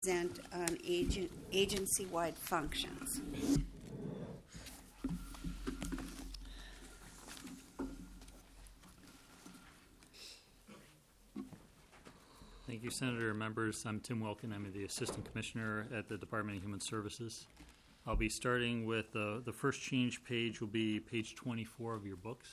present on agency-wide functions. Thank you, Senator. Members, I'm Tim Wilkin. I'm the Assistant Commissioner at the Department of Human Services. I'll be starting with the first change page will be page 24 of your books.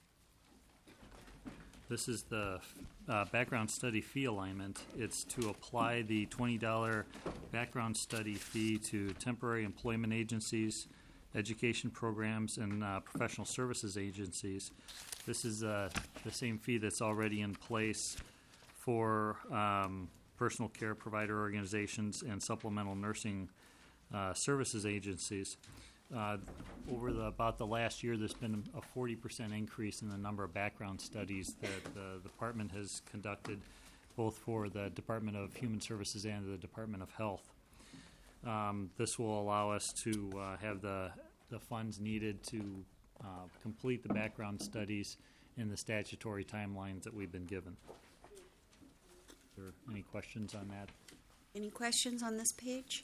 This is the background study fee alignment. It's to apply the $20 background study fee to temporary employment agencies, education programs, and professional services agencies. This is the same fee that's already in place for personal care provider organizations and supplemental nursing services agencies. Over about the last year, there's been a 40% increase in the number of background studies that the department has conducted, both for the Department of Human Services and the Department of Health. This will allow us to have the funds needed to complete the background studies in the statutory timelines that we've been given. Are there any questions on that? Any questions on this page?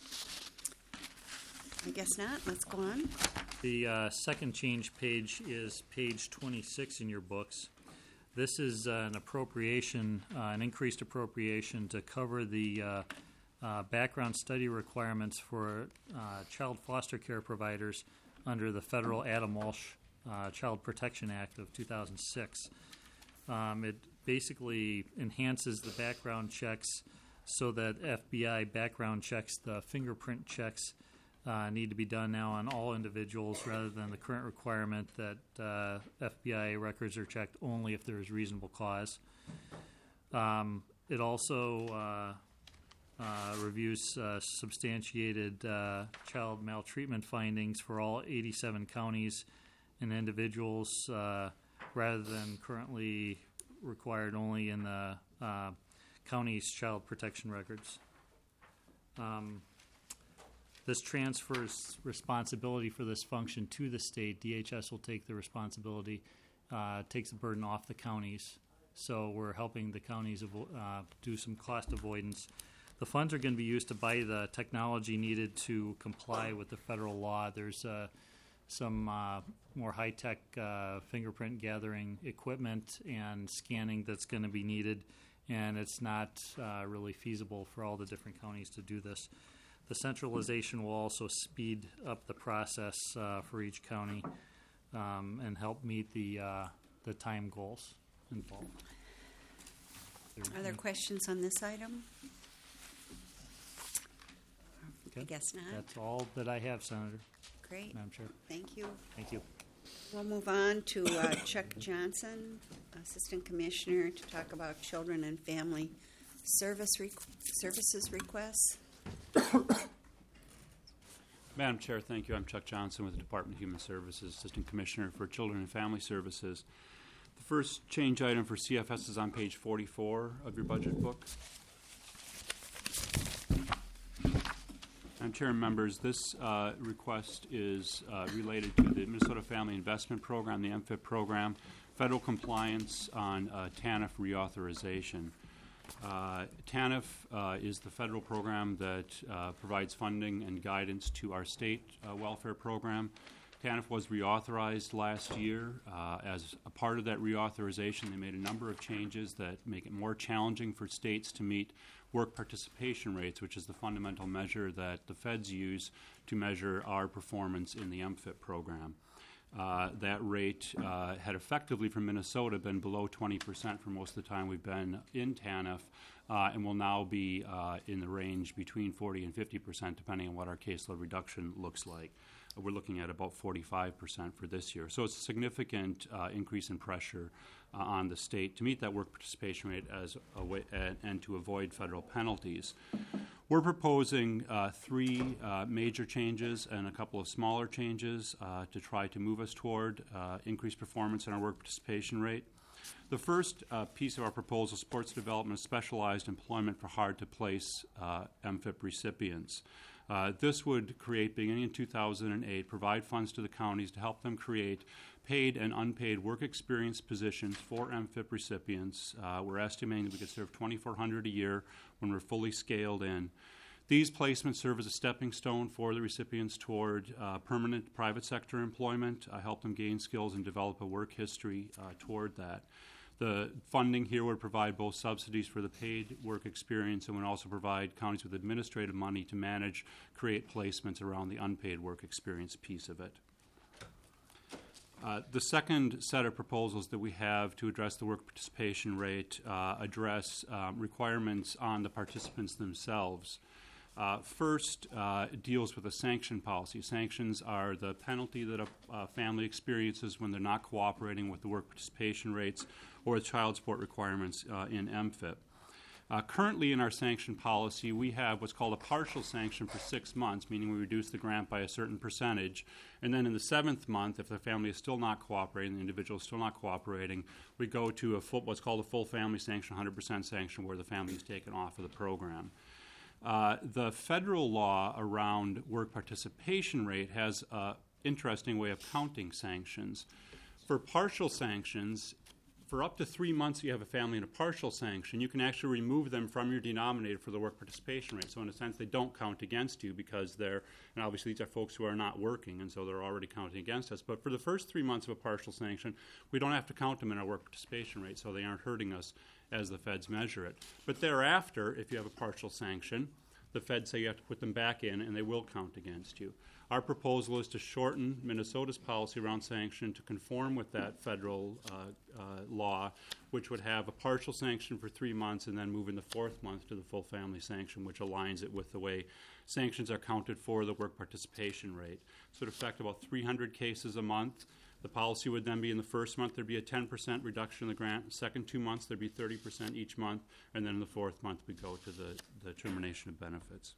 I guess not. Let's go on. The second change page is page 26 in your books. This is an appropriation, an increased appropriation to cover the background study requirements for child foster care providers under the federal Adam Walsh Child Protection Act of 2006. It basically enhances the background checks so that FBI background checks, the fingerprint checks, need to be done now on all individuals rather than the current requirement that FBI records are checked only if there is reasonable cause. It also reviews substantiated child maltreatment findings for all 87 counties and individuals rather than currently required only in the county's child protection records. This transfers responsibility for this function to the state. DHS will take the responsibility, takes the burden off the counties. So we're helping the counties do some cost avoidance. The funds are going to be used to buy the technology needed to comply with the federal law. There's some more high-tech fingerprint gathering equipment and scanning that's going to be needed, and it's not really feasible for all the different counties to do this. The centralization will also speed up the process for each county and help meet the time goals involved. Are there questions on this item? Okay. I guess not. That's all that I have, Senator. Great. Madam Chair. Thank you. Thank you. We'll move on to Chuck Johnson, Assistant Commissioner, to talk about Children and Family Services requests. Madam Chair, thank you. I'm Chuck Johnson with the Department of Human Services, Assistant Commissioner for Children and Family Services. The first change item for CFS is on page 44 of your budget book. Madam Chair and members, this request is related to the Minnesota Family Investment Program, the MFIP program, federal compliance on TANF reauthorization. TANF is the federal program that provides funding and guidance to our state welfare program. TANF was reauthorized last year. As a part of that reauthorization, they made a number of changes that make it more challenging for states to meet work participation rates, which is the fundamental measure that the feds use to measure our performance in the MFIP program. That rate had effectively for Minnesota been below 20% for most of the time we've been in TANF and will now be in the range between 40 and 50% depending on what our caseload reduction looks like. We're looking at about 45% for this year. So it's a significant increase in pressure on the state to meet that work participation rate as a way, and to avoid federal penalties. We're proposing three major changes and a couple of smaller changes to try to move us toward increased performance in our work participation rate. The first piece of our proposal supports development of specialized employment for hard-to-place MFIP recipients. This would create, beginning in 2008, provide funds to the counties to help them create paid and unpaid work experience positions for MFIP recipients. We're estimating that we could serve 2,400 a year when we're fully scaled in. These placements serve as a stepping stone for the recipients toward permanent private sector employment, help them gain skills and develop a work history toward that. The funding here would provide both subsidies for the paid work experience and would also provide counties with administrative money to manage, create placements around the unpaid work experience piece of it. The second set of proposals that we have to address the work participation rate address requirements on the participants themselves. First, it deals with a sanction policy. Sanctions are the penalty that a family experiences when they're not cooperating with the work participation rates or the child support requirements in MFIP. Currently in our sanction policy, we have what's called a partial sanction for 6 months, meaning we reduce the grant by a certain percentage. And then in the 7th month, if the family is still not cooperating, the individual is still not cooperating, we go to what's called a full family sanction, 100% sanction, where the family is taken off of the program. The federal law around work participation rate has an interesting way of counting sanctions. For partial sanctions, for up to 3 months you have a family in a partial sanction, you can actually remove them from your denominator for the work participation rate. So in a sense, they don't count against you because they're, and obviously these are folks who are not working, and so they're already counting against us. But for the first 3 months of a partial sanction, we don't have to count them in our work participation rate, so they aren't hurting us as the feds measure it. But thereafter, if you have a partial sanction, the feds say you have to put them back in, and they will count against you. Our proposal is to shorten Minnesota's policy around sanction to conform with that federal law, which would have a partial sanction for 3 months and then move in the 4th month to the full family sanction, which aligns it with the way sanctions are counted for the work participation rate. So it would affect about 300 cases a month. The policy would then be in the first month there'd be a 10% reduction in the grant. The second 2 months there'd be 30% each month, and then in the 4th month we go to the termination of benefits.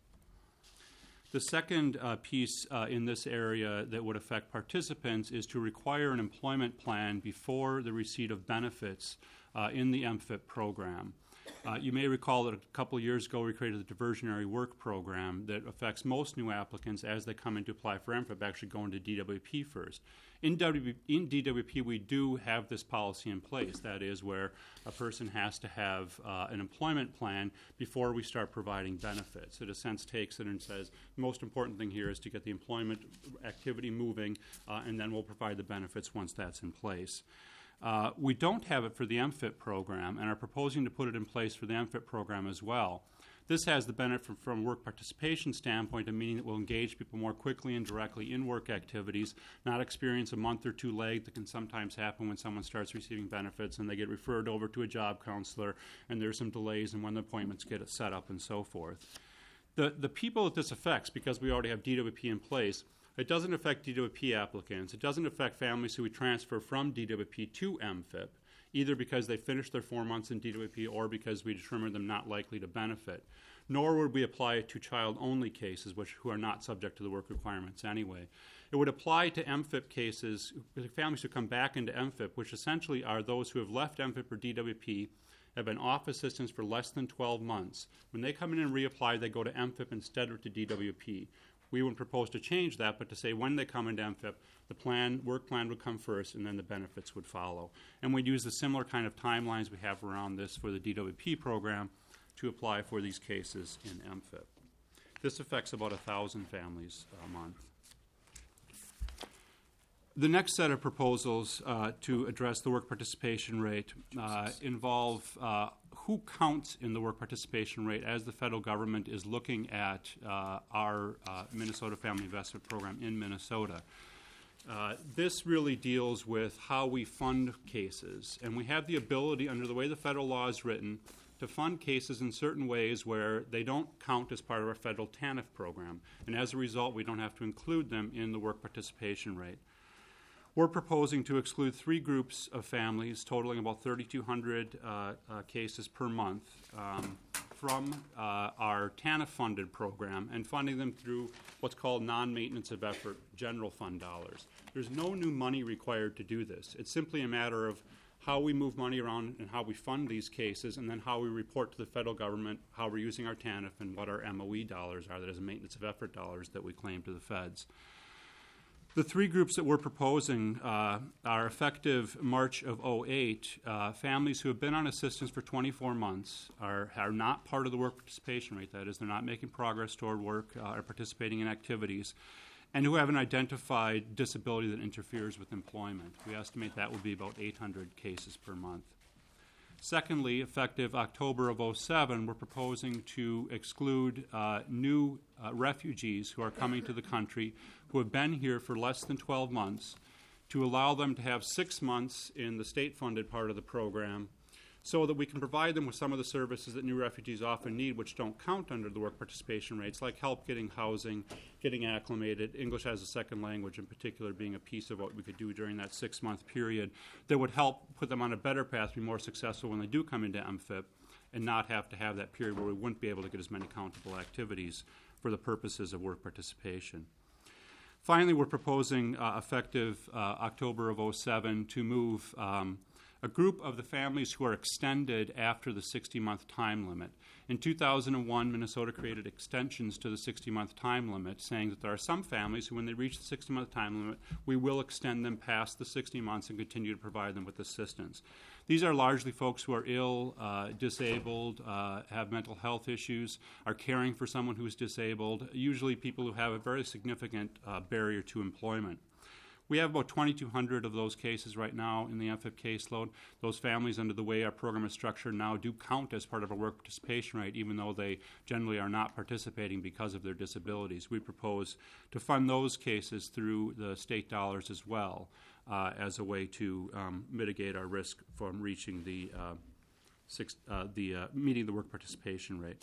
The second piece in this area that would affect participants is to require an employment plan before the receipt of benefits in the MFIP program. You may recall that a couple of years ago we created the diversionary work program that affects most new applicants as they come in to apply for MFIP, actually going to DWP first. In DWP, we do have this policy in place. That is where a person has to have an employment plan before we start providing benefits. It, in a sense, takes it and says the most important thing here is to get the employment activity moving, and then we'll provide the benefits once that's in place. We don't have it for the MFIP program and are proposing to put it in place for the MFIP program as well. This has the benefit from a work participation standpoint, meaning that we'll engage people more quickly and directly in work activities, not experience a month or two lag that can sometimes happen when someone starts receiving benefits and they get referred over to a job counselor and there's some delays in when the appointments get set up and so forth. The people that this affects, because we already have DWP in place, it doesn't affect DWP applicants. It doesn't affect families who we transfer from DWP to MFIP, either because they finished their 4 months in DWP or because we determined them not likely to benefit. Nor would we apply it to child-only cases, who are not subject to the work requirements anyway. It would apply to MFIP cases, families who come back into MFIP, which essentially are those who have left MFIP or DWP, have been off assistance for less than 12 months. When they come in and reapply, they go to MFIP instead of to DWP. We wouldn't propose to change that, but to say when they come into MFIP, the work plan would come first, and then the benefits would follow. And we'd use the similar kind of timelines we have around this for the DWP program to apply for these cases in MFIP. This affects about 1,000 families a month. The next set of proposals to address the work participation rate involve who counts in the work participation rate as the federal government is looking at our Minnesota Family Investment Program in Minnesota. This really deals with how we fund cases, and we have the ability, under the way the federal law is written, to fund cases in certain ways where they don't count as part of our federal TANF program, and as a result, we don't have to include them in the work participation rate. We're proposing to exclude 3 groups of families, totaling about 3,200 cases per month, from our TANF-funded program and funding them through what's called non-maintenance of effort general fund dollars. There's no new money required to do this. It's simply a matter of how we move money around and how we fund these cases, and then how we report to the federal government how we're using our TANF and what our MOE dollars are, that is maintenance of effort dollars that we claim to the feds. The three groups that we're proposing are effective March of '08. Families who have been on assistance for 24 months are not part of the work participation rate. That is, they're not making progress toward work or participating in activities, and who have an identified disability that interferes with employment. We estimate that will be about 800 cases per month. Secondly, effective October of '07, we're proposing to exclude new refugees who are coming to the country who have been here for less than 12 months, to allow them to have 6 months in the state-funded part of the program so that we can provide them with some of the services that new refugees often need, which don't count under the work participation rates, like help getting housing, getting acclimated, English as a second language in particular being a piece of what we could do during that 6-month period that would help put them on a better path to be more successful when they do come into MFIP and not have to have that period where we wouldn't be able to get as many countable activities for the purposes of work participation. Finally, we're proposing, effective October of '07, to move a group of the families who are extended after the 60-month time limit. In 2001, Minnesota created extensions to the 60-month time limit, saying that there are some families who, when they reach the 60-month time limit, we will extend them past the 60 months and continue to provide them with assistance. These are largely folks who are ill, disabled, have mental health issues, are caring for someone who is disabled, usually people who have a very significant barrier to employment. We have about 2,200 of those cases right now in the MFIP caseload. Those families, under the way our program is structured now, do count as part of our work participation rate, even though they generally are not participating because of their disabilities. We propose to fund those cases through the state dollars as well, as a way to mitigate our risk from reaching meeting the work participation rate.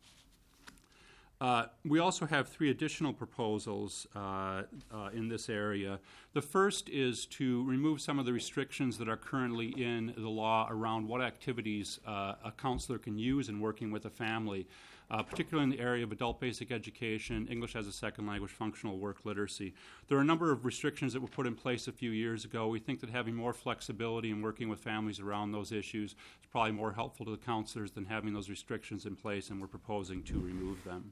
We also have 3 additional proposals in this area. The first is to remove some of the restrictions that are currently in the law around what activities a counselor can use in working with a family, particularly in the area of adult basic education, English as a second language, functional work literacy. There are a number of restrictions that were put in place a few years ago. We think that having more flexibility in working with families around those issues is probably more helpful to the counselors than having those restrictions in place, and we're proposing to remove them.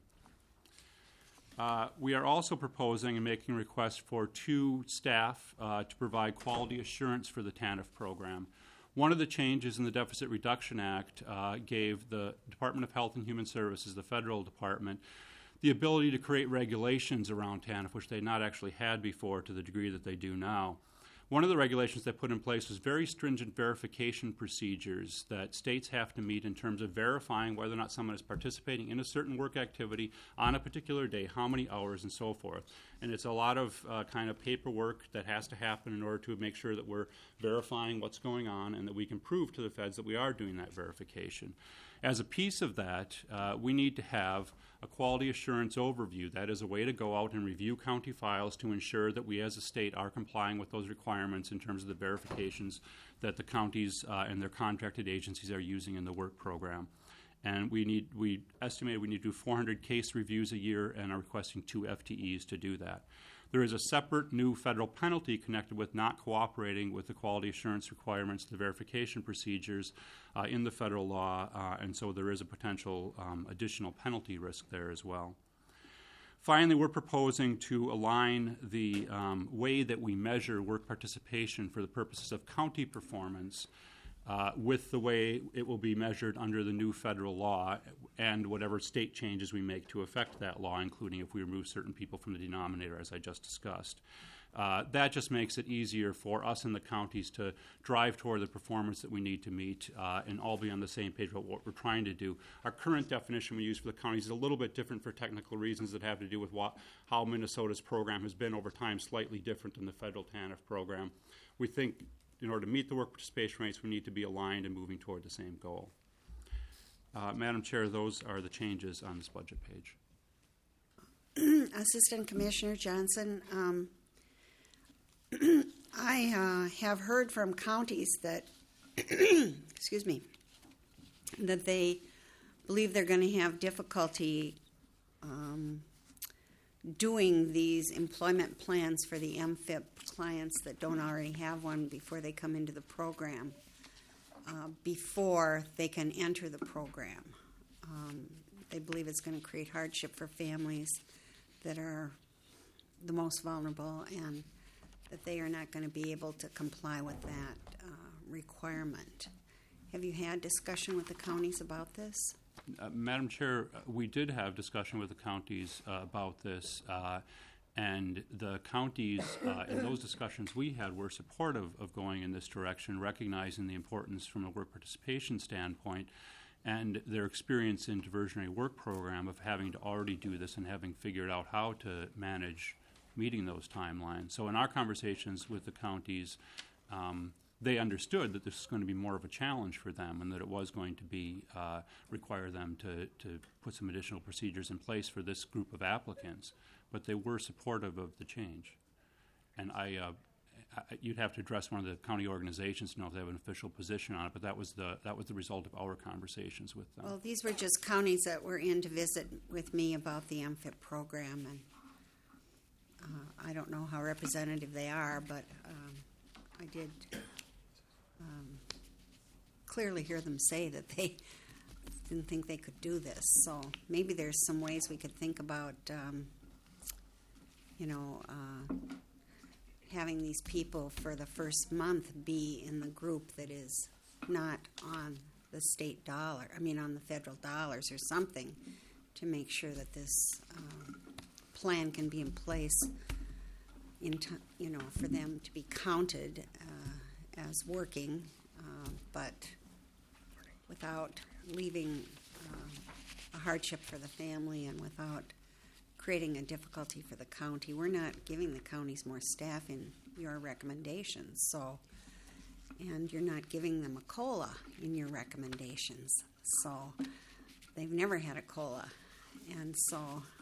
We are also proposing and making requests for 2 staff to provide quality assurance for the TANF program. One of the changes in the Deficit Reduction Act gave the Department of Health and Human Services, the federal department, the ability to create regulations around TANF, which they not actually had before to the degree that they do now. One of the regulations they put in place was very stringent verification procedures that states have to meet in terms of verifying whether or not someone is participating in a certain work activity on a particular day, how many hours, and so forth. And it's a lot of kind of paperwork that has to happen in order to make sure that we're verifying what's going on and that we can prove to the feds that we are doing that verification. As a piece of that, we need to have a quality assurance overview. That is a way to go out and review county files to ensure that we as a state are complying with those requirements in terms of the verifications that the counties and their contracted agencies are using in the work program. And we estimate we need to do 400 case reviews a year and are requesting 2 FTEs to do that. There is a separate new federal penalty connected with not cooperating with the quality assurance requirements, the verification procedures in the federal law, and so there is a potential additional penalty risk there as well. Finally, we're proposing to align the way that we measure work participation for the purposes of county performance with the way it will be measured under the new federal law and whatever state changes we make to affect that law, including if we remove certain people from the denominator, as I just discussed. That just makes it easier for us in the counties to drive toward the performance that we need to meet and all be on the same page about what we're trying to do. Our current definition we use for the counties is a little bit different for technical reasons that have to do with how Minnesota's program has been over time, slightly different than the federal TANF program. We think in order to meet the work participation rates, we need to be aligned and moving toward the same goal. Madam Chair, those are the changes on this budget page. Assistant Commissioner Johnson, I have heard from counties that, excuse me, that they believe they're going to have difficulty doing these employment plans for the MFIP clients that don't already have one before they come into the program, before they can enter the program. They believe it's going to create hardship for families that are the most vulnerable, and that they are not going to be able to comply with that requirement. Have you had discussion with the counties about this? Madam Chair, we did have discussion with the counties about this, and the counties, in those discussions we had, were supportive of going in this direction, recognizing the importance from a work participation standpoint and their experience in diversionary work program of having to already do this and having figured out how to manage meeting those timelines. So in our conversations with the counties, they understood that this was going to be more of a challenge for them and that it was going to be require them to put some additional procedures in place for this group of applicants, but they were supportive of the change. And you'd have to address one of the county organizations to know if they have an official position on it, but that was the result of our conversations with them. Well, these were just counties that were in to visit with me about the MFIP program, and I don't know how representative they are, but I did clearly hear them say that they didn't think they could do this. So maybe there's some ways we could think about, having these people for the first month be in the group that is not on the state dollar, on the federal dollars or something, to make sure that this plan can be in place for them to be counted as working, but without leaving a hardship for the family and without creating a difficulty for the county. We're not giving the counties more staff in your recommendations, and you're not giving them a COLA in your recommendations. So they've never had a COLA, and so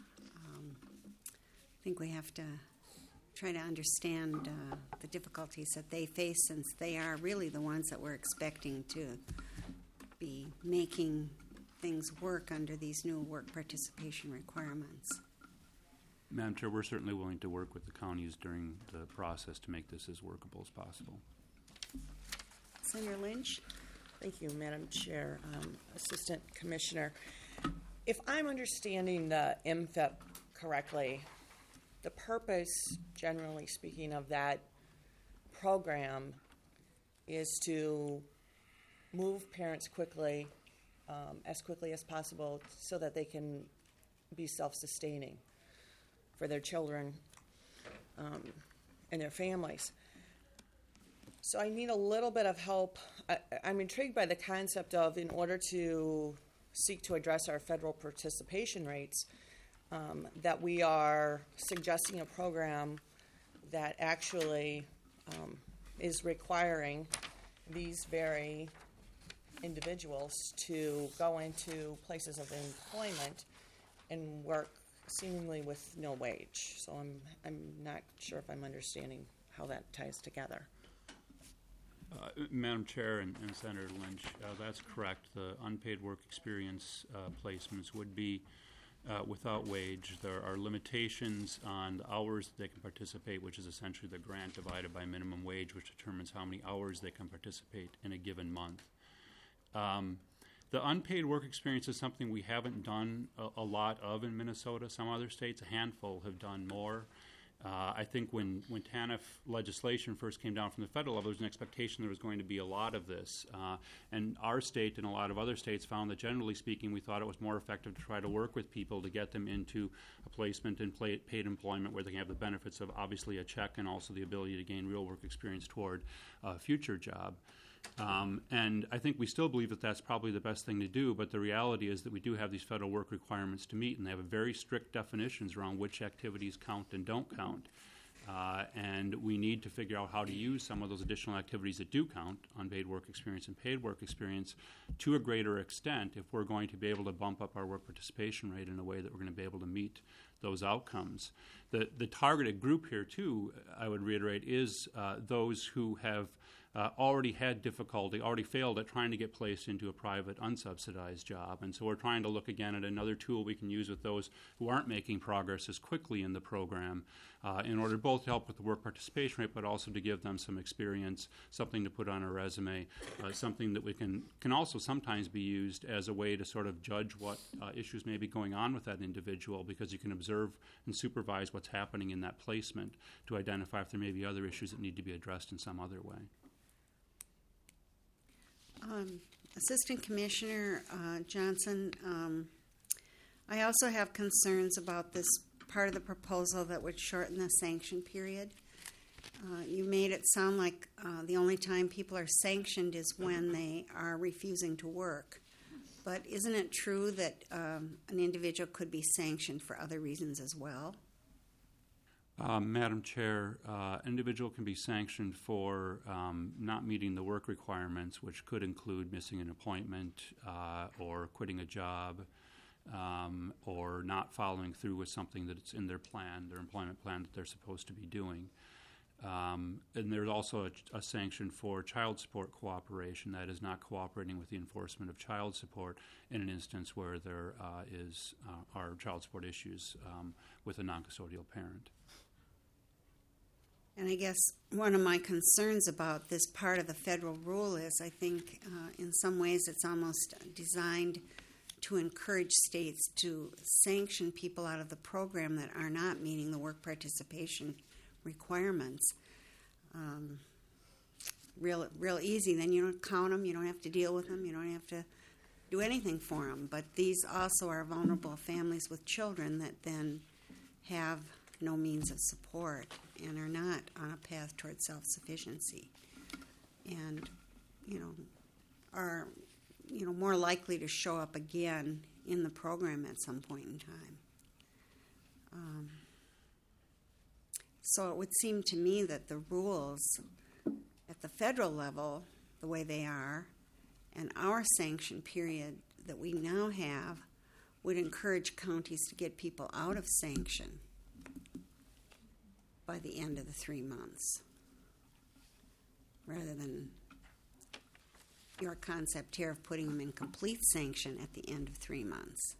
I think we have to try to understand the difficulties that they face, since they are really the ones that we're expecting to be making things work under these new work participation requirements. Madam Chair, we're certainly willing to work with the counties during the process to make this as workable as possible. Senator Lynch? Thank you, Madam Chair. Assistant Commissioner, if I'm understanding the MFIP correctly, the purpose, generally speaking, of that program is to move parents quickly, as quickly as possible, so that they can be self-sustaining for their children and their families. So I need a little bit of help. I'm intrigued by the concept of, in order to seek to address our federal participation rates, that we are suggesting a program that actually is requiring these very individuals to go into places of employment and work seemingly with no wage. So I'm not sure if I'm understanding how that ties together. Madam Chair and Senator Lynch, that's correct. The unpaid work experience placements would be without wage. There are limitations on the hours that they can participate, which is essentially the grant divided by minimum wage, which determines how many hours they can participate in a given month. The unpaid work experience is something we haven't done a lot of in Minnesota. Some other states, a handful, have done more. I think when TANF legislation first came down from the federal level, there was an expectation there was going to be a lot of this. And our state and a lot of other states found that, generally speaking, we thought it was more effective to try to work with people to get them into a placement and paid employment where they can have the benefits of, obviously, a check and also the ability to gain real work experience toward a future job. And I think we still believe that that's probably the best thing to do, but the reality is that we do have these federal work requirements to meet, and they have very strict definitions around which activities count and don't count. And we need to figure out how to use some of those additional activities that do count, unpaid work experience and paid work experience, to a greater extent if we're going to be able to bump up our work participation rate in a way that we're going to be able to meet those outcomes. The targeted group here, too, I would reiterate, is those who have already had difficulty, already failed at trying to get placed into a private unsubsidized job. And so we're trying to look again at another tool we can use with those who aren't making progress as quickly in the program in order both to help with the work participation rate, but also to give them some experience, something to put on a resume, something that we can also sometimes be used as a way to sort of judge what issues may be going on with that individual, because you can observe and supervise what's happening in that placement to identify if there may be other issues that need to be addressed in some other way. Assistant Commissioner Johnson, I also have concerns about this part of the proposal that would shorten the sanction period. You made it sound like the only time people are sanctioned is when they are refusing to work. But isn't it true that an individual could be sanctioned for other reasons as well? Madam Chair, an individual can be sanctioned for not meeting the work requirements, which could include missing an appointment or quitting a job or not following through with something that's in their plan, their employment plan that they're supposed to be doing. And there's also a sanction for child support cooperation, that is not cooperating with the enforcement of child support in an instance where there are child support issues with a non-custodial parent. And I guess one of my concerns about this part of the federal rule is I think in some ways it's almost designed to encourage states to sanction people out of the program that are not meeting the work participation requirements. Real easy. Then you don't count them, you don't have to deal with them, you don't have to do anything for them. But these also are vulnerable families with children that then have no means of support and are not on a path towards self-sufficiency, and are more likely to show up again in the program at some point in time. So it would seem to me that the rules at the federal level, the way they are, and our sanction period that we now have would encourage counties to get people out of sanction by the end of the 3 months, rather than your concept here of putting them in complete sanction at the end of 3 months.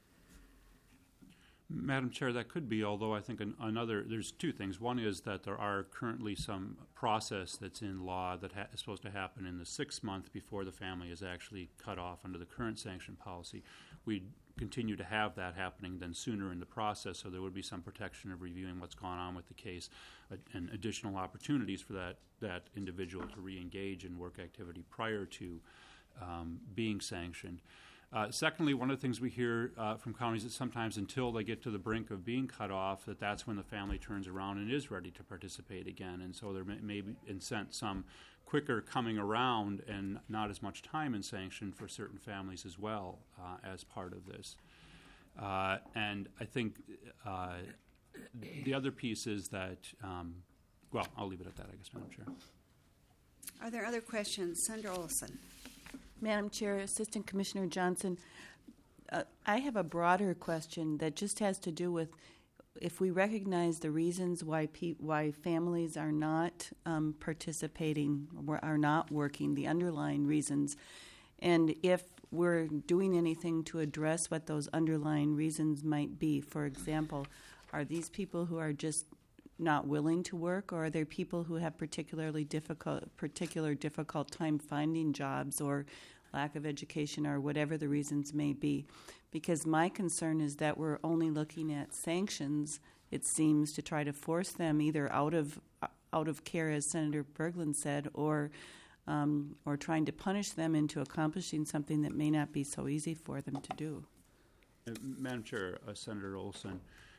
Madam Chair, that could be, although I think there's two things. One is that there are currently some process that's in law that is supposed to happen in the 6th month before the family is actually cut off under the current sanction policy. We continue to have that happening then sooner in the process, so there would be some protection of reviewing what's gone on with the case and additional opportunities for that individual to re-engage in work activity prior to being sanctioned. Secondly, one of the things we hear from counties is sometimes until they get to the brink of being cut off, that's when the family turns around and is ready to participate again. And so there may be, in sense, some quicker coming around and not as much time in sanction for certain families as well as part of this. And I think the other piece is that, I'll leave it at that, I guess, Madam Chair. Are there other questions? Sandra Olson. Madam Chair, Assistant Commissioner Johnson, I have a broader question that just has to do with if we recognize the reasons why families are not participating or are not working, the underlying reasons, and if we're doing anything to address what those underlying reasons might be. For example, are these people who are just not willing to work, or are there people who have particular difficult time finding jobs or lack of education or whatever the reasons may be? Because my concern is that we're only looking at sanctions, it seems, to try to force them either out of care, as Senator Berglund said, or trying to punish them into accomplishing something that may not be so easy for them to do. Madam Chair, Senator Olson,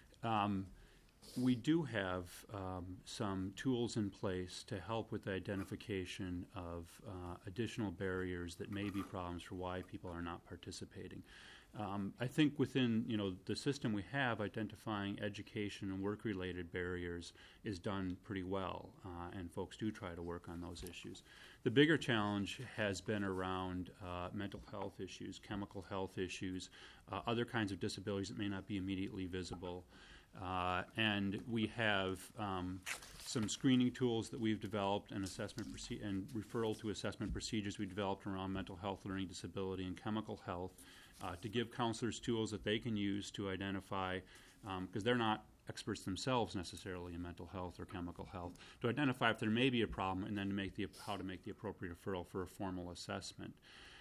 we do have some tools in place to help with the identification of additional barriers that may be problems for why people are not participating. I think within the system we have, identifying education and work-related barriers is done pretty well, and folks do try to work on those issues. The bigger challenge has been around mental health issues, chemical health issues, other kinds of disabilities that may not be immediately visible. And we have some screening tools that we've developed and and referral to assessment procedures we developed around mental health, learning disability, and chemical health to give counselors tools that they can use to identify, because they're not experts themselves necessarily in mental health or chemical health, to identify if there may be a problem and then how to make the appropriate referral for a formal assessment.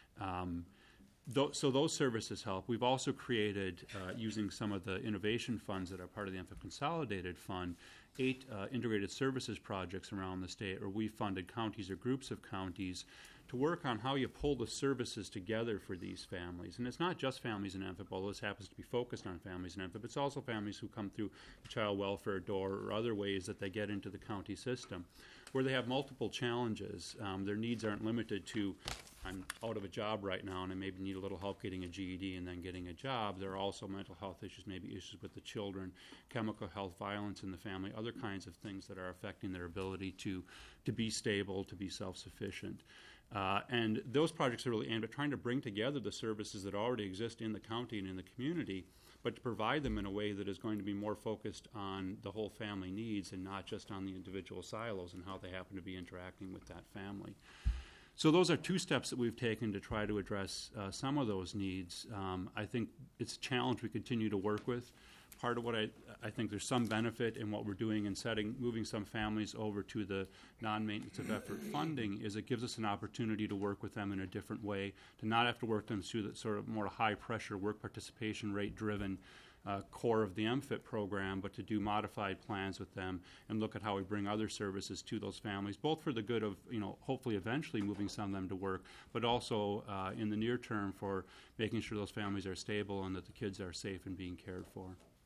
So those services help. We've also created, using some of the innovation funds that are part of the MFIP Consolidated Fund, 8 integrated services projects around the state where we funded counties or groups of counties to work on how you pull the services together for these families. And it's not just families in MFIP, although this happens to be focused on families in MFIP. It's also families who come through the child welfare door or other ways that they get into the county system, where they have multiple challenges. Their needs aren't limited to, I'm out of a job right now and I maybe need a little help getting a GED and then getting a job. There are also mental health issues, maybe issues with the children, chemical health, violence in the family, other kinds of things that are affecting their ability to be stable, to be self-sufficient. And those projects are really aimed at trying to bring together the services that already exist in the county and in the community, but to provide them in a way that is going to be more focused on the whole family needs and not just on the individual silos and how they happen to be interacting with that family. So those are 2 steps that we've taken to try to address some of those needs. I think it's a challenge we continue to work with. Part of what I think there's some benefit in what we're doing in moving some families over to the non-maintenance of effort funding is it gives us an opportunity to work with them in a different way, to not have to work them through that sort of more high-pressure work participation rate-driven core of the MFIP program, but to do modified plans with them and look at how we bring other services to those families, both for the good of, hopefully eventually moving some of them to work, but also in the near term for making sure those families are stable and that the kids are safe and being cared for.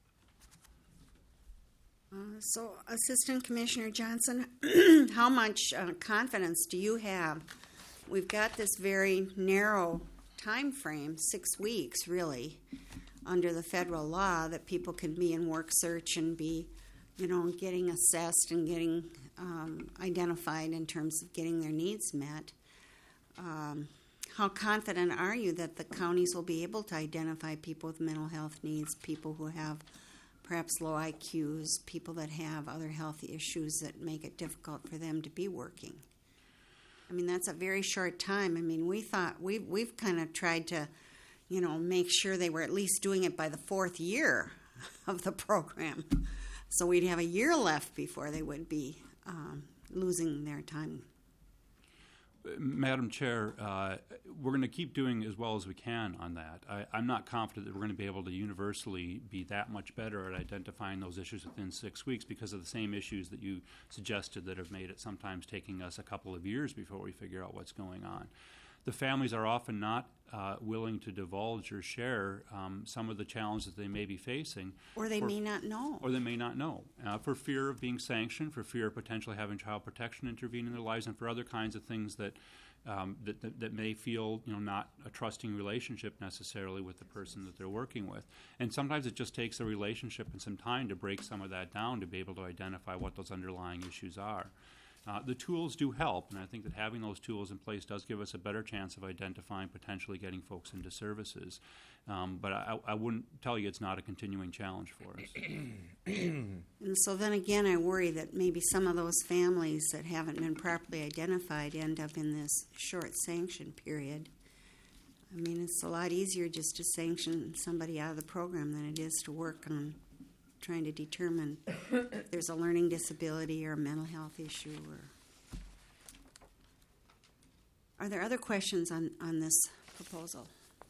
So, Assistant Commissioner Johnson, how much confidence do you have? We've got this very narrow time frame, 6 weeks really, under the federal law, that people can be in work search and be, getting assessed and getting identified in terms of getting their needs met. How confident are you that the counties will be able to identify people with mental health needs, people who have perhaps low IQs, people that have other health issues that make it difficult for them to be working? I mean, that's a very short time. I mean, we've kind of tried to, make sure they were at least doing it by the 4th year of the program. So we'd have a year left before they would be losing their time. Madam Chair, we're going to keep doing as well as we can on that. I'm not confident that we're going to be able to universally be that much better at identifying those issues within 6 weeks because of the same issues that you suggested that have made it sometimes taking us a couple of years before we figure out what's going on. The families are often not willing to divulge or share some of the challenges they may be facing. Or they may not know. Or they may not know, for fear of being sanctioned, for fear of potentially having child protection intervene in their lives, and for other kinds of things that may feel not a trusting relationship necessarily with the person that they're working with. And sometimes it just takes a relationship and some time to break some of that down to be able to identify what those underlying issues are. The tools do help, and I think that having those tools in place does give us a better chance of identifying potentially getting folks into services. But I wouldn't tell you it's not a continuing challenge for us. And so then again, I worry that maybe some of those families that haven't been properly identified end up in this short sanction period. I mean, it's a lot easier just to sanction somebody out of the program than it is to work on trying to determine if there's a learning disability or a mental health issue. Are there other questions on this proposal?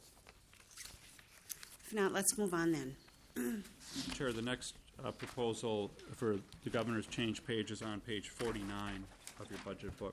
If not, let's move on then. Chair, the next proposal for the governor's change page is on page 49 of your budget book.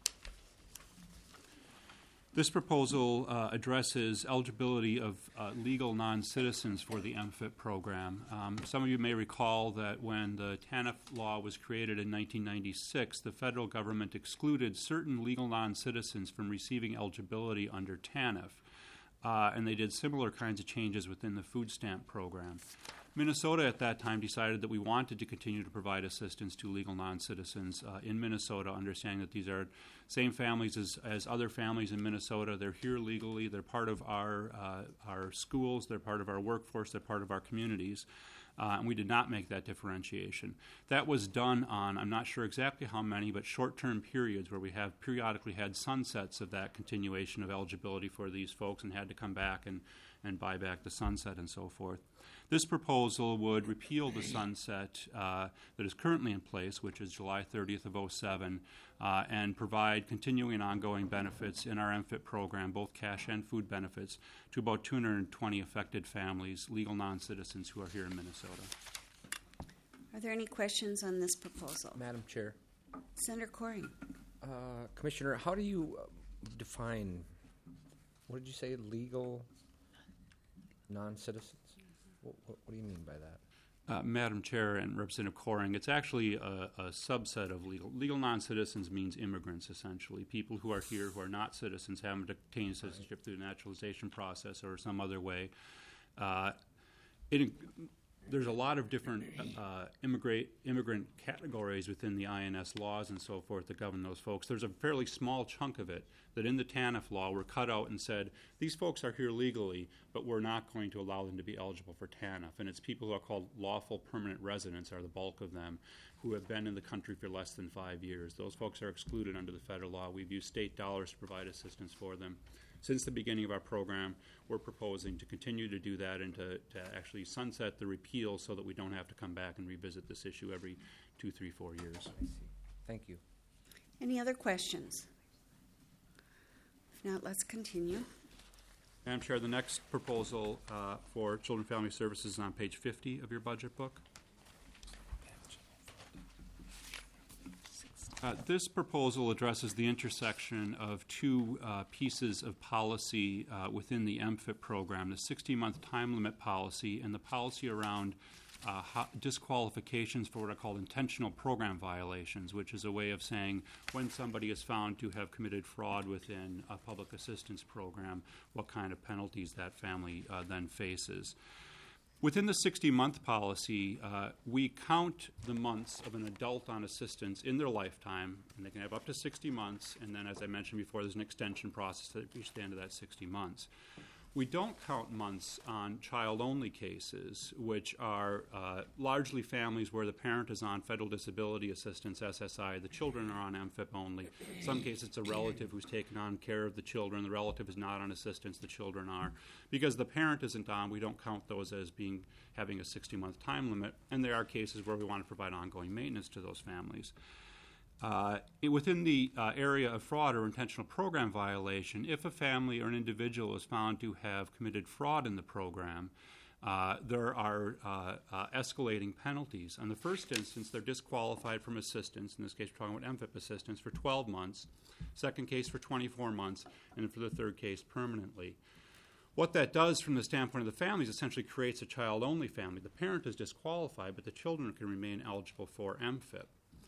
This proposal addresses eligibility of legal non-citizens for the MFIP program. Some of you may recall that when the TANF law was created in 1996, the federal government excluded certain legal non-citizens from receiving eligibility under TANF, and they did similar kinds of changes within the food stamp program. Minnesota at that time decided that we wanted to continue to provide assistance to legal non-citizens in Minnesota, understanding that these are same families as other families in Minnesota. They're here legally. They're part of our schools. They're part of our workforce. They're part of our communities. And we did not make that differentiation. That was done on, I'm not sure exactly how many, but short-term periods where we have periodically had sunsets of that continuation of eligibility for these folks and had to come back and buy back the sunset and so forth. This proposal would repeal the sunset that is currently in place, which is July 30th of 07, and provide continuing and ongoing benefits in our MFIT program, both cash and food benefits, to about 220 affected families, legal non-citizens who are here in Minnesota. Are there any questions on this proposal? Madam Chair, Senator Coring. Commissioner, how do you define, what did you say, legal non-citizens? What do you mean by that? Madam Chair and Representative Coring, it's actually a subset of legal. Legal non-citizens means immigrants, essentially, people who are here who are not citizens, haven't obtained citizenship through the naturalization process or some other way. There's a lot of different immigrant categories within the INS laws and so forth that govern those folks. There's a fairly small chunk of it that in the TANF law were cut out and said, these folks are here legally, but we're not going to allow them to be eligible for TANF. And it's people who are called lawful permanent residents, are the bulk of them, who have been in the country for less than 5 years. Those folks are excluded under the federal law. We've used state dollars to provide assistance for them. Since the beginning of our program, we're proposing to continue to do that and to actually sunset the repeal so that we don't have to come back and revisit this issue every 2, 3, 4 years. I see. Thank you. Any other questions? If not, let's continue. Madam Chair, the next proposal for Children and Family Services is on page 50 of your budget book. This proposal addresses the intersection of two pieces of policy within the MFIT program, the 60-month time limit policy and the policy around disqualifications for what are called intentional program violations, which is a way of saying when somebody is found to have committed fraud within a public assistance program, what kind of penalties that family then faces. Within the 60-month policy, we count the months of an adult on assistance in their lifetime, and they can have up to 60 months, and then, as I mentioned before, there's an extension process that reaches the end of that 60 months. We don't count months on child-only cases, which are largely families where the parent is on federal disability assistance, SSI. The children are on MFIP only. In some cases, it's a relative who's taken on care of the children. The relative is not on assistance. The children are. Because the parent isn't on, we don't count those as having a 60-month time limit. And there are cases where we want to provide ongoing maintenance to those families. Within the area of fraud or intentional program violation, if a family or an individual is found to have committed fraud in the program, there are escalating penalties. In the first instance, they're disqualified from assistance. In this case, we're talking about MFIP assistance for 12 months, second case for 24 months, and for the third case permanently. What that does from the standpoint of the family is essentially creates a child-only family. The parent is disqualified, but the children can remain eligible for MFIP.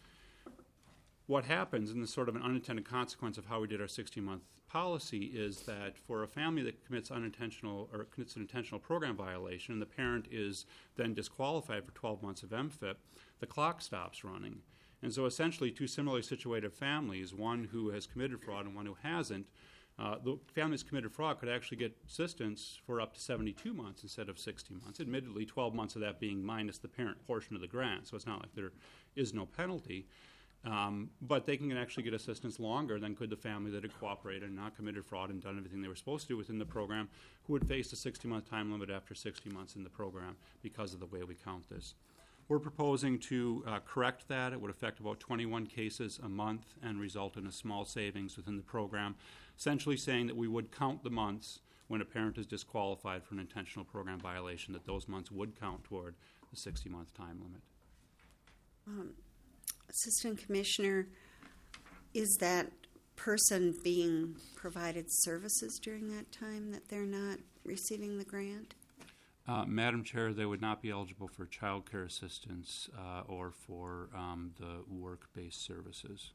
What happens, and this is sort of an unintended consequence of how we did our 60-month policy, is that for a family that commits an intentional program violation, and the parent is then disqualified for 12 months of MFIP, the clock stops running. And so essentially two similarly situated families, one who has committed fraud and one who hasn't, the families committed fraud could actually get assistance for up to 72 months instead of 60 months. Admittedly, 12 months of that being minus the parent portion of the grant, so it's not like there is no penalty. But they can actually get assistance longer than could the family that had cooperated and not committed fraud and done everything they were supposed to do within the program, who would face a 60-month time limit after 60 months in the program because of the way we count this. We're proposing to correct that. It would affect about 21 cases a month and result in a small savings within the program, essentially saying that we would count the months when a parent is disqualified for an intentional program violation, that those months would count toward the 60-month time limit. Assistant Commissioner, is that person being provided services during that time that they're not receiving the grant? Madam Chair, they would not be eligible for child care assistance or for the work-based services.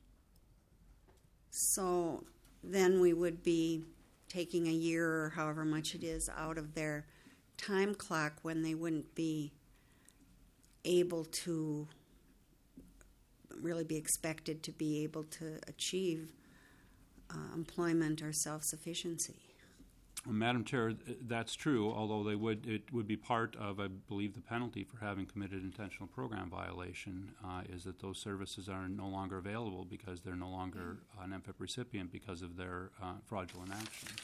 So then we would be taking a year or however much it is out of their time clock when they wouldn't be able to really be expected to be able to achieve employment or self-sufficiency. Madam Chair, that's true, although it would be part of, I believe, the penalty for having committed intentional program violation is that those services are no longer available because they're no longer an MFIP recipient because of their fraudulent actions.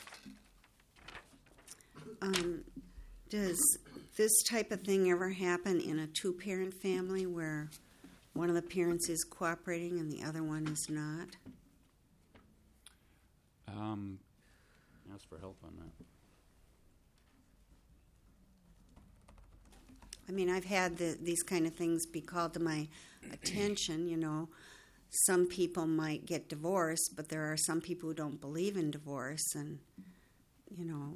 Does this type of thing ever happen in a two-parent family where one of the parents is cooperating and the other one is not? Ask for help on that. I mean, I've had these kind of things be called to my attention, you know. Some people might get divorced, but there are some people who don't believe in divorce and, you know,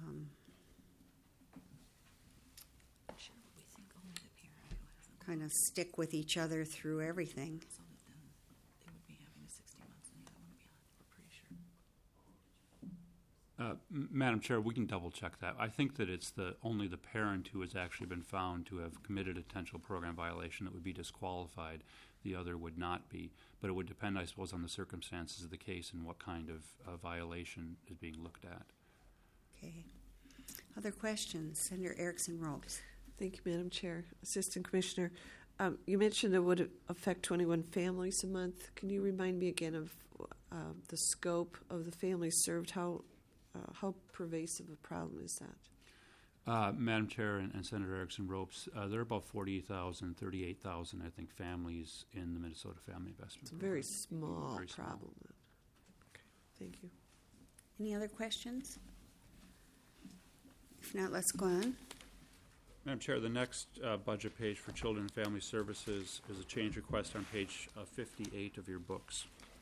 kind of stick with each other through everything. Madam Chair, we can double check that. I think that it's only the parent who has actually been found to have committed a potential program violation that would be disqualified. The other would not be. But it would depend, I suppose, on the circumstances of the case and what kind of violation is being looked at. Okay. Other questions? Senator Erickson-Ropes. Thank you, Madam Chair. Assistant Commissioner, you mentioned it would affect 21 families a month. Can you remind me again of the scope of the families served? How pervasive a problem is that? Madam Chair and Senator Erickson-Ropes, there are about 40,000, 38,000, I think, families in the Minnesota Family Investment It's a Program. very small Very small. problem. Okay, thank you. Any other questions? If not, let's go on. Madam Chair, the next budget page for Children and Family Services is a change request on page 58 of your books.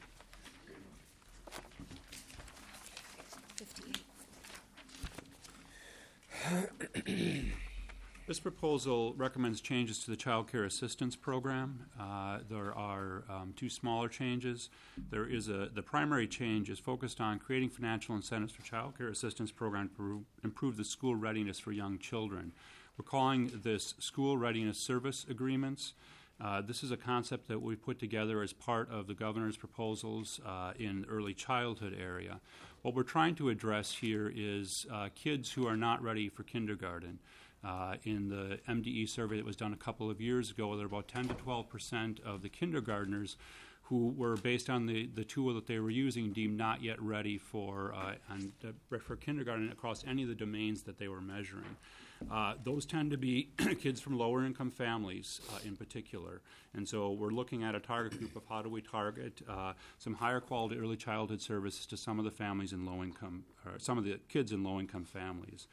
58. This proposal recommends changes to the Child Care Assistance Program. There are two smaller changes. The primary change is focused on creating financial incentives for Child Care Assistance Program to improve the school readiness for young children. We're calling this School Readiness Service Agreements. This is a concept that we put together as part of the governor's proposals in the early childhood area. What we're trying to address here is kids who are not ready for kindergarten. In the MDE survey that was done a couple of years ago, there were about 10 to 12% of the kindergartners who were, based on the tool that they were using, deemed not yet ready for kindergarten across any of the domains that they were measuring. Those tend to be kids from lower income families in particular. And so we're looking at a target group of how do we target some higher quality early childhood services to some of the families in low income, or some of the kids in low income families.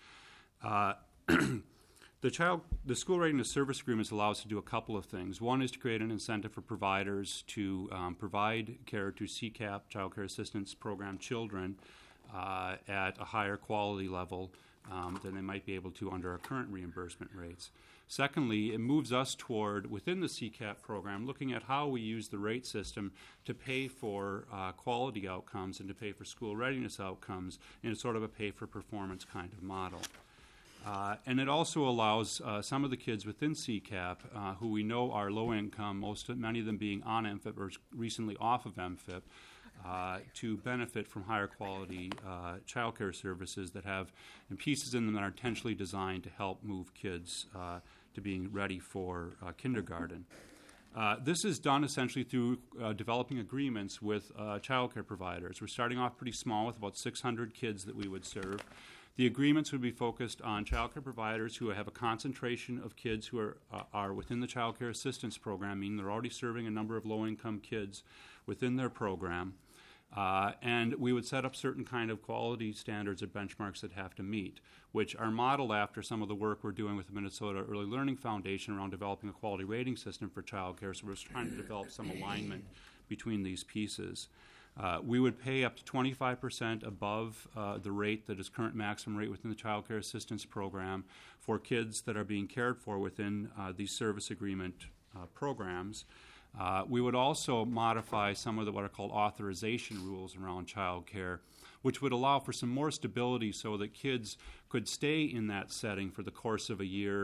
The School Readiness Service Agreements allow us to do a couple of things. One is to create an incentive for providers to provide care to CCAP, Child Care Assistance Program children, at a higher quality level than they might be able to under our current reimbursement rates. Secondly, it moves us toward, within the CCAP program, looking at how we use the rate system to pay for quality outcomes and to pay for school readiness outcomes in a sort of a pay-for-performance kind of model. And it also allows some of the kids within CCAP who we know are low income, many of them being on MFIP or recently off of MFIP, to benefit from higher quality child care services that have pieces in them that are intentionally designed to help move kids to being ready for kindergarten. This is done essentially through developing agreements with child care providers. We're starting off pretty small with about 600 kids that we would serve. The agreements would be focused on child care providers who have a concentration of kids who are within the Child Care Assistance Program, meaning they're already serving a number of low-income kids within their program. And we would set up certain kind of quality standards or benchmarks that have to meet, which are modeled after some of the work we're doing with the Minnesota Early Learning Foundation around developing a quality rating system for child care. So we're trying to develop some alignment between these pieces. We would pay up to 25% above the rate that is current maximum rate within the Child Care Assistance Program for kids that are being cared for within these service agreement programs. We would also modify some of what are called authorization rules around child care, which would allow for some more stability so that kids could stay in that setting for the course of a year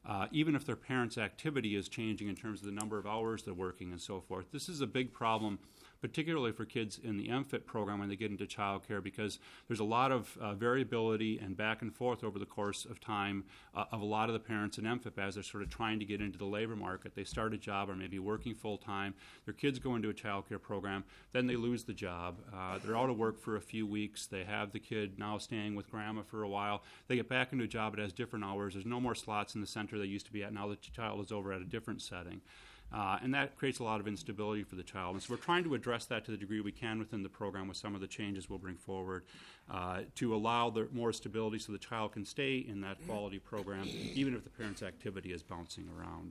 even if their parents' activity is changing in terms of the number of hours they're working and so forth. This is a big problem, particularly for kids in the MFIT program when they get into childcare, because there's a lot of variability and back and forth over the course of time of a lot of the parents in MFIT as they're sort of trying to get into the labor market. They start a job or maybe working full-time. Their kids go into a childcare program. Then they lose the job. They're out of work for a few weeks. They have the kid now staying with grandma for a while. They get back into a job. It has different hours. There's no more slots in the center they used to be at. Now the child is over at a different setting. And that creates a lot of instability for the child. And so we're trying to address that to the degree we can within the program with some of the changes we'll bring forward to allow more stability so the child can stay in that quality program even if the parent's activity is bouncing around.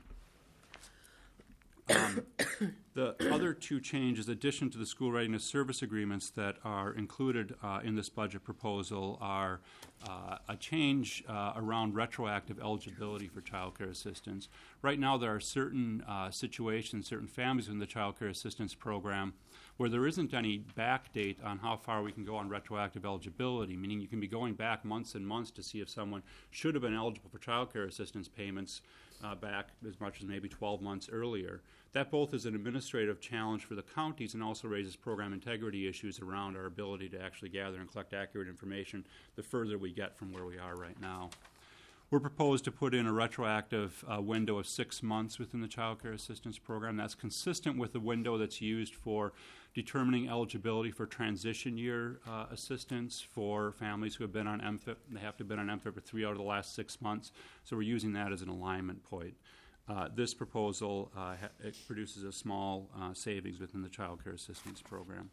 The other two changes, in addition to the school readiness service agreements that are included in this budget proposal, are a change around retroactive eligibility for child care assistance. Right now there are certain situations, certain families in the child care assistance program where there isn't any back date on how far we can go on retroactive eligibility, meaning you can be going back months and months to see if someone should have been eligible for child care assistance payments back as much as maybe 12 months earlier. That both is an administrative challenge for the counties and also raises program integrity issues around our ability to actually gather and collect accurate information the further we get from where we are right now. We're proposed to put in a retroactive window of 6 months within the child care assistance program. That's consistent with the window that's used for determining eligibility for transition year assistance for families who have been on MFIP. They have to have been on MFIP for 3 out of the last 6 months, so we're using that as an alignment point. This proposal it produces a small savings within the child care assistance program.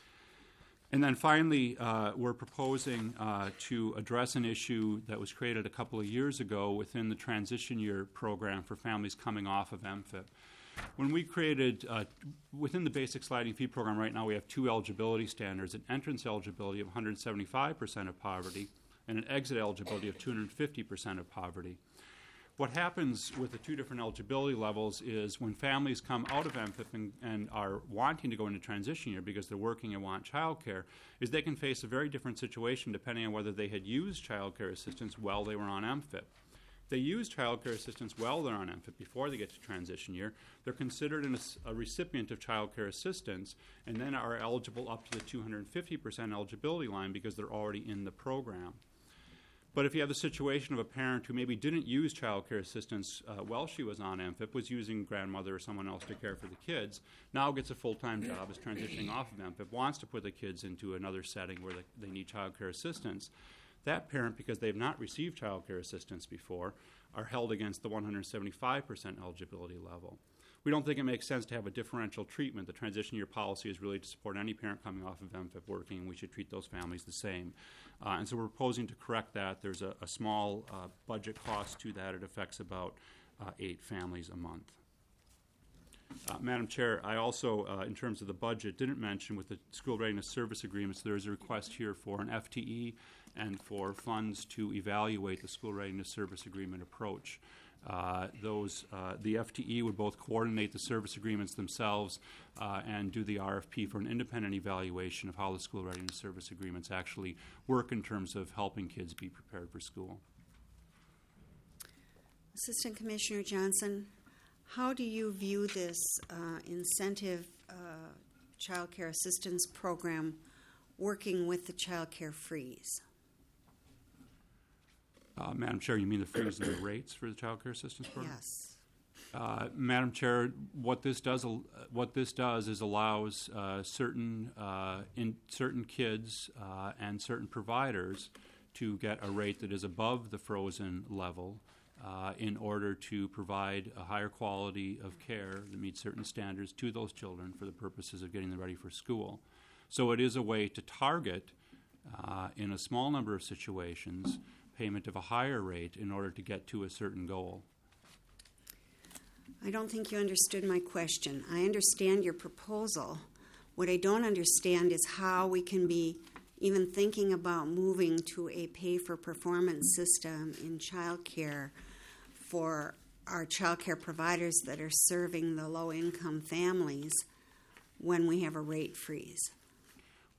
And then finally, we're proposing to address an issue that was created a couple of years ago within the transition year program for families coming off of MFIP. When we created, within the basic sliding fee program right now, we have two eligibility standards, an entrance eligibility of 175% of poverty and an exit eligibility of 250% of poverty. What happens with the two different eligibility levels is when families come out of MFIP and are wanting to go into transition year because they're working and want child care, is they can face a very different situation depending on whether they had used child care assistance while they were on MFIP. They use child care assistance while they're on MFIP before they get to transition year. They're considered a recipient of child care assistance and then are eligible up to the 250% eligibility line because they're already in the program. But if you have the situation of a parent who maybe didn't use child care assistance while she was on MFIP, was using grandmother or someone else to care for the kids, now gets a full-time job, is transitioning off of MFIP, wants to put the kids into another setting where they need child care assistance, that parent, because they've not received child care assistance before, are held against the 175% eligibility level. We don't think it makes sense to have a differential treatment. The transition year policy is really to support any parent coming off of MFIP working, and we should treat those families the same. And so we're proposing to correct that. There's a small budget cost to that. It affects about 8 families a month. Madam Chair, I also, in terms of the budget, didn't mention with the school readiness service agreements, there is a request here for an FTE and for funds to evaluate the school readiness service agreement approach. The FTE would both coordinate the service agreements themselves and do the RFP for an independent evaluation of how the school readiness service agreements actually work in terms of helping kids be prepared for school. Assistant Commissioner Johnson, how do you view this incentive child care assistance program working with the child care freeze? Madam Chair, you mean the freeze in the rates for the child care assistance program? Yes. Madam Chair, what this does is allows certain kids and certain providers to get a rate that is above the frozen level in order to provide a higher quality of care that meets certain standards to those children for the purposes of getting them ready for school. So it is a way to target, in a small number of situations, payment of a higher rate in order to get to a certain goal. I don't think you understood my question. I understand your proposal. What I don't understand is how we can be even thinking about moving to a pay-for-performance system in child care for our child care providers that are serving the low-income families when we have a rate freeze.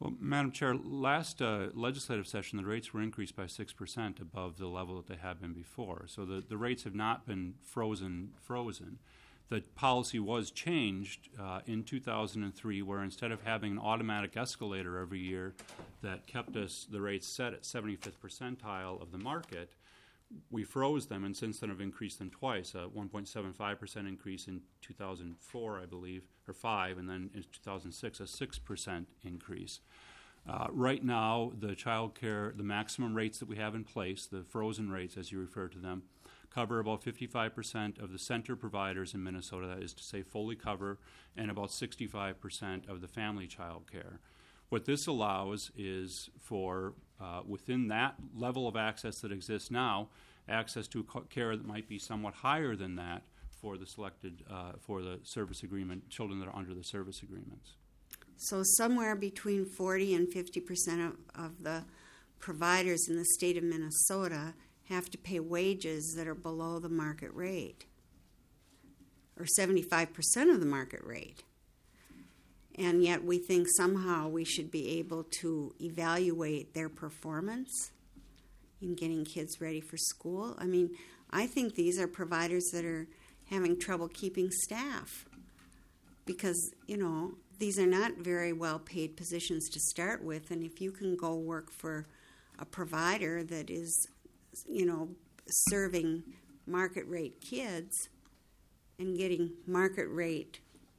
Well, Madam Chair, last legislative session, the rates were increased by 6% above the level that they have been before. So the rates have not been frozen. The policy was changed in 2003, where instead of having an automatic escalator every year that kept the rates set at 75th percentile of the market, we froze them, and since then have increased them twice, a 1.75% increase in 2004, I believe, or 5, and then in 2006, a 6% increase. Right now, the maximum rates that we have in place, the frozen rates as you refer to them, cover about 55% of the center providers in Minnesota, that is to say fully cover, and about 65% of the family child care. What this allows is for, within that level of access that exists now, access to care that might be somewhat higher than that for the selected, for the service agreement, children that are under the service agreements. So somewhere between 40 and 50% of the providers in the state of Minnesota have to pay wages that are below the market rate, or 75% of the market rate. And yet we think somehow we should be able to evaluate their performance in getting kids ready for school. I mean, I think these are providers that are having trouble keeping staff because, these are not very well-paid positions to start with. And if you can go work for a provider that is, serving market rate kids and getting market rate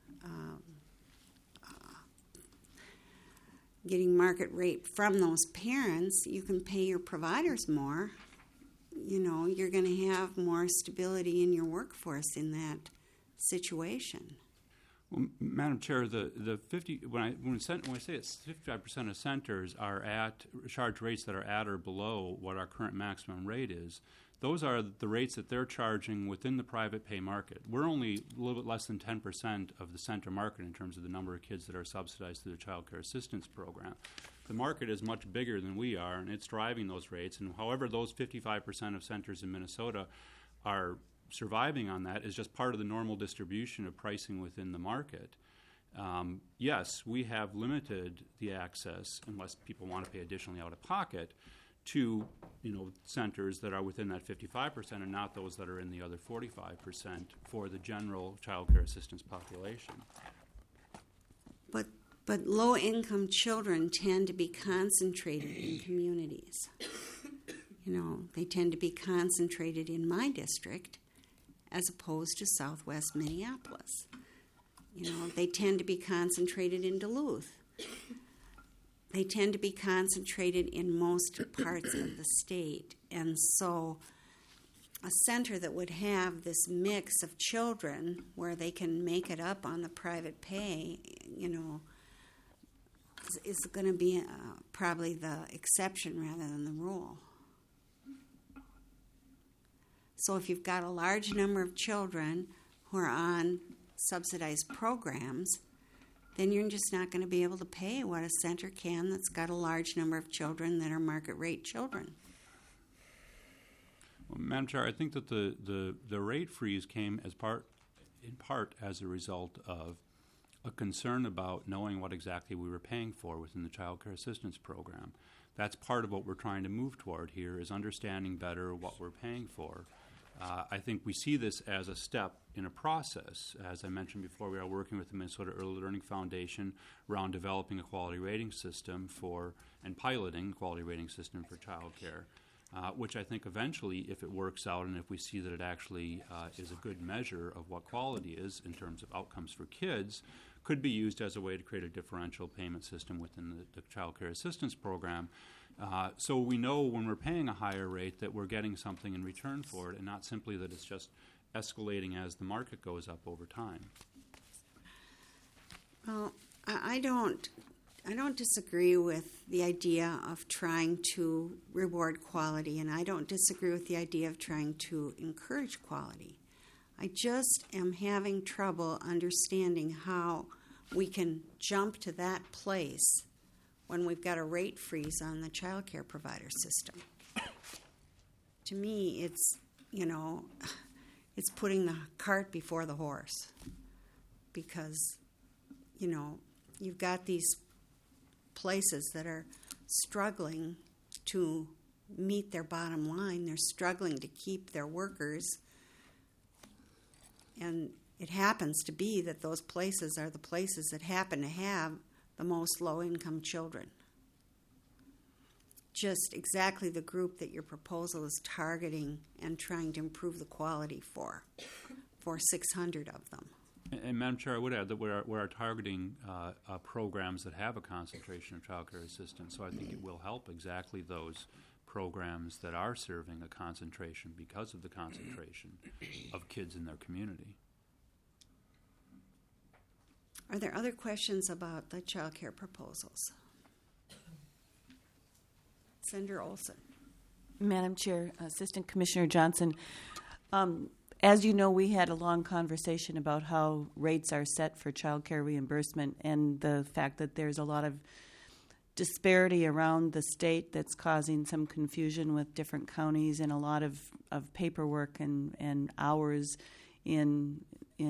from those parents, you can pay your providers more. You're going to have more stability in your workforce in that situation. Well, Madam Chair, the 50 when I say it's 55% of centers are at charge rates that are at or below what our current maximum rate is. Those are the rates that they're charging within the private pay market. We're only a little bit less than 10% of the center market in terms of the number of kids that are subsidized through the Child Care Assistance Program. The market is much bigger than we are, and it's driving those rates. And however those 55% of centers in Minnesota are surviving on that is just part of the normal distribution of pricing within the market. Yes, we have limited the access, unless people want to pay additionally out of pocket, to centers that are within that 55% and not those that are in the other 45% for the general child care assistance population. But low-income children tend to be concentrated in communities. They tend to be concentrated in my district as opposed to southwest Minneapolis. They tend to be concentrated in Duluth. They tend to be concentrated in most parts of the state. And so a center that would have this mix of children where they can make it up on the private pay, is going to be probably the exception rather than the rule. So if you've got a large number of children who are on subsidized programs, then you're just not going to be able to pay what a center can that's got a large number of children that are market rate children. Well, Madam Chair, I think that the rate freeze came in part as a result of a concern about knowing what exactly we were paying for within the Child Care Assistance Program. That's part of what we're trying to move toward here, is understanding better what we're paying for. I think we see this as a step in a process. As I mentioned before, we are working with the Minnesota Early Learning Foundation around developing a quality rating system and piloting a quality rating system for child care, which I think eventually, if it works out and if we see that it actually is a good measure of what quality is in terms of outcomes for kids, could be used as a way to create a differential payment system within the Child Care Assistance Program. So we know when we're paying a higher rate that we're getting something in return for it, and not simply that it's just escalating as the market goes up over time. Well, I don't disagree with the idea of trying to reward quality, and I don't disagree with the idea of trying to encourage quality. I just am having trouble understanding how we can jump to that place when we've got a rate freeze on the child care provider system. To me, it's putting the cart before the horse, because you've got these places that are struggling to meet their bottom line. They're struggling to keep their workers. And it happens to be that those places are the places that happen to have the most low-income children. Just exactly the group that your proposal is targeting and trying to improve the quality for 600 of them. And Madam Chair, I would add that we are targeting programs that have a concentration of child care assistants, so I think it will help exactly those programs that are serving a concentration because of the concentration of kids in their community. Are there other questions about the child care proposals? Senator Olson. Madam Chair, Assistant Commissioner Johnson, as you know, we had a long conversation about how rates are set for child care reimbursement and the fact that there's a lot of disparity around the state that's causing some confusion with different counties and a lot of paperwork and hours in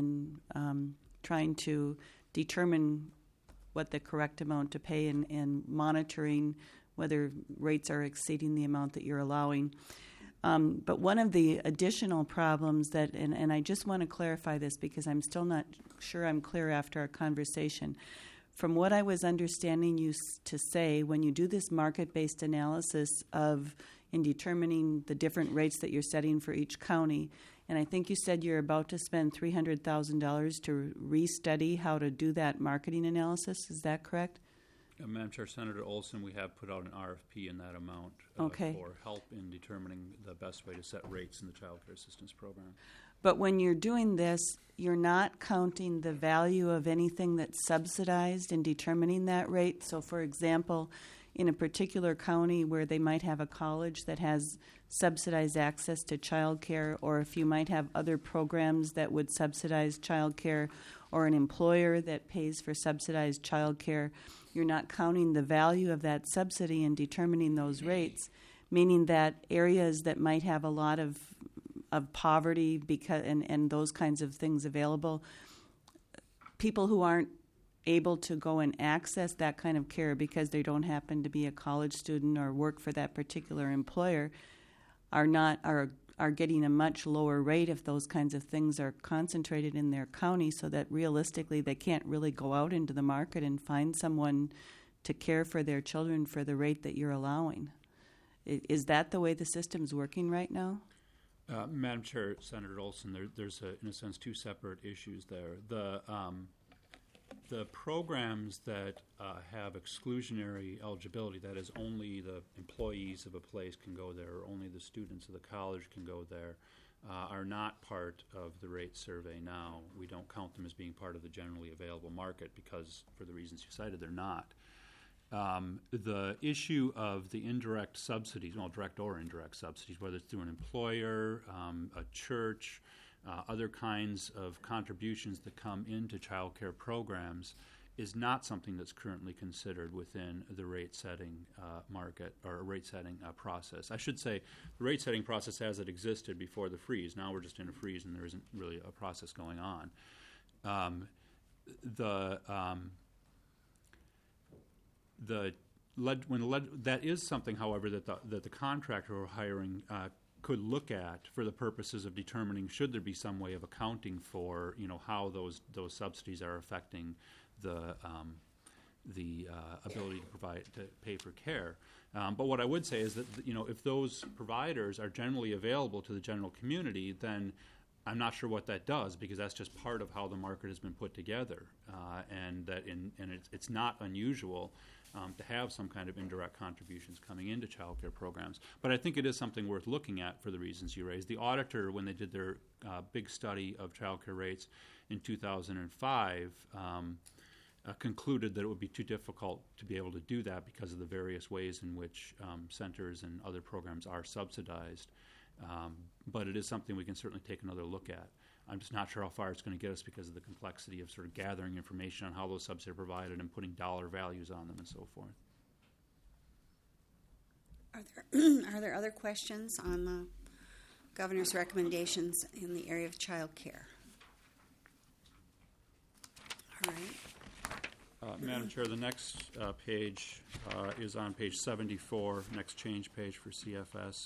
trying to determine what the correct amount to pay and monitoring whether rates are exceeding the amount that you're allowing. But one of the additional problems that, and I just want to clarify this because I'm still not sure I'm clear after our conversation. From what I was understanding you to say, when you do this market-based analysis in determining the different rates that you're setting for each county, and I think you said you're about to spend $300,000 to restudy how to do that marketing analysis. Is that correct? Madam Chair, Senator Olson, we have put out an RFP in that amount for help in determining the best way to set rates in the child care assistance program. But when you're doing this, you're not counting the value of anything that's subsidized in determining that rate. So, for example, in a particular county where they might have a college that has subsidized access to child care, or if you might have other programs that would subsidize child care, or an employer that pays for subsidized child care, you're not counting the value of that subsidy in determining those rates, meaning that areas that might have a lot of poverty and those kinds of things available, people who aren't able to go and access that kind of care because they don't happen to be a college student or work for that particular employer are getting a much lower rate if those kinds of things are concentrated in their county, so that realistically they can't really go out into the market and find someone to care for their children for the rate that you're allowing. Is that the way the system's working right now? Madam Chair, Senator Olson, there's in a sense two separate issues there. The programs that have exclusionary eligibility, that is only the employees of a place can go there, or only the students of the college can go there, are not part of the rate survey now. We don't count them as being part of the generally available market because, for the reasons you cited, they're not. The issue of the indirect subsidies, well, direct or indirect subsidies, whether it's through an employer, a church, other kinds of contributions that come into child care programs, is not something that's currently considered within the rate setting market or rate setting process. I should say the rate setting process as it existed before the freeze. Now we're just in a freeze and there isn't really a process going on. That is something, however, that the contractor we're hiring could look at for the purposes of determining should there be some way of accounting for how those subsidies are affecting the ability to pay for care. But what I would say is that if those providers are generally available to the general community, then I'm not sure what that does, because that's just part of how the market has been put together, and it's not unusual to have some kind of indirect contributions coming into child care programs. But I think it is something worth looking at for the reasons you raised. The auditor, when they did their big study of child care rates in 2005, concluded that it would be too difficult to be able to do that because of the various ways in which centers and other programs are subsidized. But it is something we can certainly take another look at. I'm just not sure how far it's going to get us because of the complexity of sort of gathering information on how those subsidies are provided and putting dollar values on them and so forth. Are there other questions on the governor's recommendations in the area of child care? All right. Madam Chair, the next page is on page 74, next change page for CFS.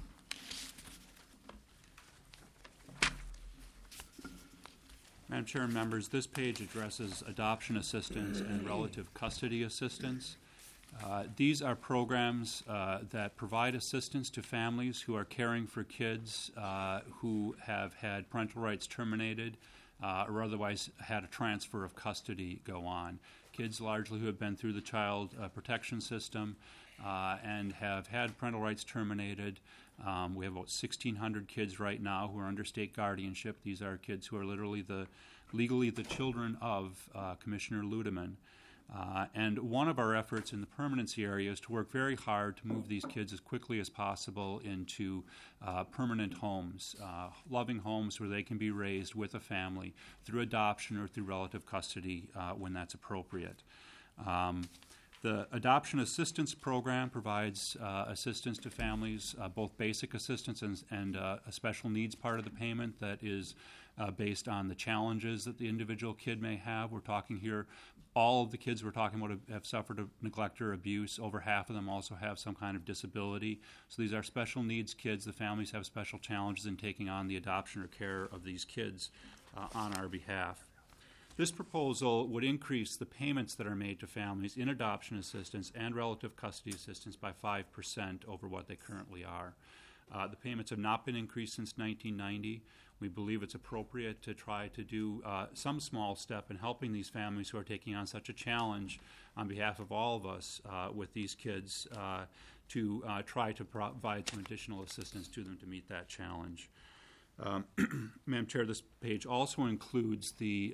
Madam Chair and members, this page addresses adoption assistance and relative custody assistance. These are programs that provide assistance to families who are caring for kids who have had parental rights terminated or otherwise had a transfer of custody go on. Kids largely who have been through the child protection system and have had parental rights terminated. We have about 1,600 kids right now who are under state guardianship. These are kids who are legally the children of Commissioner Ludeman. And one of our efforts in the permanency area is to work very hard to move these kids as quickly as possible into permanent homes, loving homes where they can be raised with a family through adoption or through relative custody when that's appropriate. The Adoption Assistance Program provides assistance to families, both basic assistance and a special needs part of the payment that is based on the challenges that the individual kid may have. We're talking here, all of the kids we're talking about have suffered neglect or abuse. Over half of them also have some kind of disability. So these are special needs kids. The families have special challenges in taking on the adoption or care of these kids on our behalf. This proposal would increase the payments that are made to families in adoption assistance and relative custody assistance by 5% over what they currently are. The payments have not been increased since 1990. We believe it's appropriate to try to do some small step in helping these families who are taking on such a challenge on behalf of all of us with these kids to try to provide some additional assistance to them to meet that challenge. Madam Chair, this page also includes the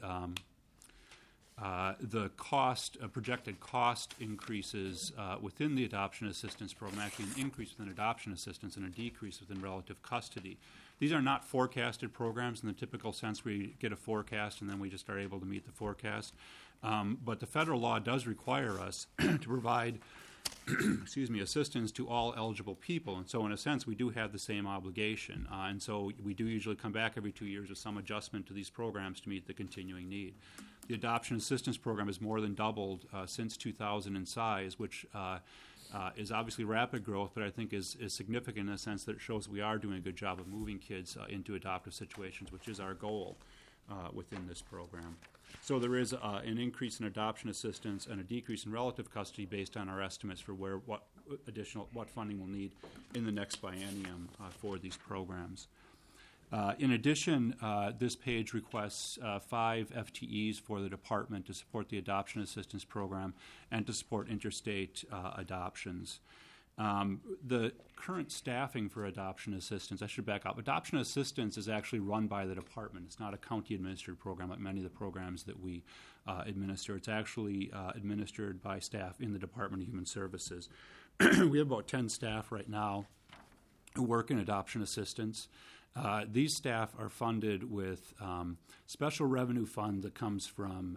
projected cost increases within the adoption assistance program, actually an increase within adoption assistance and a decrease within relative custody. These are not forecasted programs in the typical sense where you get a forecast and then we just are able to meet the forecast. But the federal law does require us to provide assistance to all eligible people. And so in a sense, we do have the same obligation. And so we do usually come back every 2 years with some adjustment to these programs to meet the continuing need. The Adoption Assistance Program has more than doubled since 2000 in size, which is obviously rapid growth, but I think is significant in the sense that it shows we are doing a good job of moving kids into adoptive situations, which is our goal within this program. So there is an increase in adoption assistance and a decrease in relative custody based on our estimates for what funding we'll need in the next biennium for these programs. In addition, this page requests 5 FTEs for the department to support the adoption assistance program and to support interstate adoptions. The current staffing for adoption assistance, I should back up. Adoption assistance is actually run by the department. It's not a county-administered program like many of the programs that we administer. It's actually administered by staff in the Department of Human Services. We have about 10 staff right now who work in adoption assistance. These staff are funded with special revenue fund that comes from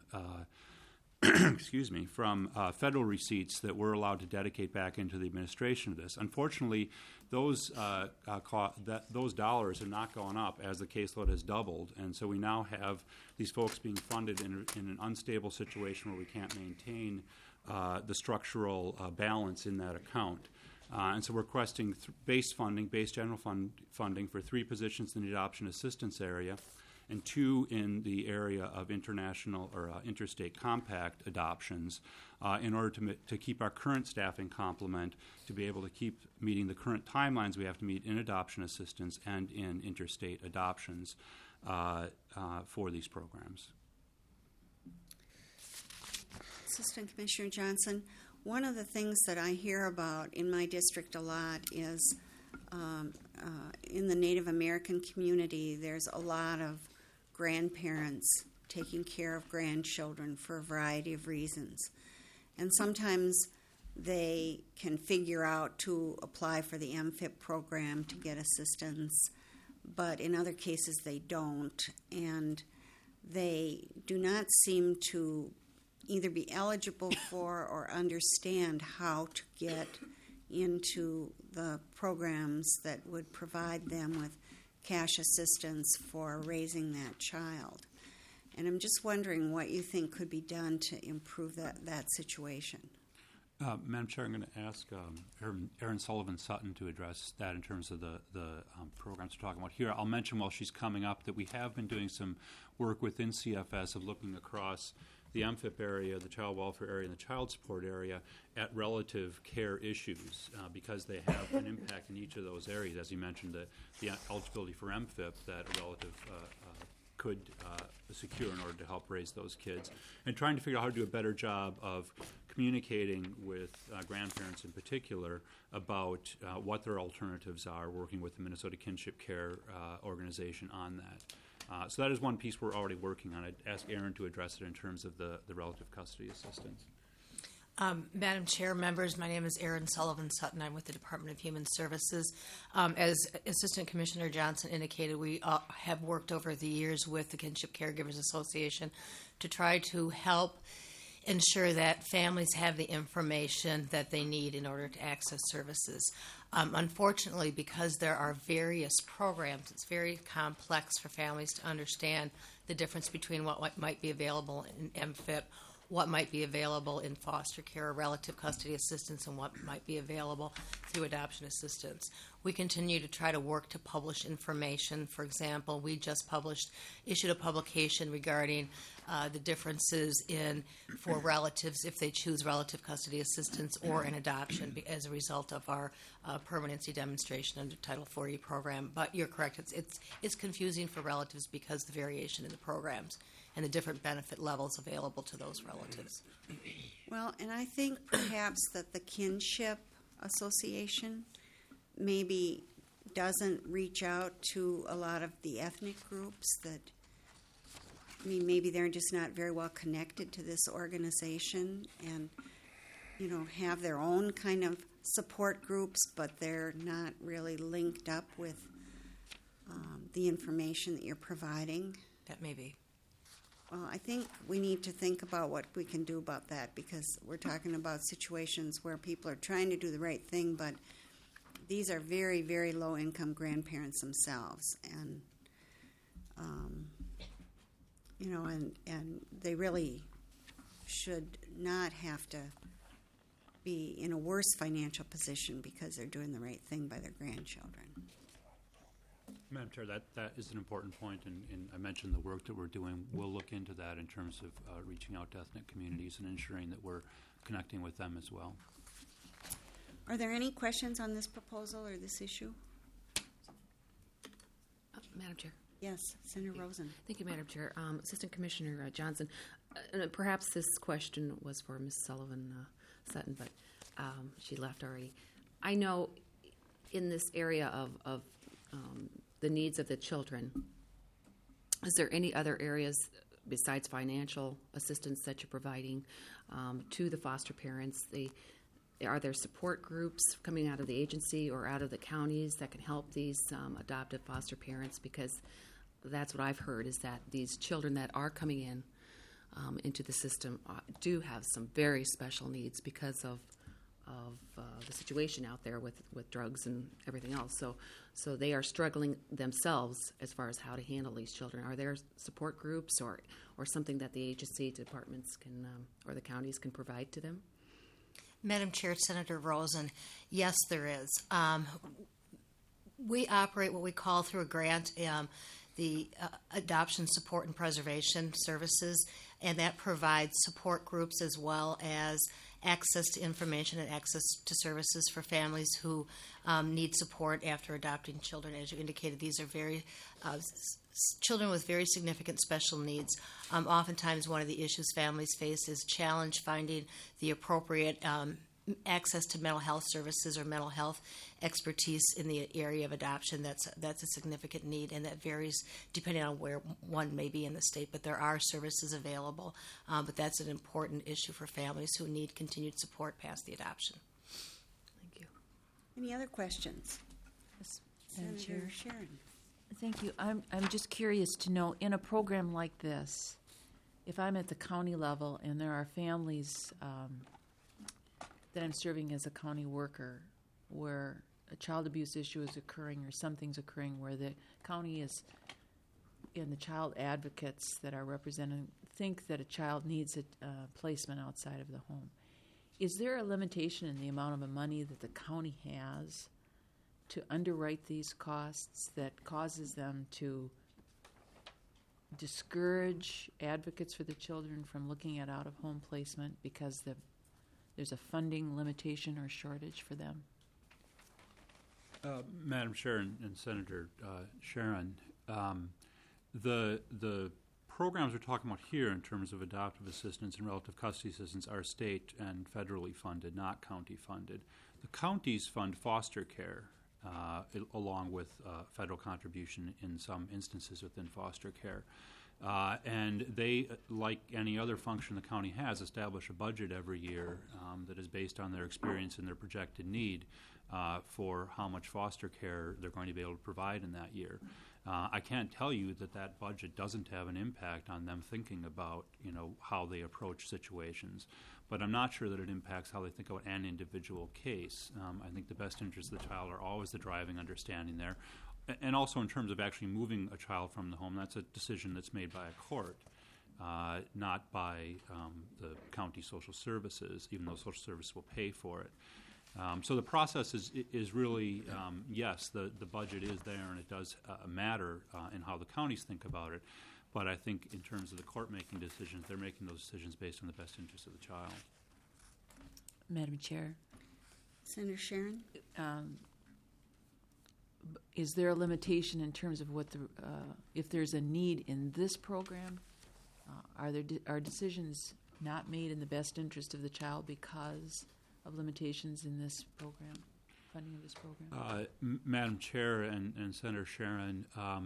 from federal receipts that we're allowed to dedicate back into the administration of this. Unfortunately, those dollars have not gone up as the caseload has doubled, and so we now have these folks being funded in an unstable situation where we can't maintain the structural balance in that account. And so we're requesting base general funding for 3 positions in the adoption assistance area and 2 in the area of international or interstate compact adoptions in order to keep our current staffing complement to be able to keep meeting the current timelines we have to meet in adoption assistance and in interstate adoptions for these programs. Assistant Commissioner Johnson, one of the things that I hear about in my district a lot is in the Native American community, there's a lot of grandparents taking care of grandchildren for a variety of reasons. And sometimes they can figure out to apply for the MFIP program to get assistance, but in other cases they don't. And they do not seem to either be eligible for or understand how to get into the programs that would provide them with cash assistance for raising that child. And I'm just wondering what you think could be done to improve that situation. Madam Chair, I'm going to ask Erin Sullivan Sutton to address that in terms of the programs we're talking about here. I'll mention while she's coming up that we have been doing some work within CFS of looking across the MFIP area, the child welfare area, and the child support area at relative care issues because they have an impact in each of those areas. As you mentioned, the eligibility for MFIP that a relative could secure in order to help raise those kids, and trying to figure out how to do a better job of communicating with grandparents in particular about what their alternatives are, working with the Minnesota Kinship Care organization on that. So that is one piece we're already working on. I'd ask Erin to address it in terms of the relative custody assistance. Madam Chair, members, my name is Erin Sullivan Sutton. I'm with the Department of Human Services. As Assistant Commissioner Johnson indicated, we have worked over the years with the Kinship Caregivers Association to try to help ensure that families have the information that they need in order to access services. Unfortunately, because there are various programs, it's very complex for families to understand the difference between what might be available in MFIP, what might be available in foster care or relative custody assistance, and what might be available through adoption assistance. We continue to try to work to publish information. For example, we just issued a publication regarding the differences for relatives if they choose relative custody assistance or an adoption as a result of our permanency demonstration under Title 40 program. But you're correct; it's confusing for relatives because of the variation in the programs and the different benefit levels available to those relatives. Well, and I think perhaps that the Kinship Association maybe doesn't reach out to a lot of the ethnic groups that, I mean, maybe they're just not very well connected to this organization and, you know, have their own kind of support groups, but they're not really linked up with the information that you're providing. That may be. Well, I think we need to think about what we can do about that because we're talking about situations where people are trying to do the right thing, but these are very, very low-income grandparents themselves, and you know, and they really should not have to be in a worse financial position because they're doing the right thing by their grandchildren. Madam Chair, that is an important point, and I mentioned the work that we're doing. We'll look into that in terms of reaching out to ethnic communities and ensuring that we're connecting with them as well. Are there any questions on this proposal or this issue? Madam Chair. Yes, Senator Rosen. Thank you, Madam Chair. Assistant Commissioner Johnson, perhaps this question was for Ms. Sullivan Sutton, but she left already. I know in this area of the needs of the children, is there any other areas besides financial assistance that you're providing to the foster parents? Are there support groups coming out of the agency or out of the counties that can help these adoptive foster parents? Because that's what I've heard, is that these children that are coming in into the system do have some very special needs because of the situation out there with drugs and everything else. So they are struggling themselves as far as how to handle these children. Are there support groups or something that the agency departments can or the counties can provide to them? Madam Chair, Senator Rosen, yes, there is. We operate what we call through a grant the Adoption Support and Preservation Services, and that provides support groups as well as access to information and access to services for families who need support after adopting children. As you indicated, these are very children with very significant special needs. Oftentimes, one of the issues families face is challenge finding the appropriate access to mental health services or mental health expertise in the area of adoption. That's a significant need, and that varies depending on where one may be in the state. But there are services available. But that's an important issue for families who need continued support past the adoption. Thank you. Any other questions? Yes, Madam Senator Chair. Sharon. Thank you. I'm just curious to know, in a program like this, if I'm at the county level and there are families that I'm serving as a county worker where a child abuse issue is occurring or something's occurring where the county is and the child advocates that are represented think that a child needs a placement outside of the home. Is there a limitation in the amount of money that the county has to underwrite these costs that causes them to discourage advocates for the children from looking at out-of-home placement because there's a funding limitation or shortage for them? Madam Chair and Senator Sharon, the programs we're talking about here in terms of adoptive assistance and relative custody assistance are state and federally funded, not county funded. The counties fund foster care along with federal contribution in some instances within foster care. And they, like any other function the county has, establish a budget every year that is based on their experience and their projected need for how much foster care they're going to be able to provide in that year. I can't tell you that budget doesn't have an impact on them thinking about, how they approach situations. But I'm not sure that it impacts how they think about an individual case. I think the best interests of the child are always the driving understanding there. And also in terms of actually moving a child from the home, that's a decision that's made by a court, not by the county social services, even though social services will pay for it. So the process is really, yes, the budget is there and it does matter in how the counties think about it. But I think in terms of the court making decisions, they're making those decisions based on the best interest of the child. Madam Chair, Senator Sharon? is there a limitation in terms of what if there's a need in this program? Are decisions not made in the best interest of the child because of limitations in this program, funding of this program? Madam Chair and Senator Sharon,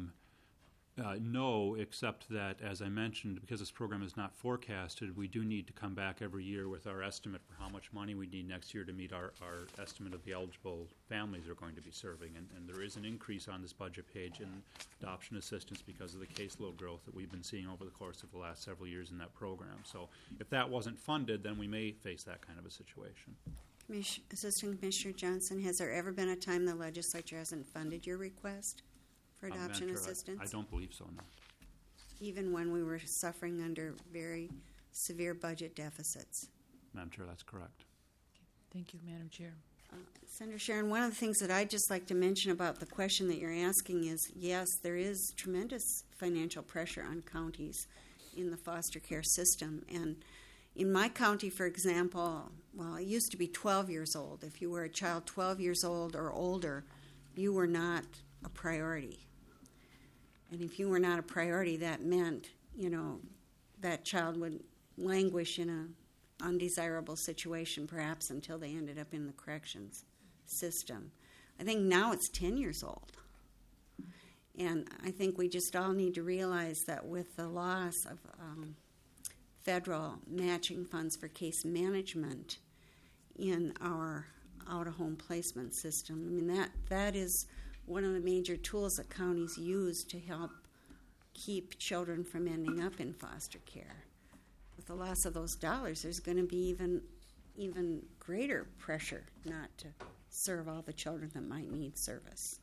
no, except that, as I mentioned, because this program is not forecasted, we do need to come back every year with our estimate for how much money we need next year to meet our estimate of the eligible families we're going to be serving. And there is an increase on this budget page in adoption assistance because of the caseload growth that we've been seeing over the course of the last several years in that program. So if that wasn't funded, then we may face that kind of a situation. Assistant Commissioner Johnson, has there ever been a time the legislature hasn't funded your request for adoption Madam Chair, assistance? I don't believe so, no. Even when we were suffering under very severe budget deficits? Madam Chair, that's correct. Thank you, Madam Chair. Senator Sharon, one of the things that I'd just like to mention about the question that you're asking is, yes, there is tremendous financial pressure on counties in the foster care system. And in my county, for example, well, it used to be 12 years old. If you were a child 12 years old or older, you were not a priority. And if you were not a priority, that meant, that child would languish in an undesirable situation, perhaps until they ended up in the corrections system. I think now it's 10 years old. And I think we just all need to realize that with the loss of federal matching funds for case management in our out-of-home placement system, I mean, that is one of the major tools that counties use to help keep children from ending up in foster care. With the loss of those dollars, there's going to be even greater pressure not to serve all the children that might need service.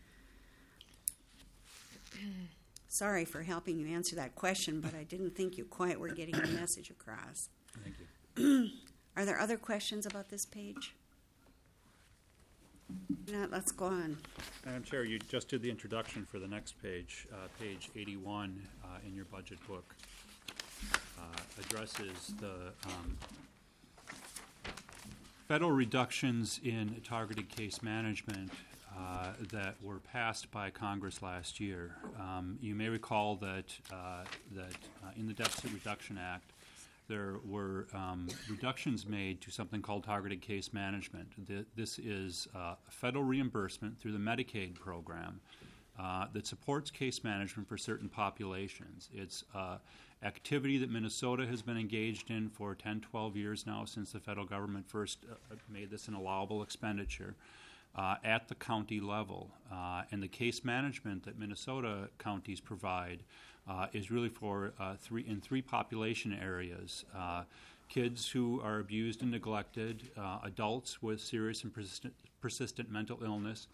Sorry for helping you answer that question, but I didn't think you quite were getting the message across. Thank you. Are there other questions about this page? No, let's go on. Madam Chair, you just did the introduction for the next page, page 81 in your budget book. Addresses the federal reductions in targeted case management that were passed by Congress last year. You may recall that in the Deficit Reduction Act, there were reductions made to something called targeted case management. This is federal reimbursement through the Medicaid program that supports case management for certain populations. It's activity that Minnesota has been engaged in for 10, 12 years now since the federal government first made this an allowable expenditure at the county level. And the case management that Minnesota counties provide is really for three population areas. Kids who are abused and neglected, adults with serious and persistent mental illness,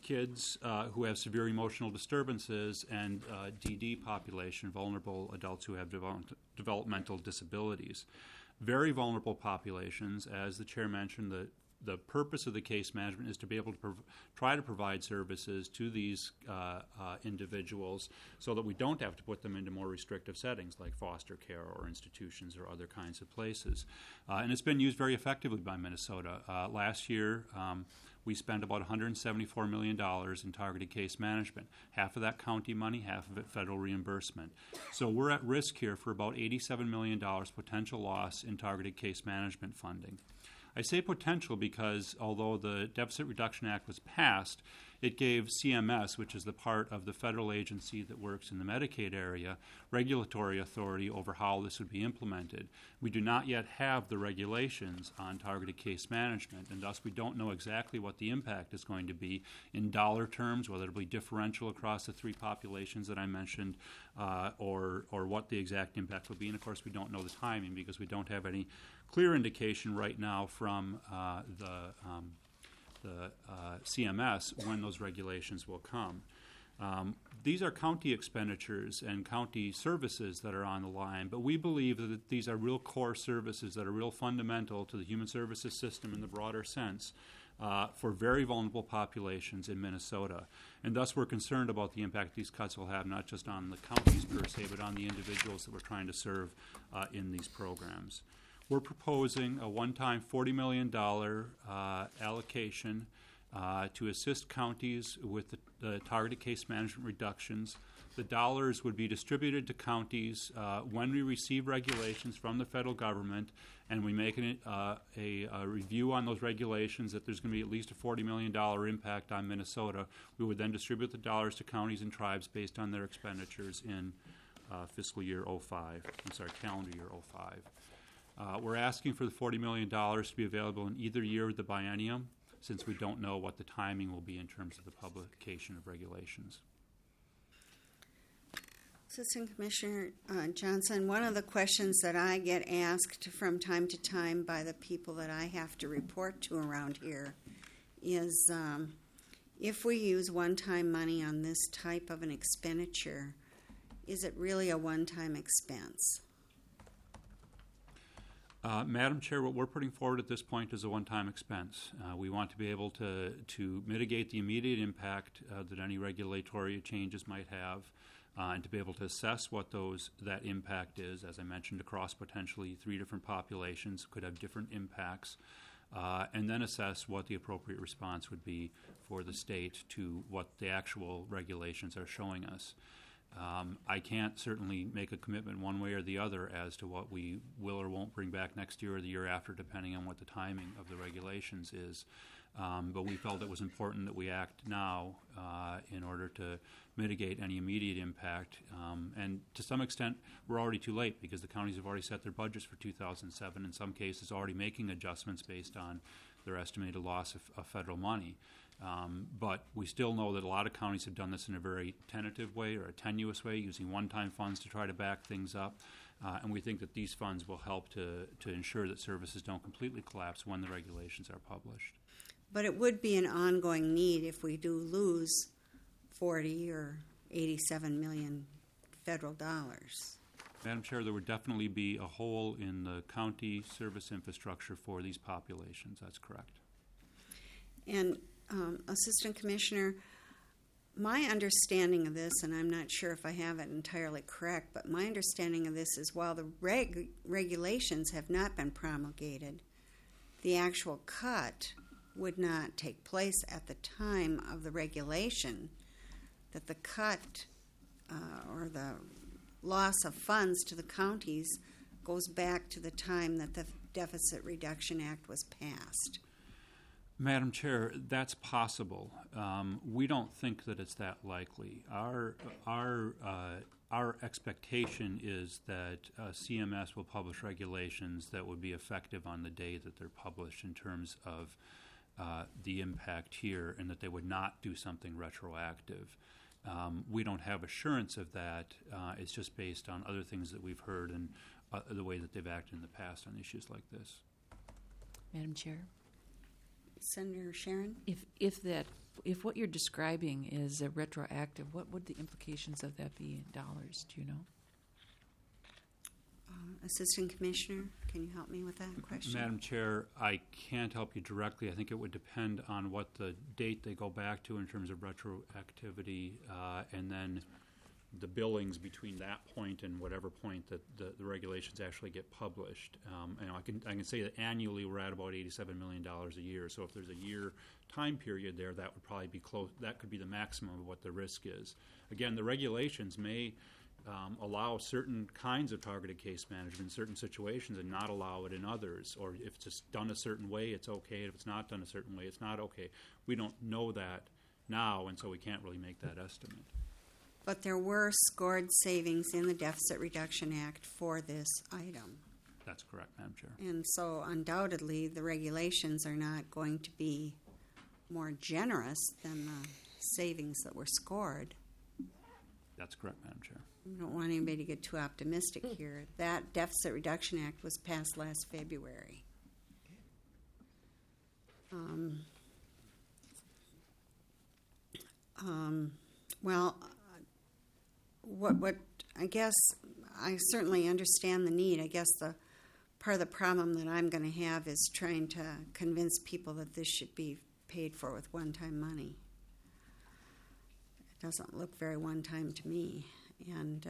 kids who have severe emotional disturbances, and DD population, vulnerable adults who have developmental disabilities. Very vulnerable populations, as the chair mentioned, the purpose of the case management is to be able to try to provide services to these individuals so that we don't have to put them into more restrictive settings like foster care or institutions or other kinds of places. And it's been used very effectively by Minnesota. Last year, we spent about $174 million in targeted case management. Half of that county money, half of it federal reimbursement. So we're at risk here for about $87 million potential loss in targeted case management funding. I say potential because although the Deficit Reduction Act was passed, it gave CMS, which is the part of the federal agency that works in the Medicaid area, regulatory authority over how this would be implemented. We do not yet have the regulations on targeted case management, and thus we don't know exactly what the impact is going to be in dollar terms, whether it'll be differential across the three populations that I mentioned, or what the exact impact will be. And of course, we don't know the timing because we don't have any clear indication right now from the CMS when those regulations will come. These are county expenditures and county services that are on the line, but we believe that these are real core services that are real fundamental to the human services system in the broader sense for very vulnerable populations in Minnesota. And thus we're concerned about the impact these cuts will have not just on the counties per se, but on the individuals that we're trying to serve in these programs. We're proposing a one-time $40 million allocation to assist counties with the targeted case management reductions. The dollars would be distributed to counties when we receive regulations from the federal government and we make a review on those regulations that there's going to be at least a $40 million impact on Minnesota. We would then distribute the dollars to counties and tribes based on their expenditures in calendar year 05. We're asking for the $40 million to be available in either year of the biennium, since we don't know what the timing will be in terms of the publication of regulations. Assistant Commissioner Johnson, one of the questions that I get asked from time to time by the people that I have to report to around here is if we use one-time money on this type of an expenditure, is it really a one-time expense? Madam Chair, what we're putting forward at this point is a one-time expense. We want to be able to mitigate the immediate impact that any regulatory changes might have, and to be able to assess what that impact is. As I mentioned, across potentially 3 different populations could have different impacts, and then assess what the appropriate response would be for the state to what the actual regulations are showing us. I can't certainly make a commitment one way or the other as to what we will or won't bring back next year or the year after, depending on what the timing of the regulations is. But we felt it was important that we act now in order to mitigate any immediate impact. And to some extent, we're already too late because the counties have already set their budgets for 2007, in some cases already making adjustments based on their estimated loss of federal money. But we still know that a lot of counties have done this in a very tentative way or a tenuous way, using one-time funds to try to back things up. And we think that these funds will help to ensure that services don't completely collapse when the regulations are published. But it would be an ongoing need if we do lose 40 or 87 million federal dollars. Madam Chair, there would definitely be a hole in the county service infrastructure for these populations. That's correct. And Assistant Commissioner, my understanding of this, and I'm not sure if I have it entirely correct, but my understanding of this is while the regulations have not been promulgated, the actual cut would not take place at the time of the regulation, that the cut or the loss of funds to the counties goes back to the time that the Deficit Reduction Act was passed. Madam Chair, that's possible. We don't think that it's that likely. Our expectation is that CMS will publish regulations that would be effective on the day that they're published in terms of the impact here, and that they would not do something retroactive. We don't have assurance of that. It's just based on other things that we've heard and the way that they've acted in the past on issues like this. Madam Chair? Senator Sharon? If what you're describing is a retroactive, what would the implications of that be in dollars? Do you know? Assistant Commissioner, can you help me with that question? Madam Chair, I can't help you directly. I think it would depend on what the date they go back to in terms of retroactivity, and then the billings between that point and whatever point that the regulations actually get published. I can say that annually we're at about $87 million a year. So if there's a year time period there, that would probably be close. That could be the maximum of what the risk is. Again, the regulations may allow certain kinds of targeted case management in certain situations and not allow it in others. Or if it's done a certain way, it's okay. If it's not done a certain way, it's not okay. We don't know that now, and so we can't really make that estimate. But there were scored savings in the Deficit Reduction Act for this item. That's correct, Madam Chair. And so undoubtedly the regulations are not going to be more generous than the savings that were scored. That's correct, Madam Chair. I don't want anybody to get too optimistic here. That Deficit Reduction Act was passed last February. What I guess I certainly understand the need. I guess the part of the problem that I'm going to have is trying to convince people that this should be paid for with one-time money. It doesn't look very one-time to me. And,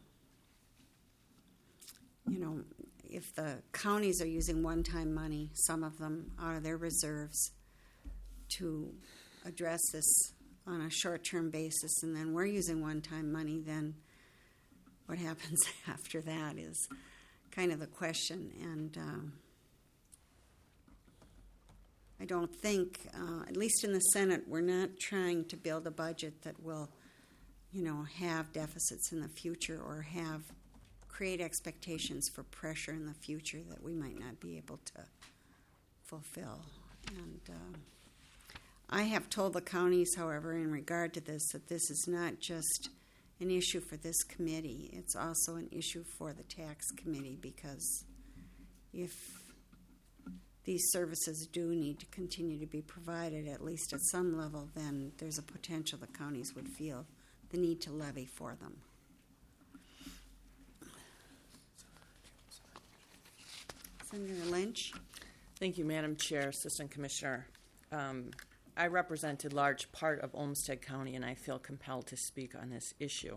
if the counties are using one-time money, some of them out of their reserves, to address this on a short-term basis, and then we're using one-time money, then what happens after that is kind of the question. And I don't think, at least in the Senate, we're not trying to build a budget that will, have deficits in the future or create expectations for pressure in the future that we might not be able to fulfill. And I have told the counties, however, in regard to this, that this is not just an issue for this committee. It's also an issue for the tax committee, because if these services do need to continue to be provided, at least at some level, then there's a potential the counties would feel the need to levy for them. Senator Lynch? Thank you, Madam Chair, Assistant Commissioner. I represented large part of Olmsted County, and I feel compelled to speak on this issue.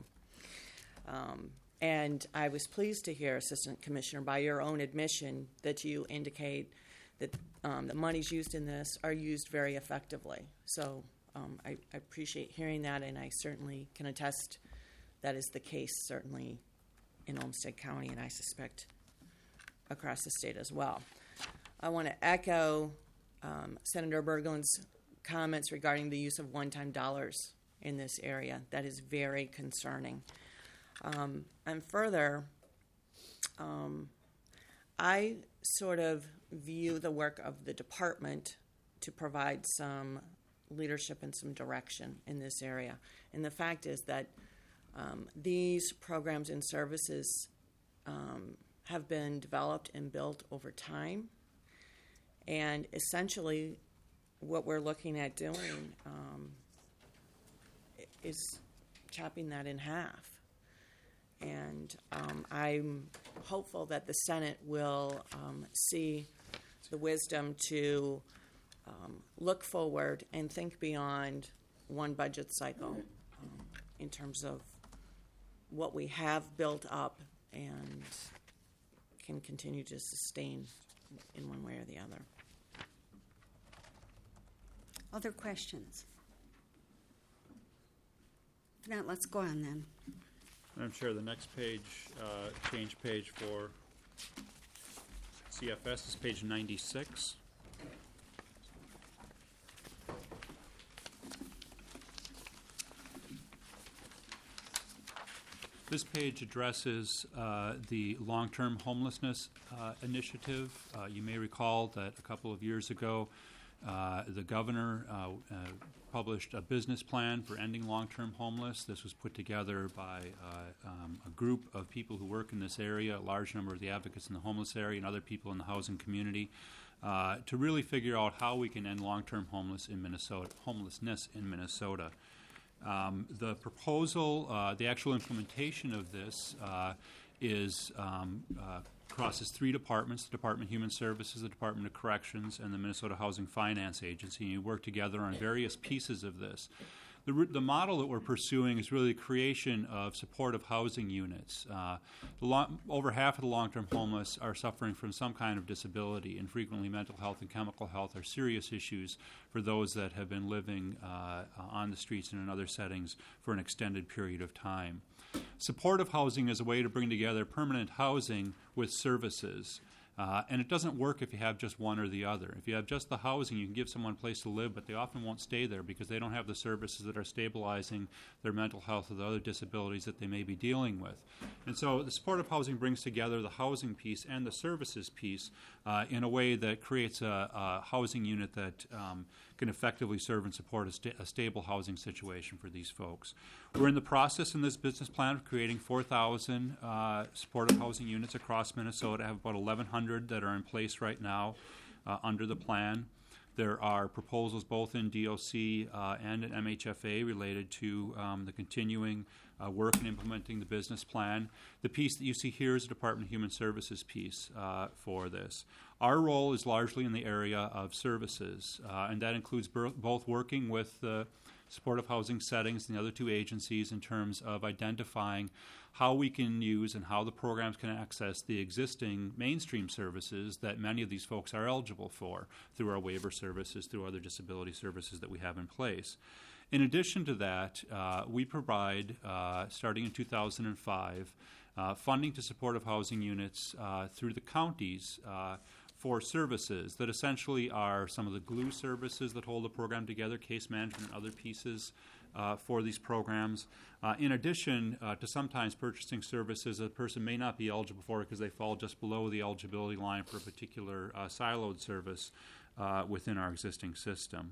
And I was pleased to hear, Assistant Commissioner, by your own admission, that you indicate that the monies used in this are used very effectively. So I appreciate hearing that, and I certainly can attest that is the case, certainly in Olmsted County, and I suspect across the state as well. I want to echo Senator Berglund's comments regarding the use of one-time dollars in this area. That is very concerning. And further, I sort of view the work of the department to provide some leadership and some direction in this area. And the fact is that these programs and services have been developed and built over time. And essentially, what we're looking at doing is chopping that in half. And I'm hopeful that the Senate will see the wisdom to look forward and think beyond one budget cycle in terms of what we have built up and can continue to sustain in one way or the other. Other questions? If not, let's go on then. Madam Chair, the next page, change page for CFS is page 96. This page addresses the long-term homelessness initiative. You may recall that a couple of years ago, the governor published a business plan for ending long-term homeless. This was put together by a group of people who work in this area, a large number of the advocates in the homeless area and other people in the housing community. to really figure out how we can end long-term homelessness in Minnesota. The proposal, the actual implementation of this crosses three departments: the Department of Human Services, the Department of Corrections, and the Minnesota Housing Finance Agency. And you work together on various pieces of this. The model that we're pursuing is really the creation of supportive housing units. Over half of the long-term homeless are suffering from some kind of disability, and frequently mental health and chemical health are serious issues for those that have been living on the streets and in other settings for an extended period of time. Supportive housing is a way to bring together permanent housing with services. And it doesn't work if you have just one or the other. If you have just the housing, you can give someone a place to live, but they often won't stay there because they don't have the services that are stabilizing their mental health or the other disabilities that they may be dealing with. And so the supportive housing brings together the housing piece and the services piece in a way that creates a housing unit that can effectively serve and support a stable housing situation for these folks. We're in the process in this business plan of creating 4,000 supportive housing units across Minnesota. I have about 1,100 that are in place right now under the plan. There are proposals both in DOC and in MHFA related to the continuing work in implementing the business plan. The piece that you see here is the Department of Human Services piece for this. Our role is largely in the area of services, and that includes both working with the supportive housing settings and the other two agencies in terms of identifying how we can use and how the programs can access the existing mainstream services that many of these folks are eligible for through our waiver services, through other disability services that we have in place. In addition to that, we provide, starting in 2005, funding to supportive housing units through the counties for services that essentially are some of the glue services that hold the program together, case management and other pieces for these programs. In addition to sometimes purchasing services a person may not be eligible for because they fall just below the eligibility line for a particular siloed service within our existing system.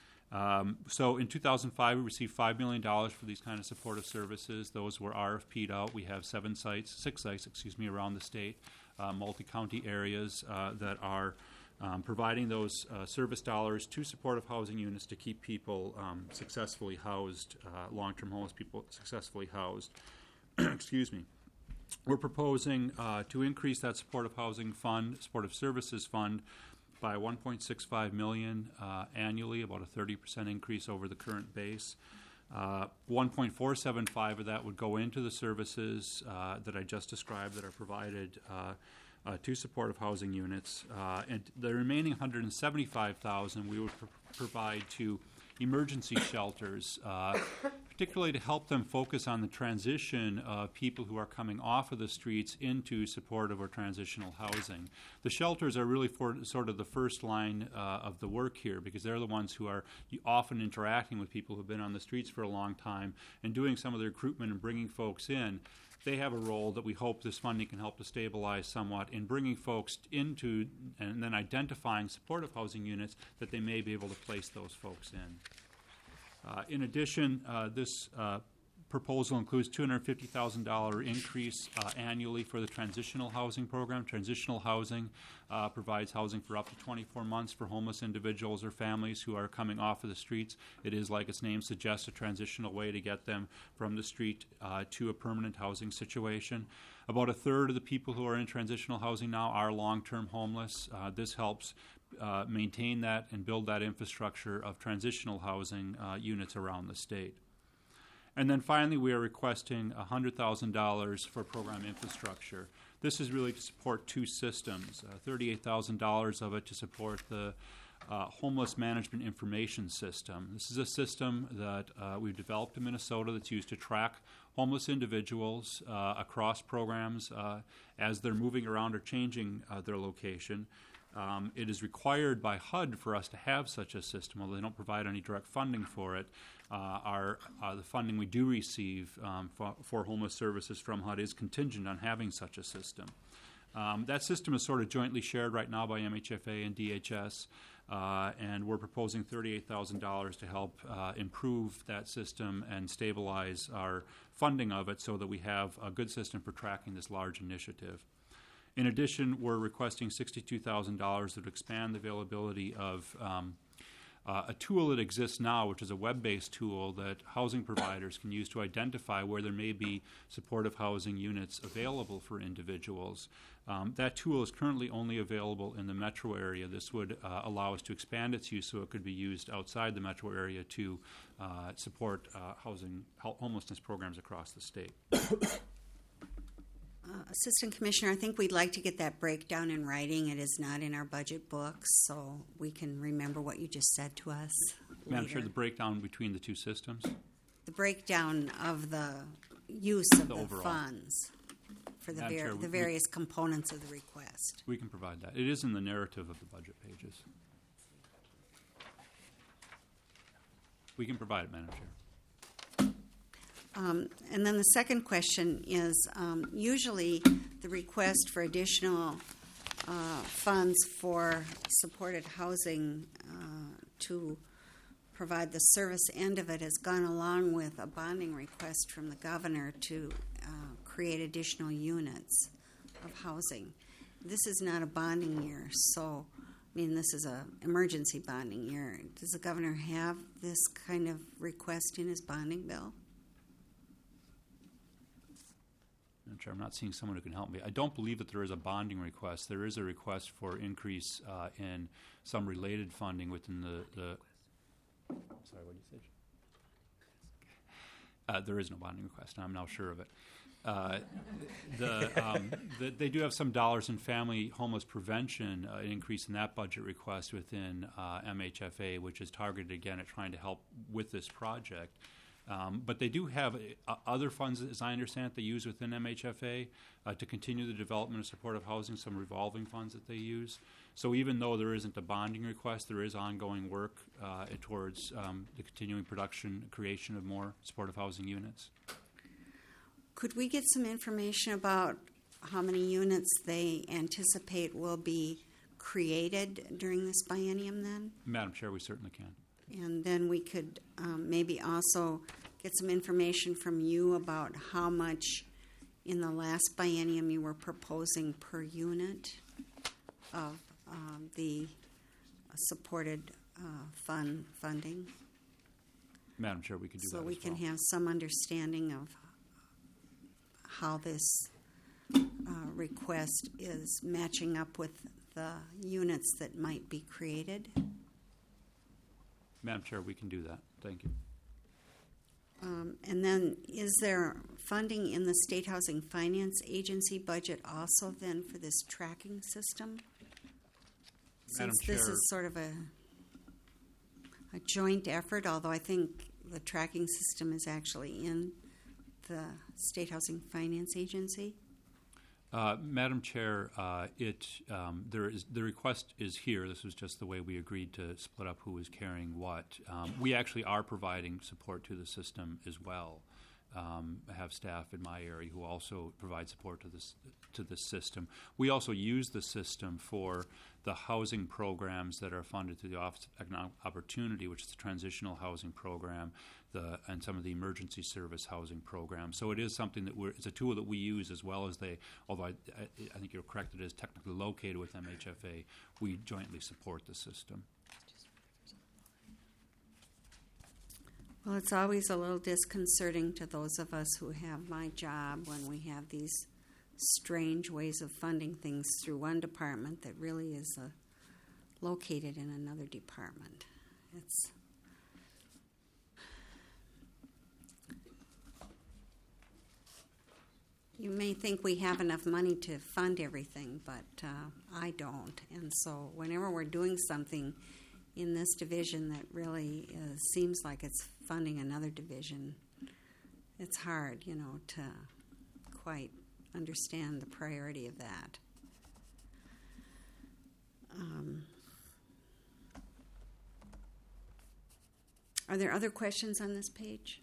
So in 2005, we received $5 million for these kind of supportive services. Those were RFP'd out. We have six sites, around the state, multi-county areas that are providing those service dollars to supportive housing units to keep people successfully housed, long-term homeless people successfully housed. Excuse me. We're proposing to increase that supportive housing fund, supportive services fund, by $1.65 million annually, about a 30% increase over the current base. 1.475 of that would go into the services that I just described that are provided to supportive housing units, and the remaining $175,000 we would provide to emergency shelters, particularly to help them focus on the transition of people who are coming off of the streets into supportive or transitional housing. The shelters are really for sort of the first line of the work here because they're the ones who are often interacting with people who've been on the streets for a long time and doing some of the recruitment and bringing folks in. They have a role that we hope this funding can help to stabilize somewhat in bringing folks into and then identifying supportive housing units that they may be able to place those folks in. In addition, this proposal includes $250,000 increase annually for the transitional housing program. Transitional housing provides housing for up to 24 months for homeless individuals or families who are coming off of the streets. It is, like its name suggests, a transitional way to get them from the street to a permanent housing situation. About a third of the people who are in transitional housing now are long-term homeless. This helps maintain that and build that infrastructure of transitional housing units around the state. And then finally, we are requesting $100,000 for program infrastructure. This is really to support two systems, $38,000 of it to support the homeless management information system. This is a system that we've developed in Minnesota that's used to track homeless individuals across programs as they're moving around or changing their location. It is required by HUD for us to have such a system, although they don't provide any direct funding for it. The funding we do receive for homeless services from HUD is contingent on having such a system. That system is sort of jointly shared right now by MHFA and DHS, and we're proposing $38,000 to help improve that system and stabilize our funding of it so that we have a good system for tracking this large initiative. In addition, we're requesting $62,000 that would expand the availability of a tool that exists now, which is a web-based tool that housing providers can use to identify where there may be supportive housing units available for individuals. That tool is currently only available in the metro area. This would allow us to expand its use so it could be used outside the metro area to support homelessness programs across the state. Assistant Commissioner, I think we'd like to get that breakdown in writing. It is not in our budget books, so we can remember what you just said to us Madam later. Chair, the breakdown between the two systems? The breakdown of the use of the overall funds for the, Madam Chair, the various components of the request. We can provide that. It is in the narrative of the budget pages. We can provide it, Madam Chair. And then the second question is, usually the request for additional funds for supported housing to provide the service end of it has gone along with a bonding request from the governor to create additional units of housing. This is not a bonding year, so, I mean, this is an emergency bonding year. Does the governor have this kind of request in his bonding bill? Madam Chair, I'm not seeing someone who can help me. I don't believe that there is a bonding request. There is a request for increase in some related funding within the sorry, what did you say? There is no bonding request, and I'm now sure of it. They do have some dollars in family homeless prevention, an increase in that budget request within MHFA, which is targeted again at trying to help with this project. But they do have other funds, as I understand it, they use within MHFA to continue the development of supportive housing, some revolving funds that they use. So even though there isn't a bonding request, there is ongoing work towards the continuing creation of more supportive housing units. Could we get some information about how many units they anticipate will be created during this biennium then? Madam Chair, we certainly can. And then we could maybe also get some information from you about how much in the last biennium you were proposing per unit of the supported funding. Madam Chair, we can do that So we as can well. have some understanding of how this request is matching up with the units that might be created. Madam Chair, we can do that. Thank you. And then, is there funding in the State Housing Finance Agency budget also then for this tracking system? Madam Since this Chair. is sort of a joint effort, although I think the tracking system is actually in the State Housing Finance Agency. Madam Chair, the request is here. This was just the way we agreed to split up who was carrying what. We actually are providing support to the system as well. I have staff in my area who also provide support to this system. We also use the system for the housing programs that are funded through the Office of Economic Opportunity, which is the transitional housing program, and some of the emergency service housing programs. So it is something that it's a tool that we use as well as although I think you're correct, it is technically located with MHFA, we jointly support the system. Well, it's always a little disconcerting to those of us who have my job when we have these strange ways of funding things through one department that really is located in another department. You may think we have enough money to fund everything, but I don't. And so whenever we're doing something in this division that really seems like it's funding another division, it's hard, to quite understand the priority of that. Are there other questions on this page?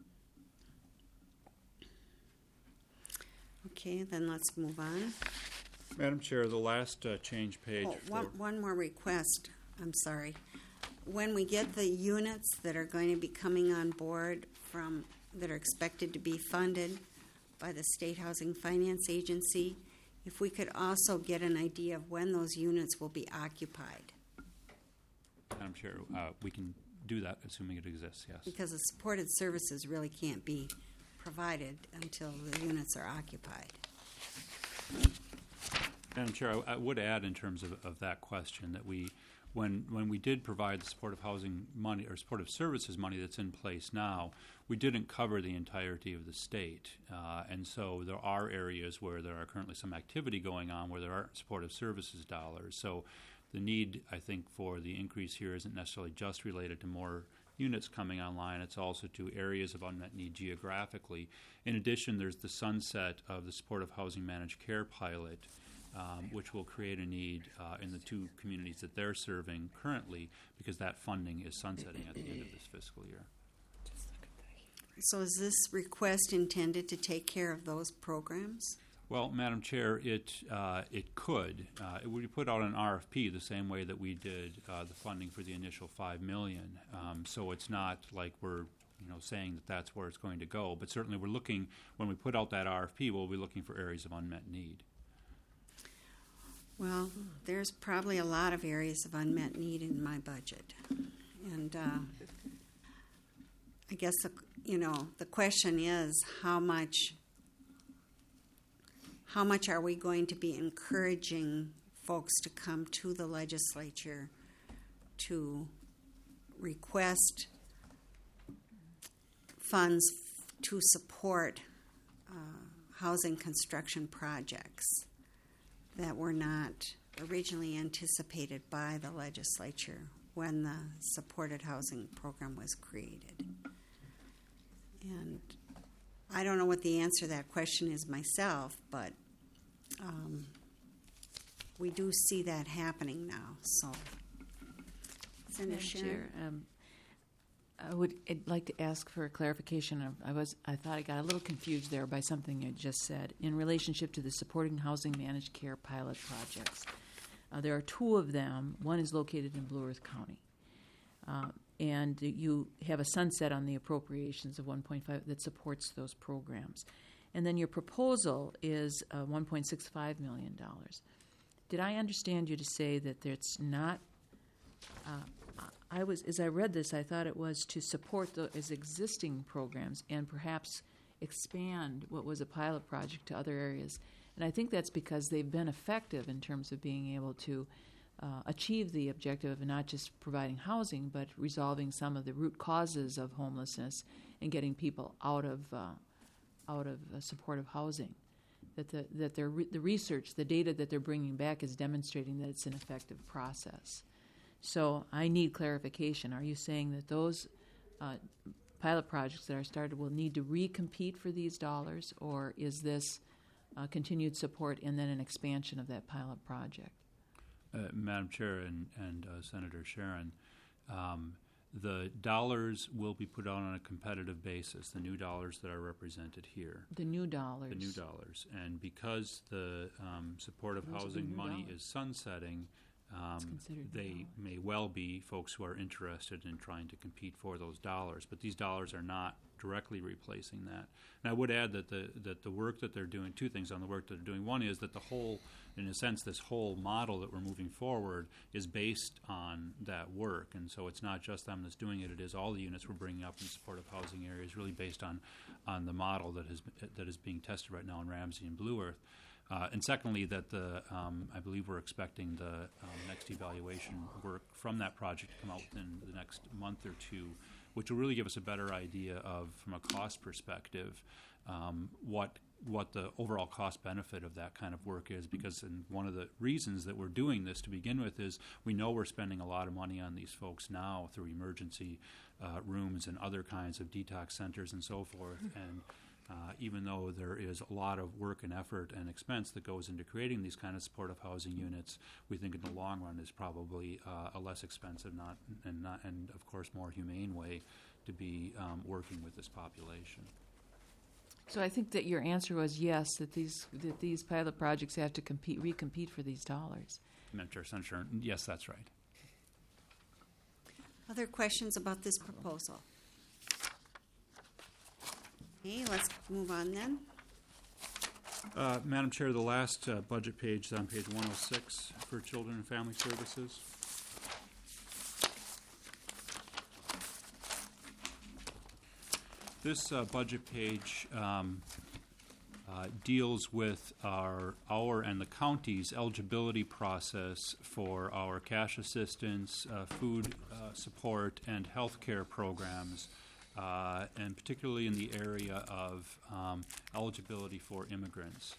Okay, then let's move on. Madam Chair, the last change page. One more request. I'm sorry. When we get the units that are going to be coming on board that are expected to be funded by the State Housing Finance Agency, if we could also get an idea of when those units will be occupied, Madam Chair, we can do that, assuming it exists, yes. because the supported services really can't be provided until the units are occupied. Madam Chair, I would add in terms of that question that when we did provide the supportive housing money or supportive services money that's in place now, we didn't cover the entirety of the state. And so there are areas where there are currently some activity going on where there aren't supportive services dollars. So the need, I think, for the increase here isn't necessarily just related to more units coming online. It's also to areas of unmet need geographically. In addition, there's the sunset of the supportive housing managed care pilot, which will create a need in the two communities that they're serving currently, because that funding is sunsetting at the end of this fiscal year. So is this request intended to take care of those programs? Well, Madam Chair, it could. It would be put out an RFP the same way that we did the funding for the initial $5 million. So it's not like we're saying that that's where it's going to go. But certainly we're looking, when we put out that RFP, we'll be looking for areas of unmet need. Well, there's probably a lot of areas of unmet need in my budget. And I guess, the question is how much are we going to be encouraging folks to come to the legislature to request funds to support housing construction projects that were not originally anticipated by the legislature when the supported housing program was created. And I don't know what the answer to that question is myself, but we do see that happening now. So, Senator Madam Sharon? Chair, I'd like to ask for a clarification. I thought I got a little confused there by something you just said in relationship to the supporting housing managed care pilot projects. There are two of them. One is located in Blue Earth County, and you have a sunset on the appropriations of 1.5 that supports those programs. And then your proposal is $1.65 million. Did I understand you to say that it's not? As I read this, I thought it was to support those existing programs and perhaps expand what was a pilot project to other areas. And I think that's because they've been effective in terms of being able to achieve the objective of not just providing housing, but resolving some of the root causes of homelessness and getting people out of supportive housing. That the research, the data that they're bringing back is demonstrating that it's an effective process. So I need clarification. Are you saying that those pilot projects that are started will need to recompete for these dollars, or is this continued support and then an expansion of that pilot project? Madam Chair and Senator Sharon, the dollars will be put out on a competitive basis, the new dollars that are represented here. The new dollars. The new dollars. And because the supportive housing money is sunsetting, they may well be folks who are interested in trying to compete for those dollars, but these dollars are not directly replacing that. And I would add that the work that they're doing, two things on the work that they're doing. One is that the whole, in a sense, this whole model that we're moving forward is based on that work, and so it's not just them that's doing it. It is all the units we're bringing up in supportive housing areas, really based on the model that is being tested right now in Ramsey and Blue Earth. And secondly, that I believe we're expecting the next evaluation work from that project to come out within the next month or two, which will really give us a better idea of, from a cost perspective, what the overall cost benefit of that kind of work is. Because one of the reasons that we're doing this to begin with is we know we're spending a lot of money on these folks now through emergency rooms and other kinds of detox centers and so forth. And even though there is a lot of work and effort and expense that goes into creating these kind of supportive housing units, we think in the long run is probably a less expensive and of course more humane way to be working with this population. So I think that your answer was yes, that these pilot projects have to recompete for these dollars. Madam Chair, Senator, yes, that's right. Other questions about this proposal? Okay, let's move on then. Madam Chair, the last budget page is on page 106 for Children and Family Services. This budget page deals with our and the county's eligibility process for our cash assistance, food support, and health care programs, and particularly in the area of eligibility for immigrants.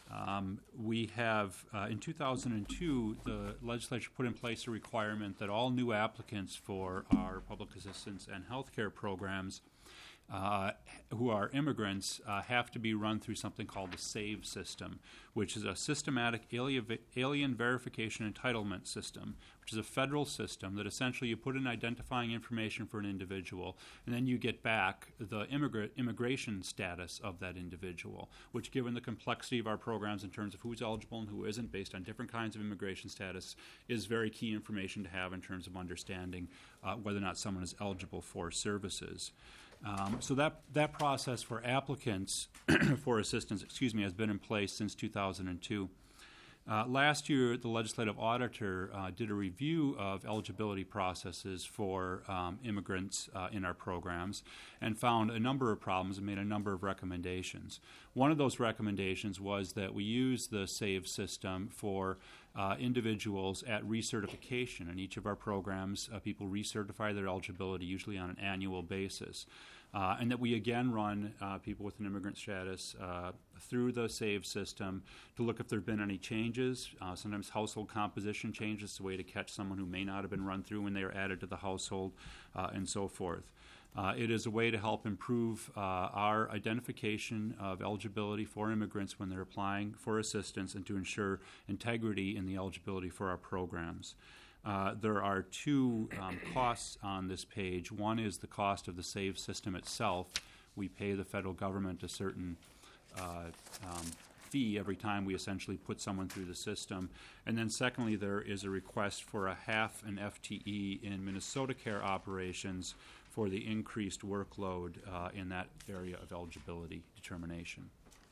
We have, in 2002, the legislature put in place a requirement that all new applicants for our public assistance and health care programs who are immigrants have to be run through something called the SAVE system, which is a systematic alien verification entitlement system, which is a federal system that essentially you put in identifying information for an individual, and then you get back the immigration status of that individual, which, given the complexity of our programs in terms of who's eligible and who isn't based on different kinds of immigration status, is very key information to have in terms of understanding whether or not someone is eligible for services. So that process for applicants for assistance, has been in place since 2002. Last year, the legislative auditor did a review of eligibility processes for immigrants in our programs and found a number of problems and made a number of recommendations. One of those recommendations was that we use the SAVE system for individuals at recertification. In each of our programs, people recertify their eligibility, usually on an annual basis. And that we again run people with an immigrant status through the SAVE system to look if there have been any changes. Sometimes household composition changes, is a way to catch someone who may not have been run through when they are added to the household, and so forth. It is a way to help improve our identification of eligibility for immigrants when they're applying for assistance and to ensure integrity in the eligibility for our programs. There are two costs on this page. One is the cost of the SAVE system itself. We pay the federal government a certain fee every time we essentially put someone through the system. And then secondly, there is a request for a half an FTE in Minnesota Care operations for the increased workload in that area of eligibility determination.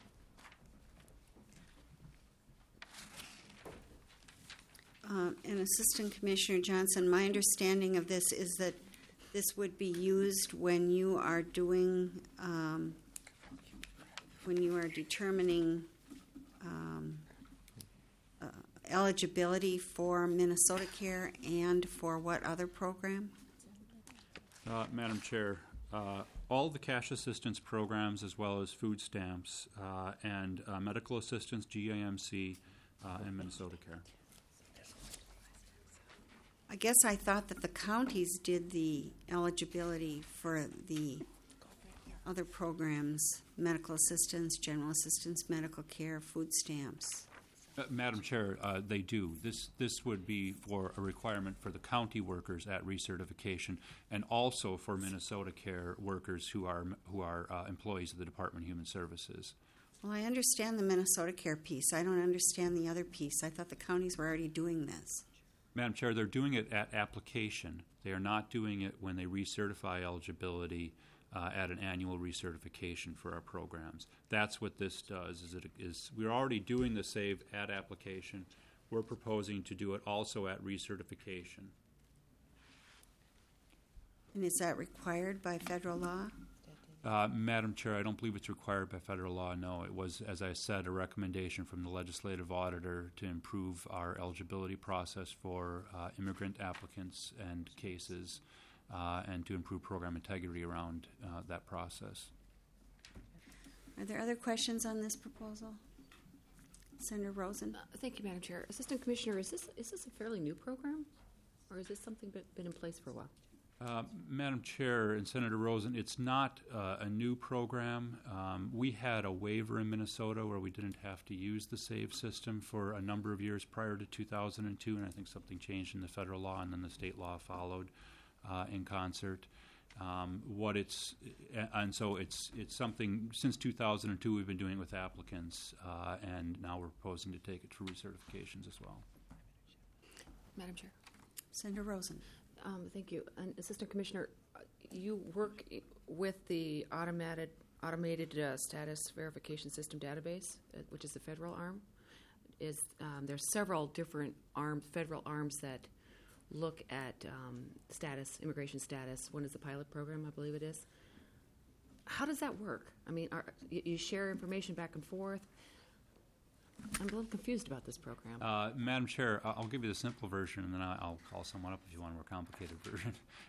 And Assistant Commissioner Johnson, my understanding of this is that this would be used when you are doing, when you are determining eligibility for Minnesota Care and for what other program? Madam Chair, all the cash assistance programs, as well as food stamps and medical assistance, GAMC, and Minnesota Care. I guess I thought that the counties did the eligibility for the other programs, medical assistance, general assistance, medical care, food stamps. Madam Chair, they do. This would be for a requirement for the county workers at recertification, and also for Minnesota Care workers who are employees of the Department of Human Services. Well, I understand the Minnesota Care piece. I don't understand the other piece. I thought the counties were already doing this. Madam Chair, they're doing it at application. They are not doing it when they recertify eligibility at an annual recertification for our programs. That's what this does. We're already doing the SAVE at application. We're proposing to do it also at recertification. And is that required by federal law? Madam Chair, I don't believe it's required by federal law, no. It was, as I said, a recommendation from the legislative auditor to improve our eligibility process for immigrant applicants and cases and to improve program integrity around that process. Are there other questions on this proposal? Senator Rosen? Thank you, Madam Chair. Assistant Commissioner, is this a fairly new program, or is this something been in place for a while? Madam Chair and Senator Rosen, it's not a new program. We had a waiver in Minnesota where we didn't have to use the SAVE system for a number of years prior to 2002, and I think something changed in the federal law, and then the state law followed in concert. So it's something since 2002 we've been doing with applicants, and now we're proposing to take it for recertifications as well. Madam Chair. Senator Rosen. Thank you. And Assistant Commissioner, you work with the automated automated status verification system database, which is the federal arm. There's several different federal arms that look at immigration status. One is the pilot program, I believe it is. How does that work? I mean, you share information back and forth? I'm a little confused about this program. Madam Chair, I'll give you the simple version, and then I'll call someone up if you want a more complicated version.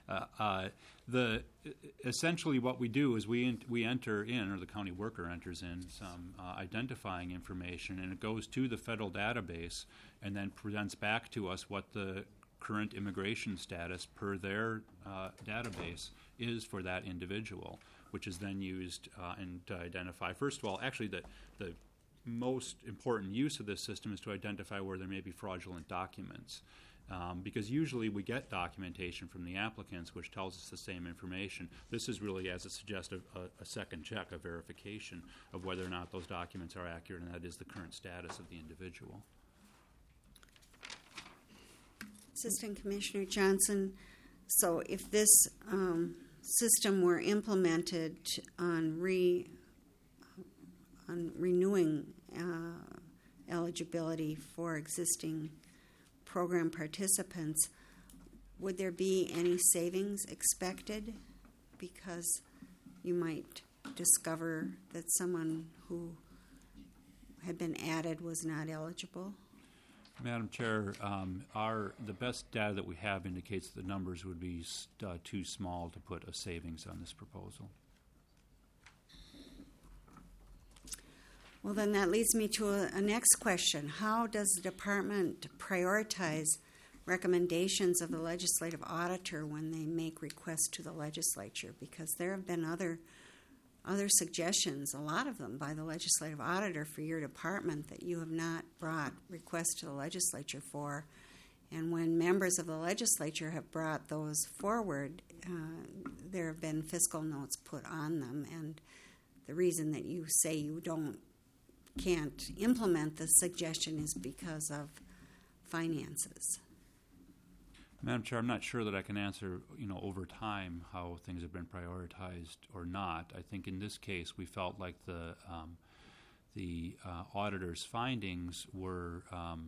Essentially what we do is we enter in, or the county worker enters in, some identifying information, and it goes to the federal database and then presents back to us what the current immigration status per their database is for that individual, which is then used and to identify, first of all, actually the most important use of this system is to identify where there may be fraudulent documents. Because usually we get documentation from the applicants which tells us the same information. This is really, as it suggests, a second check, a verification of whether or not those documents are accurate, and that is the current status of the individual. Assistant Commissioner Johnson, so if this system were implemented on renewing eligibility for existing program participants, would there be any savings expected? Because you might discover that someone who had been added was not eligible. Madam Chair, the best data that we have indicates that the numbers would be too small to put a savings on this proposal. Well, then that leads me to a next question. How does the department prioritize recommendations of the legislative auditor when they make requests to the legislature? Because there have been other suggestions, a lot of them by the legislative auditor for your department, that you have not brought requests to the legislature for. And when members of the legislature have brought those forward, there have been fiscal notes put on them. And the reason that you say you can't implement the suggestion is because of finances. Madam Chair, I'm not sure that I can answer, over time how things have been prioritized or not. I think in this case we felt like the auditor's findings were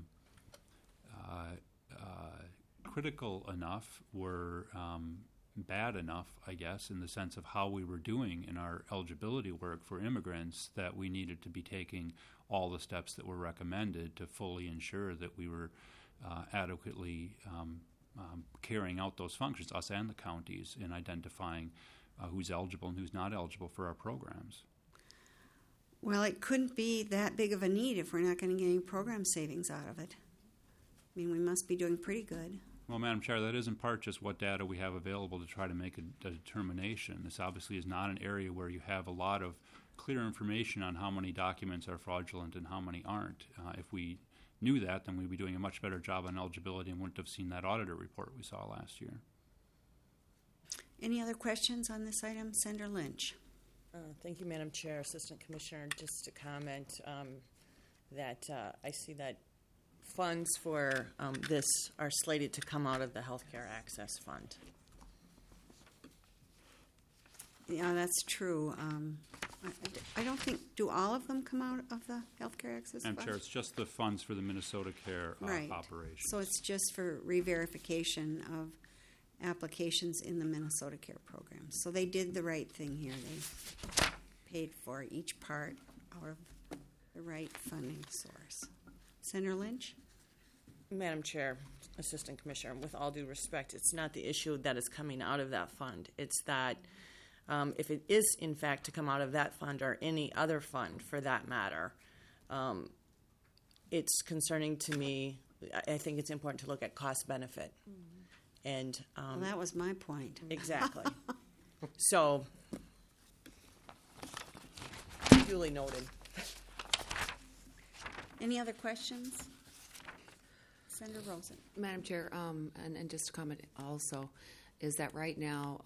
critical enough, were bad enough, I guess, in the sense of how we were doing in our eligibility work for immigrants, that we needed to be taking all the steps that were recommended to fully ensure that we were adequately carrying out those functions, us and the counties, in identifying who's eligible and who's not eligible for our programs. Well, it couldn't be that big of a need if we're not going to get any program savings out of it. I mean, we must be doing pretty good. Well, Madam Chair, that is in part just what data we have available to try to make a determination. This obviously is not an area where you have a lot of clear information on how many documents are fraudulent and how many aren't. If we knew that, then we'd be doing a much better job on eligibility and wouldn't have seen that auditor report we saw last year. Any other questions on this item? Senator Lynch. Thank you, Madam Chair. Assistant Commissioner, just to comment that I see that funds for this are slated to come out of the Healthcare Access Fund. Yeah, that's true. I don't think, do all of them come out of the Healthcare Access Fund? Madam Chair, it's just the funds for the Minnesota Care right. operation. So it's just for re-verification of applications in the Minnesota Care program. So they did the right thing here. They paid for each part out of the right funding source. Senator Lynch? Madam Chair, Assistant Commissioner, with all due respect, it's not the issue that is coming out of that fund. It's that if it is, in fact, to come out of that fund or any other fund for that matter, it's concerning to me. I think it's important to look at cost-benefit. And well, that was my point. Exactly. So, duly noted. Any other questions? Senator Rosen. Madam Chair, and just to comment also, is that right now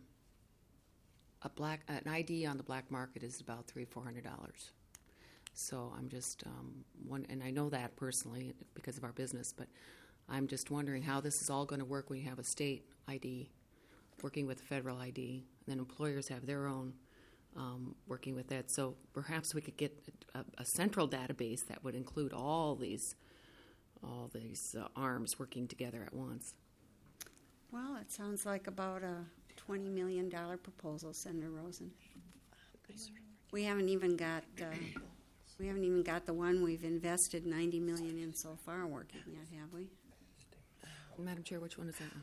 an ID on the black market is about $300-400. So I'm just and I know that personally because of our business, but I'm just wondering how this is all going to work when you have a state ID working with the federal ID, and then employers have their own working with that. So perhaps we could get a central database that would include all these arms working together at once. Well, it sounds like about a $20 million proposal, Senator Rosen. We haven't even got the one we've invested $90 million in so far working yet, have we? Madam Chair, which one is that one?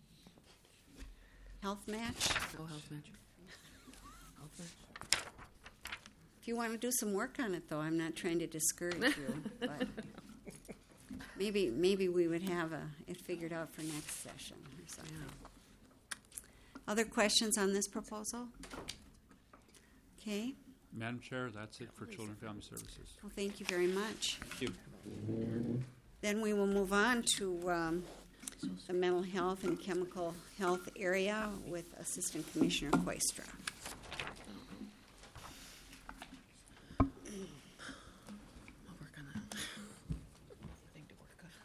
Health match. Oh, health match. Health match. If you want to do some work on it, though, I'm not trying to discourage you, but maybe we would have it figured out for next session or something. Yeah. Other questions on this proposal? Okay. Madam Chair, that's it for Children and Family Services. Well, thank you very much. Thank you. Then we will move on to the mental health and chemical health area with Assistant Commissioner Koistra. I'll work on that. Thing to work on.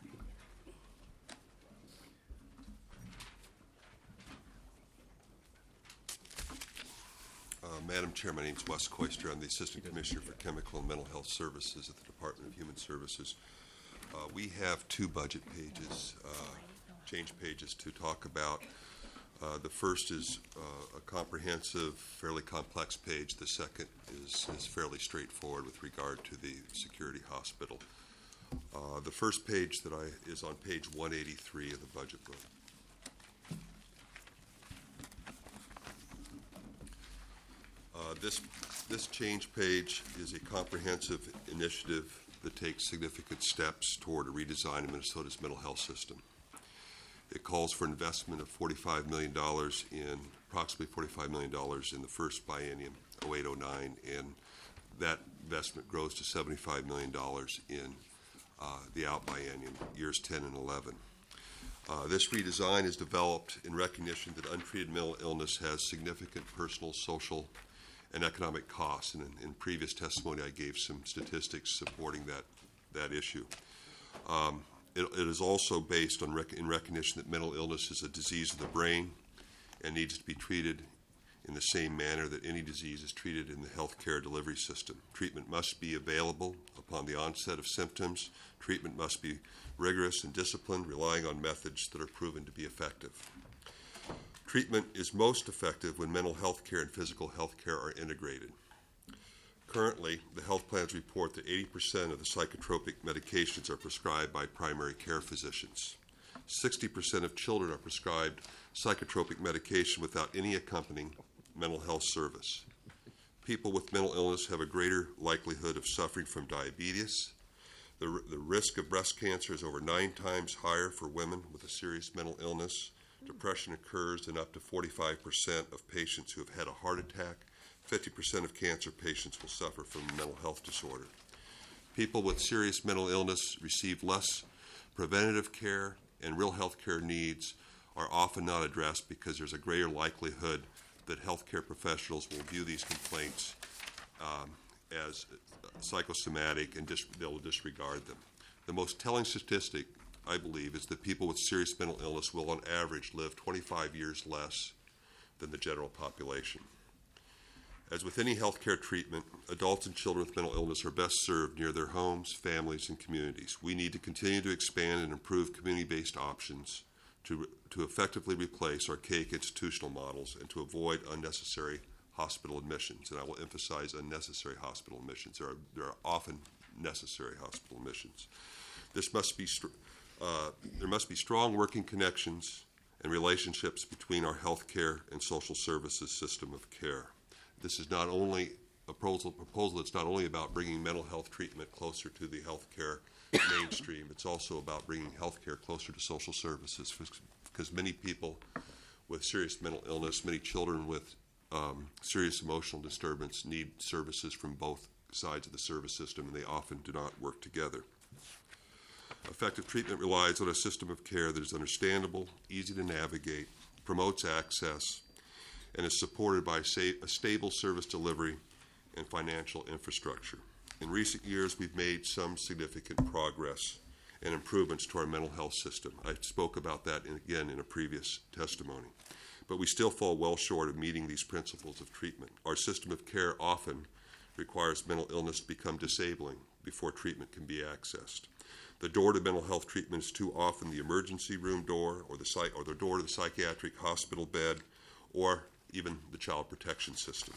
Madam Chair, my name is Wes Koistra. I'm the Assistant Commissioner for Chemical and Mental Health Services at the Department of Human Services. We have two budget pages, change pages to talk about. The first is a comprehensive, fairly complex page. The second is fairly straightforward with regard to the security hospital. The first page is on page 183 of the budget book. This change page is a comprehensive initiative that takes significant steps toward a redesign of Minnesota's mental health system. It calls for investment of approximately $45 million in the first biennium, 08-09, and that investment grows to $75 million in the out biennium, years 10 and 11. This redesign is developed in recognition that untreated mental illness has significant personal, social, and economic costs. And in previous testimony, I gave some statistics supporting that issue. It is also based in recognition that mental illness is a disease of the brain and needs to be treated in the same manner that any disease is treated in the healthcare delivery system. Treatment must be available upon the onset of symptoms. Treatment must be rigorous and disciplined, relying on methods that are proven to be effective. Treatment is most effective when mental health care and physical health care are integrated. Currently, the health plans report that 80% of the psychotropic medications are prescribed by primary care physicians. 60% of children are prescribed psychotropic medication without any accompanying mental health service. People with mental illness have a greater likelihood of suffering from diabetes. The risk of breast cancer is over 9 times higher for women with a serious mental illness. Depression occurs in up to 45% of patients who have had a heart attack. 50% of cancer patients will suffer from a mental health disorder. People with serious mental illness receive less preventative care, and real health care needs are often not addressed because there's a greater likelihood that healthcare professionals will view these complaints as psychosomatic and they'll disregard them. The most telling statistic, I believe, is that people with serious mental illness will on average live 25 years less than the general population. As with any healthcare treatment, adults and children with mental illness are best served near their homes, families, and communities. We need to continue to expand and improve community-based options to effectively replace archaic institutional models and to avoid unnecessary hospital admissions. And I will emphasize unnecessary hospital admissions. There are often necessary hospital admissions. There must be strong working connections and relationships between our healthcare and social services system of care. This is not only a proposal that's not only about bringing mental health treatment closer to the healthcare mainstream, it's also about bringing healthcare closer to social services, because many people with serious mental illness, many children with serious emotional disturbance need services from both sides of the service system, and they often do not work together. Effective treatment relies on a system of care that is understandable, easy to navigate, promotes access, and is supported by a stable service delivery and financial infrastructure. In recent years, we've made some significant progress and improvements to our mental health system. I spoke about that again in a previous testimony. but we still fall well short of meeting these principles of treatment. Our system of care often requires mental illness to become disabling before treatment can be accessed. The door to mental health treatment is too often the emergency room door or the door to the psychiatric hospital bed or even the child protection system.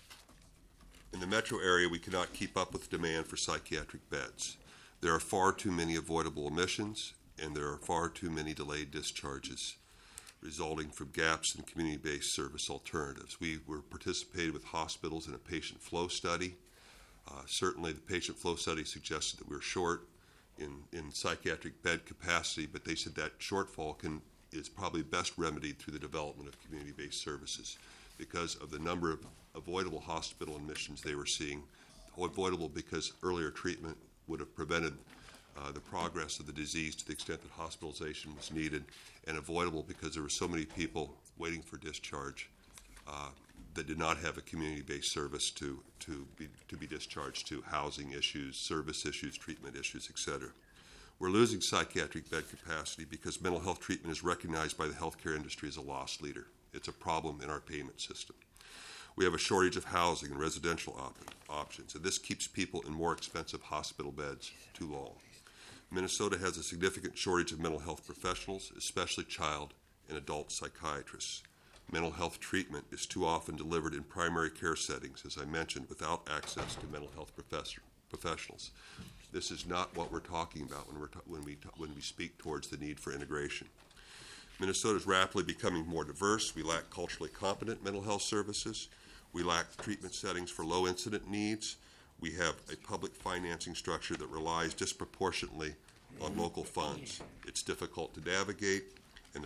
In the metro area, we cannot keep up with demand for psychiatric beds. There are far too many avoidable admissions, and there are far too many delayed discharges resulting from gaps in community-based service alternatives. We were participated with hospitals in a patient flow study. Certainly, the patient flow study suggested that we're short in psychiatric bed capacity, but they said that shortfall is probably best remedied through the development of community-based services because of the number of avoidable hospital admissions they were seeing, avoidable because earlier treatment would have prevented the progress of the disease to the extent that hospitalization was needed, and avoidable because there were so many people waiting for discharge that did not have a community-based service to be discharged to, housing issues, service issues, treatment issues, etc. We're losing psychiatric bed capacity because mental health treatment is recognized by the healthcare industry as a loss leader. It's a problem in our payment system. We have a shortage of housing and residential options, and this keeps people in more expensive hospital beds too long. Minnesota has a significant shortage of mental health professionals, especially child and adult psychiatrists. Mental health treatment is too often delivered in primary care settings, as I mentioned, without access to mental health professionals. This is not what we're talking about when we speak towards the need for integration. Minnesota is rapidly becoming more diverse. We lack culturally competent mental health services. We lack treatment settings for low incident needs. We have a public financing structure that relies disproportionately on local funds. It's difficult to navigate, and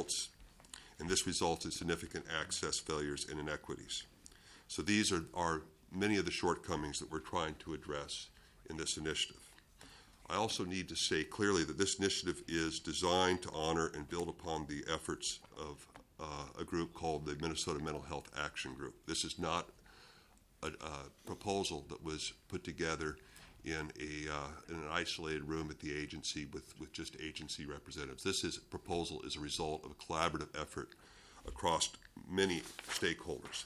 this results in significant access failures and inequities. So these are many of the shortcomings that we're trying to address in this initiative. I also need to say clearly that this initiative is designed to honor and build upon the efforts of a group called the Minnesota Mental Health Action Group. This is not a proposal that was put together in an isolated room at the agency with just agency representatives. This proposal is a result of a collaborative effort across many stakeholders.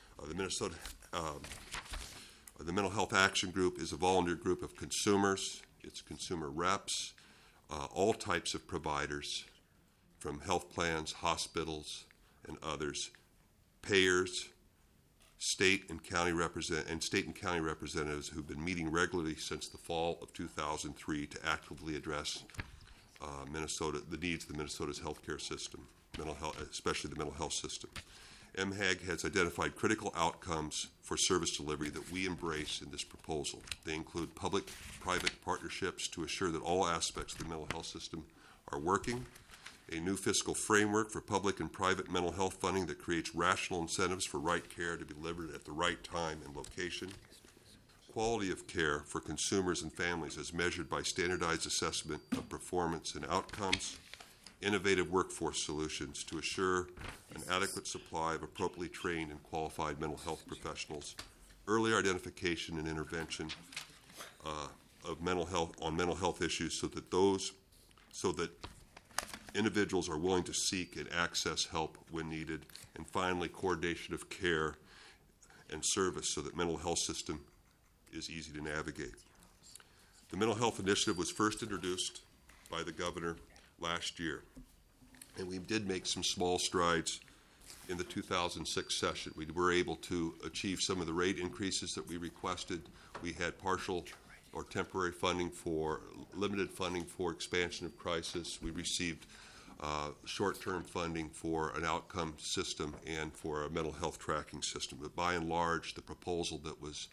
The Mental Health Action Group is a volunteer group of consumers. It's consumer reps, all types of providers, from health plans, hospitals, and others, payers, state and county representatives who've been meeting regularly since the fall of 2003 to actively address the needs of Minnesota's healthcare system, especially the mental health system. MHAG has identified critical outcomes for service delivery that we embrace in this proposal. They include public-private partnerships to assure that all aspects of the mental health system are working, a new fiscal framework for public and private mental health funding that creates rational incentives for right care to be delivered at the right time and location, quality of care for consumers and families as measured by standardized assessment of performance and outcomes, innovative workforce solutions to assure an adequate supply of appropriately trained and qualified mental health professionals, early identification and intervention of mental health issues so that individuals are willing to seek and access help when needed, and finally, coordination of care and service so that mental health system is easy to navigate. The Mental Health Initiative was first introduced by the governor last year, and we did make some small strides in the 2006 session. We were able to achieve some of the rate increases that we requested. We had partial or temporary funding limited funding for expansion of crisis. We received short-term funding for an outcome system and for a mental health tracking system. But by and large, the proposal that was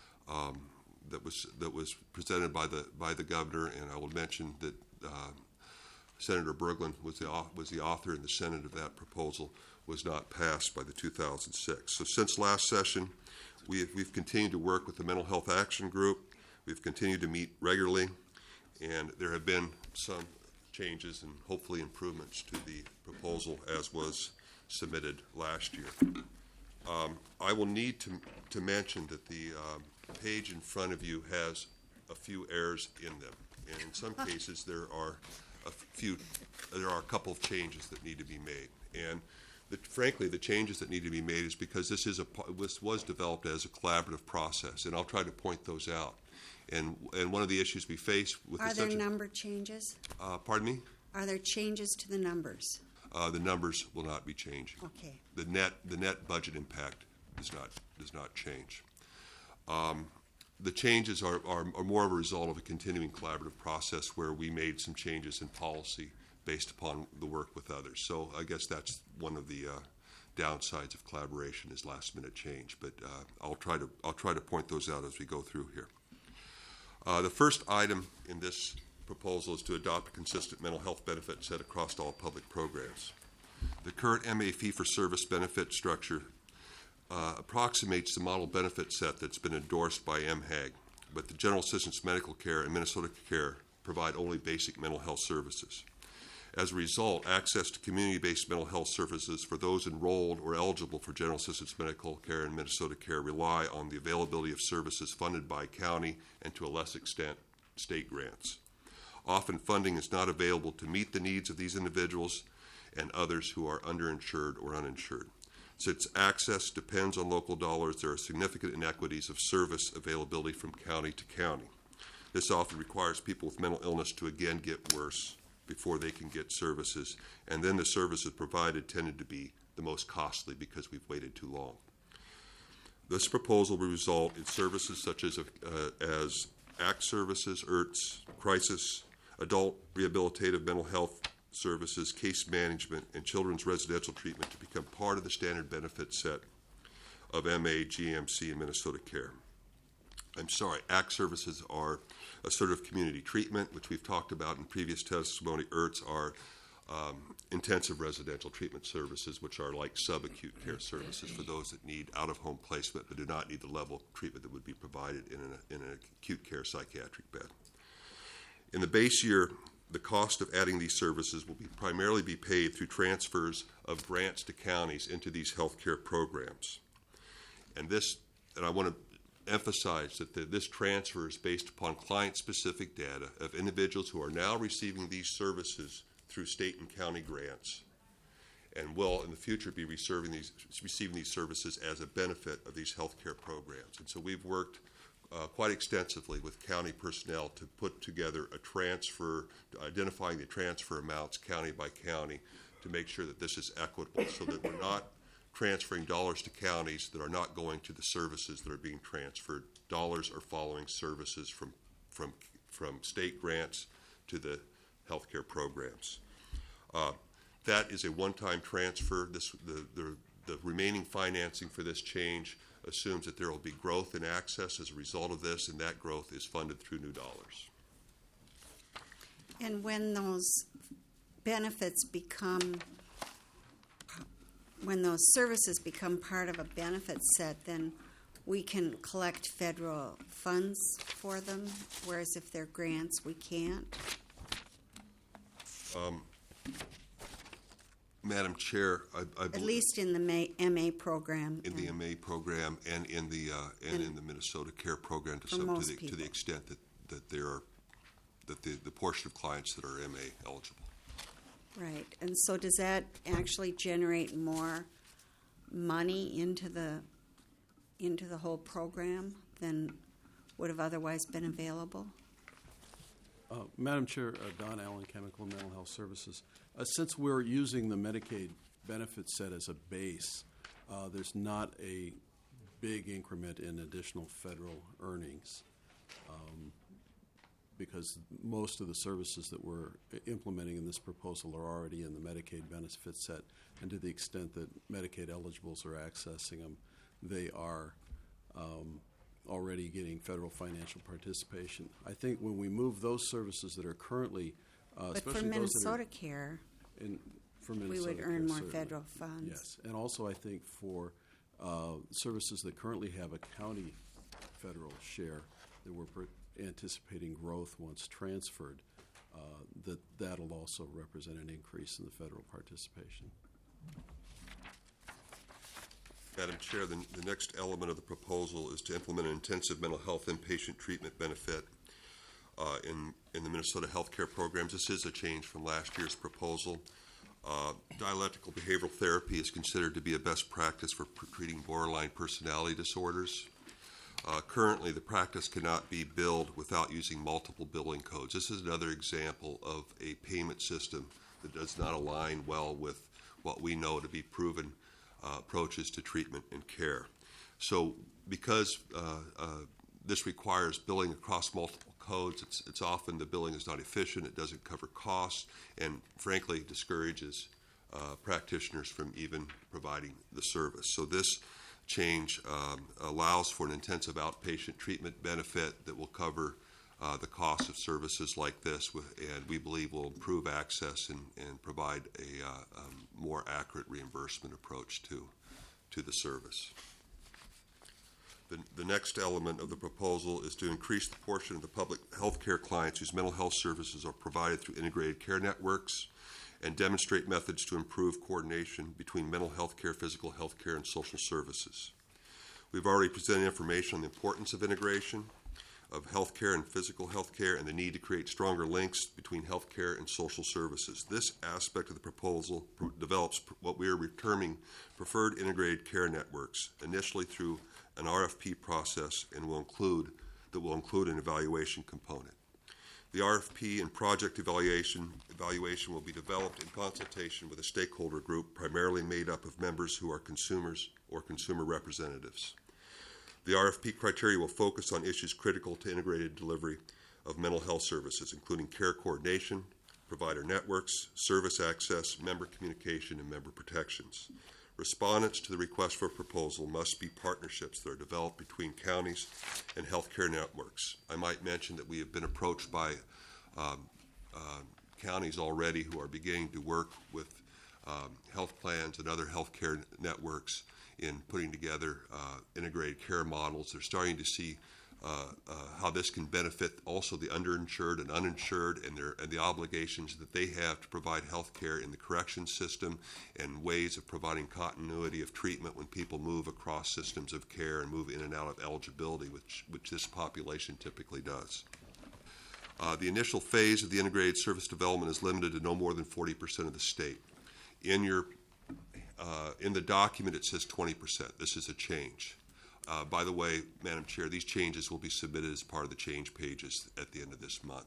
presented by the governor, and I will mention that Senator Berglund was the author in the Senate of that proposal, was not passed by the 2006. So since last session, we've continued to work with the Mental Health Action Group. We've continued to meet regularly, and there have been some changes and hopefully improvements to the proposal as was submitted last year. I will need to mention that the page in front of you has a few errors in them, and in some cases there are a couple of changes that need to be made. And Frankly, the changes that need to be made is because this was developed as a collaborative process, and I'll try to point those out. And one of the issues we face with Are there number changes? Pardon me? Are there changes to the numbers? The numbers will not be changing. Okay. The net budget impact does not change. The changes are more of a result of a continuing collaborative process where we made some changes in policy based upon the work with others. So I guess that's one of the downsides of collaboration is last minute change. But I'll try to point those out as we go through here. The first item in this proposal is to adopt a consistent mental health benefit set across all public programs. The current MA fee-for-service benefit structure approximates the model benefit set that's been endorsed by MHAG, but the General Assistance Medical Care and Minnesota Care provide only basic mental health services. As a result, access to community-based mental health services for those enrolled or eligible for General Assistance Medical Care and Minnesota Care rely on the availability of services funded by county and, to a less extent, state grants. Often funding is not available to meet the needs of these individuals and others who are underinsured or uninsured. Since access depends on local dollars, there are significant inequities of service availability from county to county. This often requires people with mental illness to again get worse before they can get services, and then the services provided tended to be the most costly because we've waited too long. This proposal will result in services such as ACT services, IRTS, crisis, adult rehabilitative mental health services, case management, and children's residential treatment to become part of the standard benefit set of MA, GMC, and Minnesota Care. ACT services are assertive community treatment, which we've talked about in previous testimony. IRTS are intensive residential treatment services, which are like subacute care services for those that need out-of-home placement but do not need the level of treatment that would be provided in an acute care psychiatric bed. In the base year, the cost of adding these services will primarily be paid through transfers of grants to counties into these health care programs. And I want to emphasize that this transfer is based upon client-specific data of individuals who are now receiving these services through state and county grants and will in the future be receiving these services as a benefit of these health care programs. And so we've worked quite extensively with county personnel to put together a transfer, identifying the transfer amounts county by county to make sure that this is equitable so that we're not transferring dollars to counties that are not going to the services that are being transferred. Dollars are following services from state grants to the healthcare programs. That is a one-time transfer. The remaining financing for this change assumes that there will be growth in access as a result of this, and that growth is funded through new dollars. And when those benefits when those services become part of a benefit set, then we can collect federal funds for them, whereas if they're grants, we can't? Madam Chair, I believe at least in the MA program. In the MA program and in the Minnesota Care program to the extent that the portion of clients that are MA eligible. Right, and so does that actually generate more money into the whole program than would have otherwise been available? Madam Chair, Don Allen, Chemical and Mental Health Services. Since we're using the Medicaid benefit set as a base, there's not a big increment in additional federal earnings because most of the services that we're implementing in this proposal are already in the Medicaid benefit set, and to the extent that Medicaid eligibles are accessing them, they are already getting federal financial participation. I think when we move those services that are currently, but especially for those Minnesota Care, we would earn more federal funds. Yes, and also I think for services that currently have a county federal share that we're anticipating growth once transferred, that'll also represent an increase in the federal participation. Madam Chair, the next element of the proposal is to implement an intensive mental health inpatient treatment benefit in the Minnesota healthcare programs. This is a change from last year's proposal. Dialectical behavioral therapy is considered to be a best practice for treating borderline personality disorders. Currently, the practice cannot be billed without using multiple billing codes. This is another example of a payment system that does not align well with what we know to be proven approaches to treatment and care. So because this requires billing across multiple codes, it's often the billing is not efficient, it doesn't cover costs, and frankly discourages practitioners from even providing the service. So this change allows for an intensive outpatient treatment benefit that will cover the cost of services like this, and we believe will improve access and provide a more accurate reimbursement approach to the service. The next element of the proposal is to increase the portion of the public health care clients whose mental health services are provided through integrated care networks and demonstrate methods to improve coordination between mental health care, physical health care, and social services. We've already presented information on the importance of integration of health care and physical health care and the need to create stronger links between health care and social services. This aspect of the proposal develops what we are terming preferred integrated care networks, initially through an RFP process, and will include an evaluation component. The RFP and project evaluation will be developed in consultation with a stakeholder group primarily made up of members who are consumers or consumer representatives. The RFP criteria will focus on issues critical to integrated delivery of mental health services, including care coordination, provider networks, service access, member communication, and member protections. Respondents to the request for proposal must be partnerships that are developed between counties and healthcare networks. I might mention that we have been approached by counties already who are beginning to work with health plans and other healthcare networks in putting together integrated care models. They're starting to see how this can benefit also the underinsured and uninsured and the obligations that they have to provide health care in the corrections system and ways of providing continuity of treatment when people move across systems of care and move in and out of eligibility, which this population typically does. The initial phase of the integrated service development is limited to no more than 40% of the state. In the document it says 20%. This is a change. By the way, Madam Chair, these changes will be submitted as part of the change pages at the end of this month.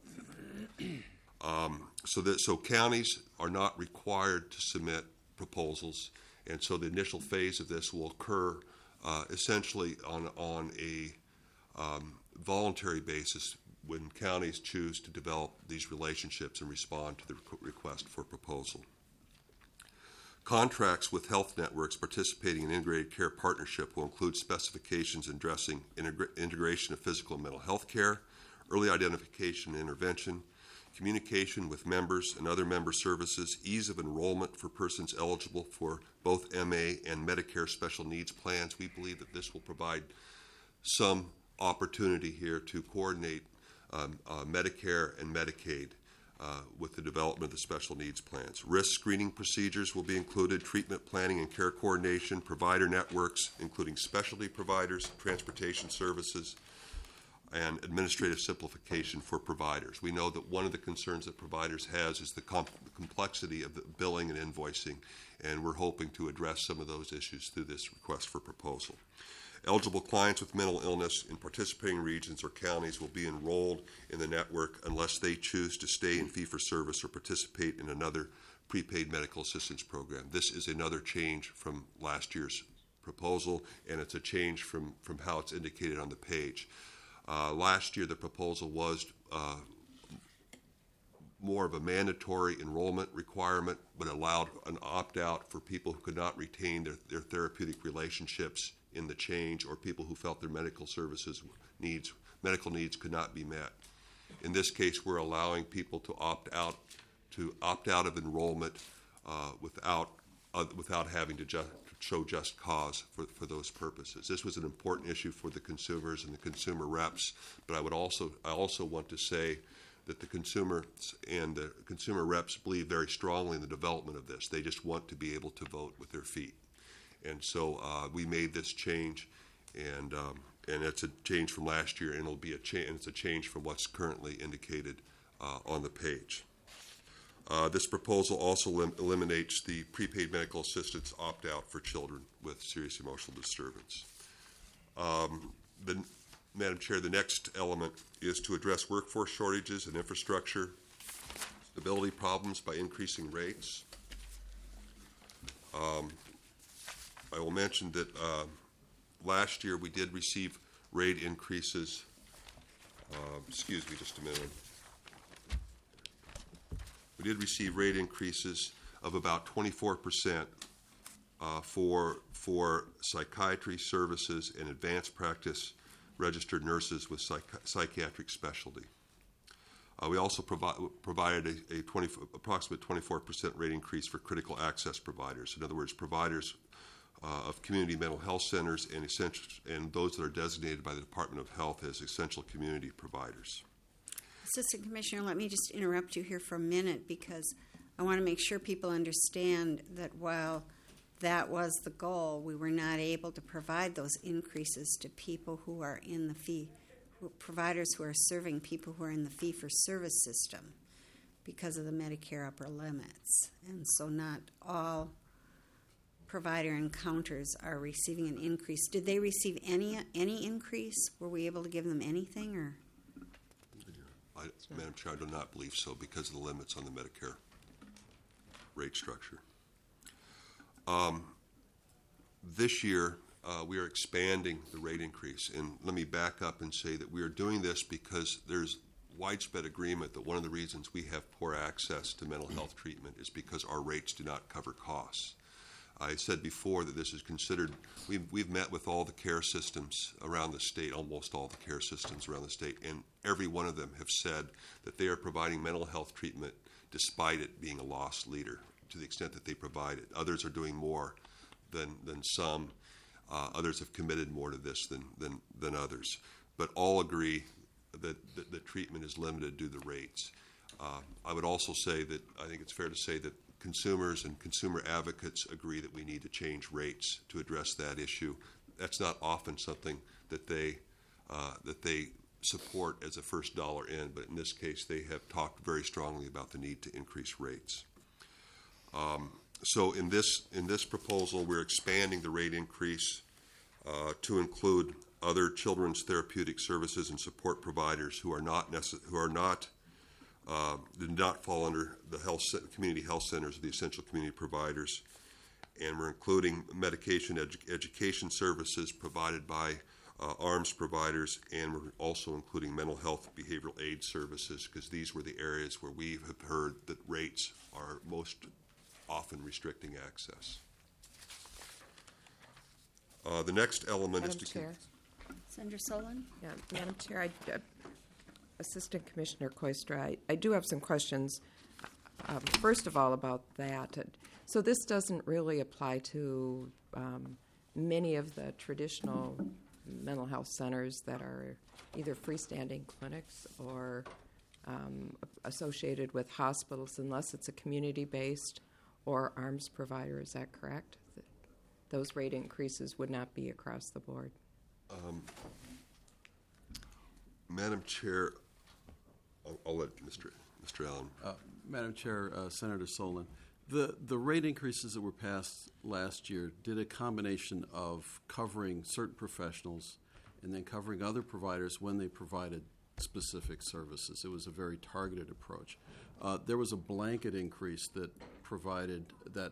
So counties are not required to submit proposals, and so the initial phase of this will occur essentially on a voluntary basis when counties choose to develop these relationships and respond to the request for proposal. Contracts with health networks participating in integrated care partnership will include specifications addressing integration of physical and mental health care, early identification and intervention, communication with members and other member services, ease of enrollment for persons eligible for both MA and Medicare special needs plans. We believe that this will provide some opportunity here to coordinate Medicare and Medicaid with the development of the special needs plans. Risk screening procedures will be included, treatment planning and care coordination, provider networks, including specialty providers, transportation services, and administrative simplification for providers. We know that one of the concerns that providers has is the complexity of the billing and invoicing, and we're hoping to address some of those issues through this request for proposal. Eligible clients with mental illness in participating regions or counties will be enrolled in the network unless they choose to stay in fee-for-service or participate in another prepaid medical assistance program. This is another change from last year's proposal, and it's a change from how it's indicated on the page. Last year, the proposal was more of a mandatory enrollment requirement, but allowed an opt-out for people who could not retain their therapeutic relationships in the change, or people who felt their medical needs could not be met. In this case, we're allowing people to opt out of enrollment without having to show just cause for those purposes. This was an important issue for the consumers and the consumer reps, but I also want to say that the consumers and the consumer reps believe very strongly in the development of this. They just want to be able to vote with their feet. And so we made this change, and it's a change from last year, and it's a change from what's currently indicated on the page. This proposal also eliminates the prepaid medical assistance opt-out for children with serious emotional disturbance. Madam Chair, the next element is to address workforce shortages and infrastructure stability problems by increasing rates. I will mention that last year we did receive rate increases. Excuse me just a minute. We did receive rate increases of about 24% for psychiatry services and advanced practice registered nurses with psychiatric specialty. We also provided approximate 24% rate increase for critical access providers. In other words, providers of community mental health centers and those that are designated by the Department of Health as essential community providers. Assistant Commissioner, let me just interrupt you here for a minute because I want to make sure people understand that while that was the goal, we were not able to provide those increases to people who are in the providers who are serving people who are in the fee-for-service system because of the Medicare upper limits. And so not all provider encounters are receiving an increase. Did they receive any increase? Were we able to give them anything? Or? Madam Chair, I do not believe so because of the limits on the Medicare rate structure. This year, we are expanding the rate increase. And let me back up and say that we are doing this because there's widespread agreement that one of the reasons we have poor access to mental health treatment is because our rates do not cover costs. I said before that this is considered, we've met with all the care systems around the state, almost all the care systems around the state, and every one of them have said that they are providing mental health treatment despite it being a loss leader to the extent that they provide it. Others are doing more than some. Others have committed more to this than others. But all agree that the treatment is limited due to the rates. I would also say that I think it's fair to say that consumers and consumer advocates agree that we need to change rates to address that issue. That's not often something that they support as a first dollar in, but in this case they have talked very strongly about the need to increase rates. So in this proposal, we're expanding the rate increase to include other children's therapeutic services and support providers who did not fall under the community health centers or the essential community providers, and we're including medication education services provided by ARMS providers, and we're also including mental health behavioral aid services because these were the areas where we have heard that rates are most often restricting access. The next element Madam is to... Chair. Senator Sullivan? Yeah, Madam Chair, Assistant Commissioner Koistra, I do have some questions. First of all, about that. So this doesn't really apply to many of the traditional mental health centers that are either freestanding clinics or associated with hospitals unless it's a community-based or ARMS provider. Is that correct? Those rate increases would not be across the board. Madam Chair, I'll let Mr. Allen. Madam Chair, Senator Solon, the rate increases that were passed last year did a combination of covering certain professionals and then covering other providers when they provided specific services. It was a very targeted approach. There was a blanket increase that provided that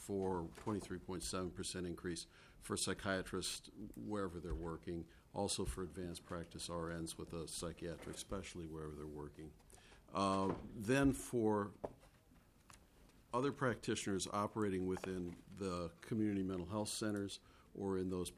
23.7% increase for psychiatrists wherever they're working, also for advanced practice RNs with a psychiatric specialty wherever they're working. Then for other practitioners operating within the community mental health centers or in those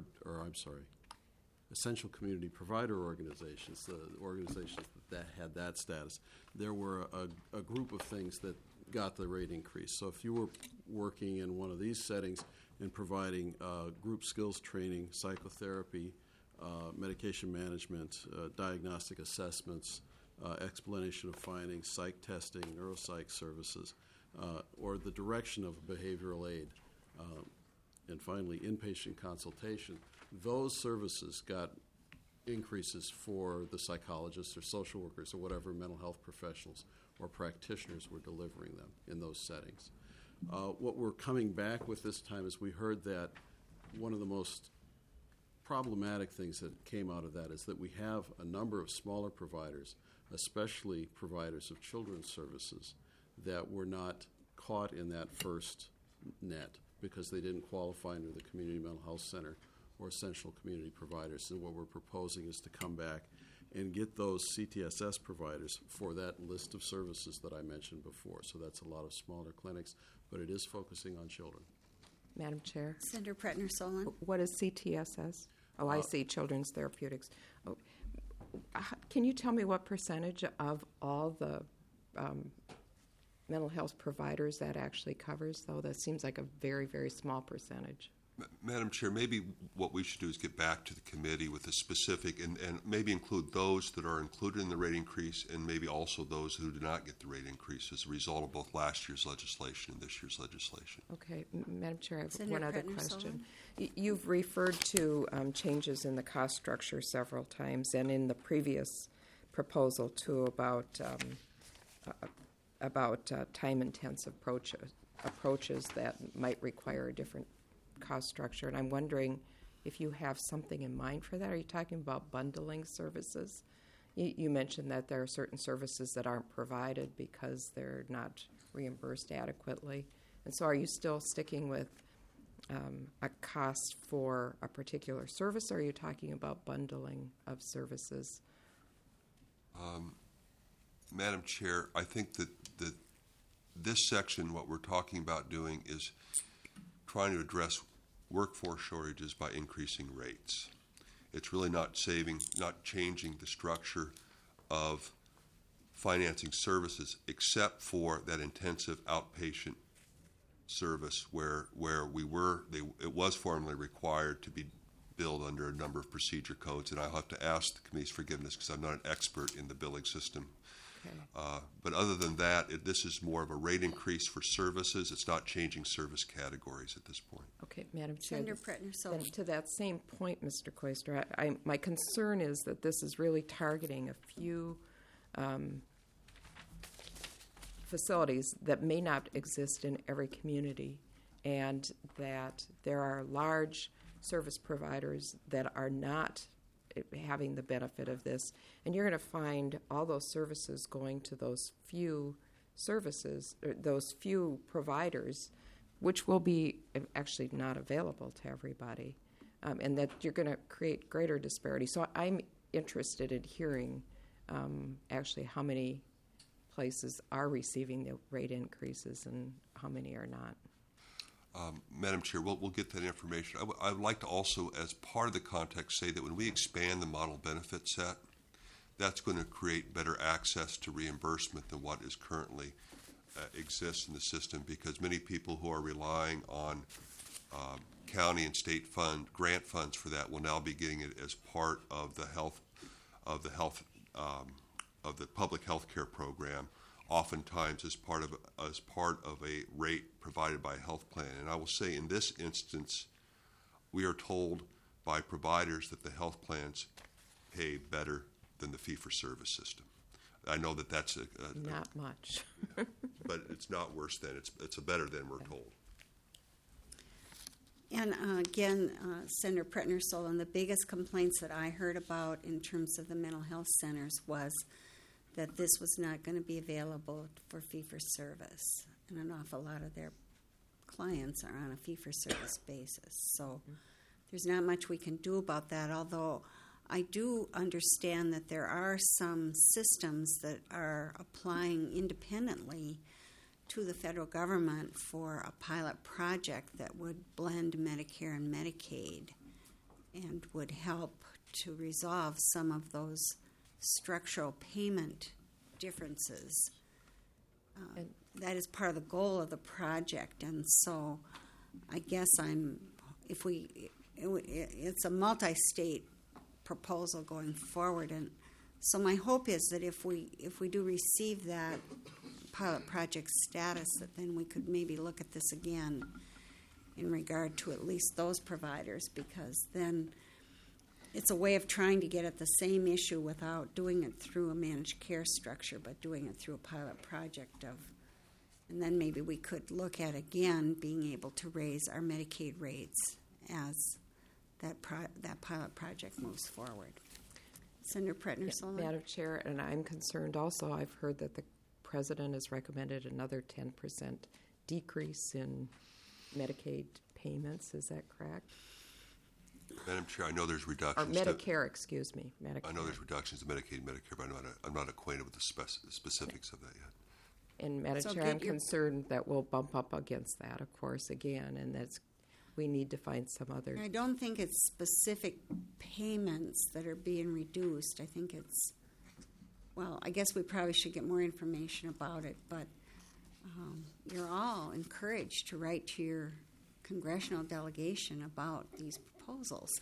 essential community provider organizations, the organizations that had that status, there were a group of things that got the rate increase. So if you were working in one of these settings and providing group skills training, psychotherapy, medication management, diagnostic assessments, explanation of findings, psych testing, neuropsych services, or the direction of behavioral aid, and finally inpatient consultation, those services got increases for the psychologists or social workers or whatever mental health professionals or practitioners were delivering them in those settings. What we're coming back with this time is we heard that one of the most problematic things that came out of that is that we have a number of smaller providers, especially providers of children's services, that were not caught in that first net because they didn't qualify under the community mental health center or essential community providers. And what we're proposing is to come back and get those CTSS providers for that list of services that I mentioned before. So that's a lot of smaller clinics, but it is focusing on children. Madam Chair, Senator Pretner-Solon? what is CTSS? Oh, I see, Children's Therapeutics. Oh, can you tell me what percentage of all the mental health providers that actually covers, though? That seems like a very, very small percentage. Madam Chair, maybe what we should do is get back to the committee with a specific, and maybe include those that are included in the rate increase, and maybe also those who do not get the rate increase as a result of both last year's legislation and this year's legislation. Okay, Madam Chair, I have Senator one other Pretner-Solon? question. You've referred to changes in the cost structure several times, and in the previous proposal too about time-intensive approaches that might require a different cost structure. And I'm wondering if you have something in mind for that. Are you talking about bundling services? You mentioned that there are certain services that aren't provided because they're not reimbursed adequately. And so are you still sticking with a cost for a particular service, or are you talking about bundling of services? Madam Chair, I think that this section, what we're talking about doing is trying to address workforce shortages by increasing rates. It's really not changing the structure of financing services, except for that intensive outpatient service where it was formerly required to be billed under a number of procedure codes, and I'll have to ask the committee's forgiveness because I'm not an expert in the billing system. Okay. But other than that, this is more of a rate increase for services. It's not changing service categories at this point. Okay, Madam Chair. Senator Pretner-Solon? Then to that same point, Mr. Koistra, my concern is that this is really targeting a few facilities that may not exist in every community, and that there are large service providers that are not having the benefit of this, and you're going to find all those services going to those few services, or those few providers, which will be actually not available to everybody, and that you're going to create greater disparity. So I'm interested in hearing actually how many places are receiving the rate increases and how many are not. Madam Chair, we'll get that information. I would like to also, as part of the context, say that when we expand the model benefit set, that's going to create better access to reimbursement than what is currently exists in the system, because many people who are relying on county and state grant funds for that will now be getting it as part of the public health care program, oftentimes as part of a rate provided by a health plan. And I will say in this instance, we are told by providers that the health plans pay better than the fee-for-service system. I know that that's not much, but it's not worse than it's a better than we're told. And again, Senator Pretner-Solon, the biggest complaints that I heard about in terms of the mental health centers was that this was not going to be available for fee-for-service, and an awful lot of their clients are on a fee-for-service basis. So there's not much we can do about that, although I do understand that there are some systems that are applying independently to the federal government for a pilot project that would blend Medicare and Medicaid and would help to resolve some of those structural payment differences. That is part of the goal of the project, and so I guess it's a multi-state proposal going forward, and so my hope is that if we do receive that pilot project status, that then we could maybe look at this again in regard to at least those providers, because then it's a way of trying to get at the same issue without doing it through a managed care structure, but doing it through a pilot project and then maybe we could look at again being able to raise our Medicaid rates as that pilot project moves forward. Senator Pretner-Sullivan. Madam Chair, and I'm concerned also, I've heard that the President has recommended another 10% decrease in Medicaid payments. Is that correct? Madam Chair, I know there's Or reductions. Medicare, excuse me. Medicare. I know there's reductions to Medicaid and Medicare, but I'm not acquainted with the specifics of that yet. And Madam So Chair, get I'm your- concerned that we'll bump up against that, of course, again, and we need to find some other. I don't think it's specific payments that are being reduced. I think it's, well, I guess we probably should get more information about it, but you're all encouraged to write to your congressional delegation about these proposals.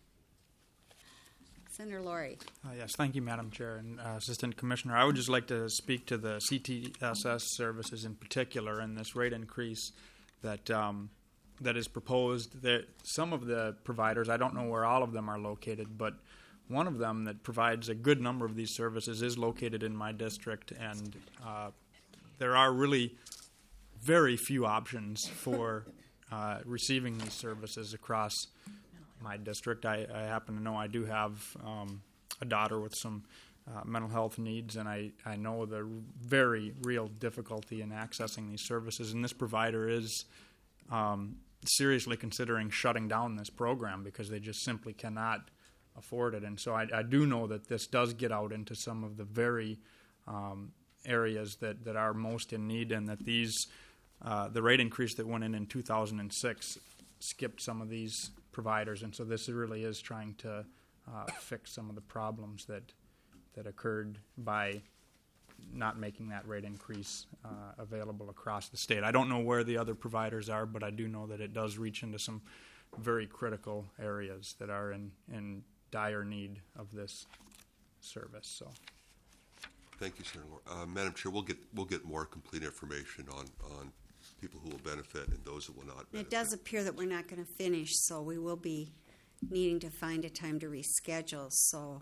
Senator Laurie. Yes, thank you, Madam Chair and Assistant Commissioner. I would just like to speak to the CTSS services in particular and this rate increase that that is proposed. That some of the providers, I don't know where all of them are located, but one of them that provides a good number of these services is located in my district, and there are really very few options for receiving these services across my district. I happen to know I do have a daughter with some mental health needs, and I know the very real difficulty in accessing these services, and this provider is seriously considering shutting down this program because they just simply cannot afford it. And so I do know that this does get out into some of the very areas that are most in need, and that these the rate increase that went in 2006 skipped some of these providers, and so this really is trying to fix some of the problems that occurred by not making that rate increase available across the state. I don't know where the other providers are, but I do know that it does reach into some very critical areas that are in dire need of this service. So, thank you, Senator Laurie. Madam Chair, we'll get more complete information on people who will benefit and those that will not benefit. It does appear that we're not going to finish, so we will be needing to find a time to reschedule. So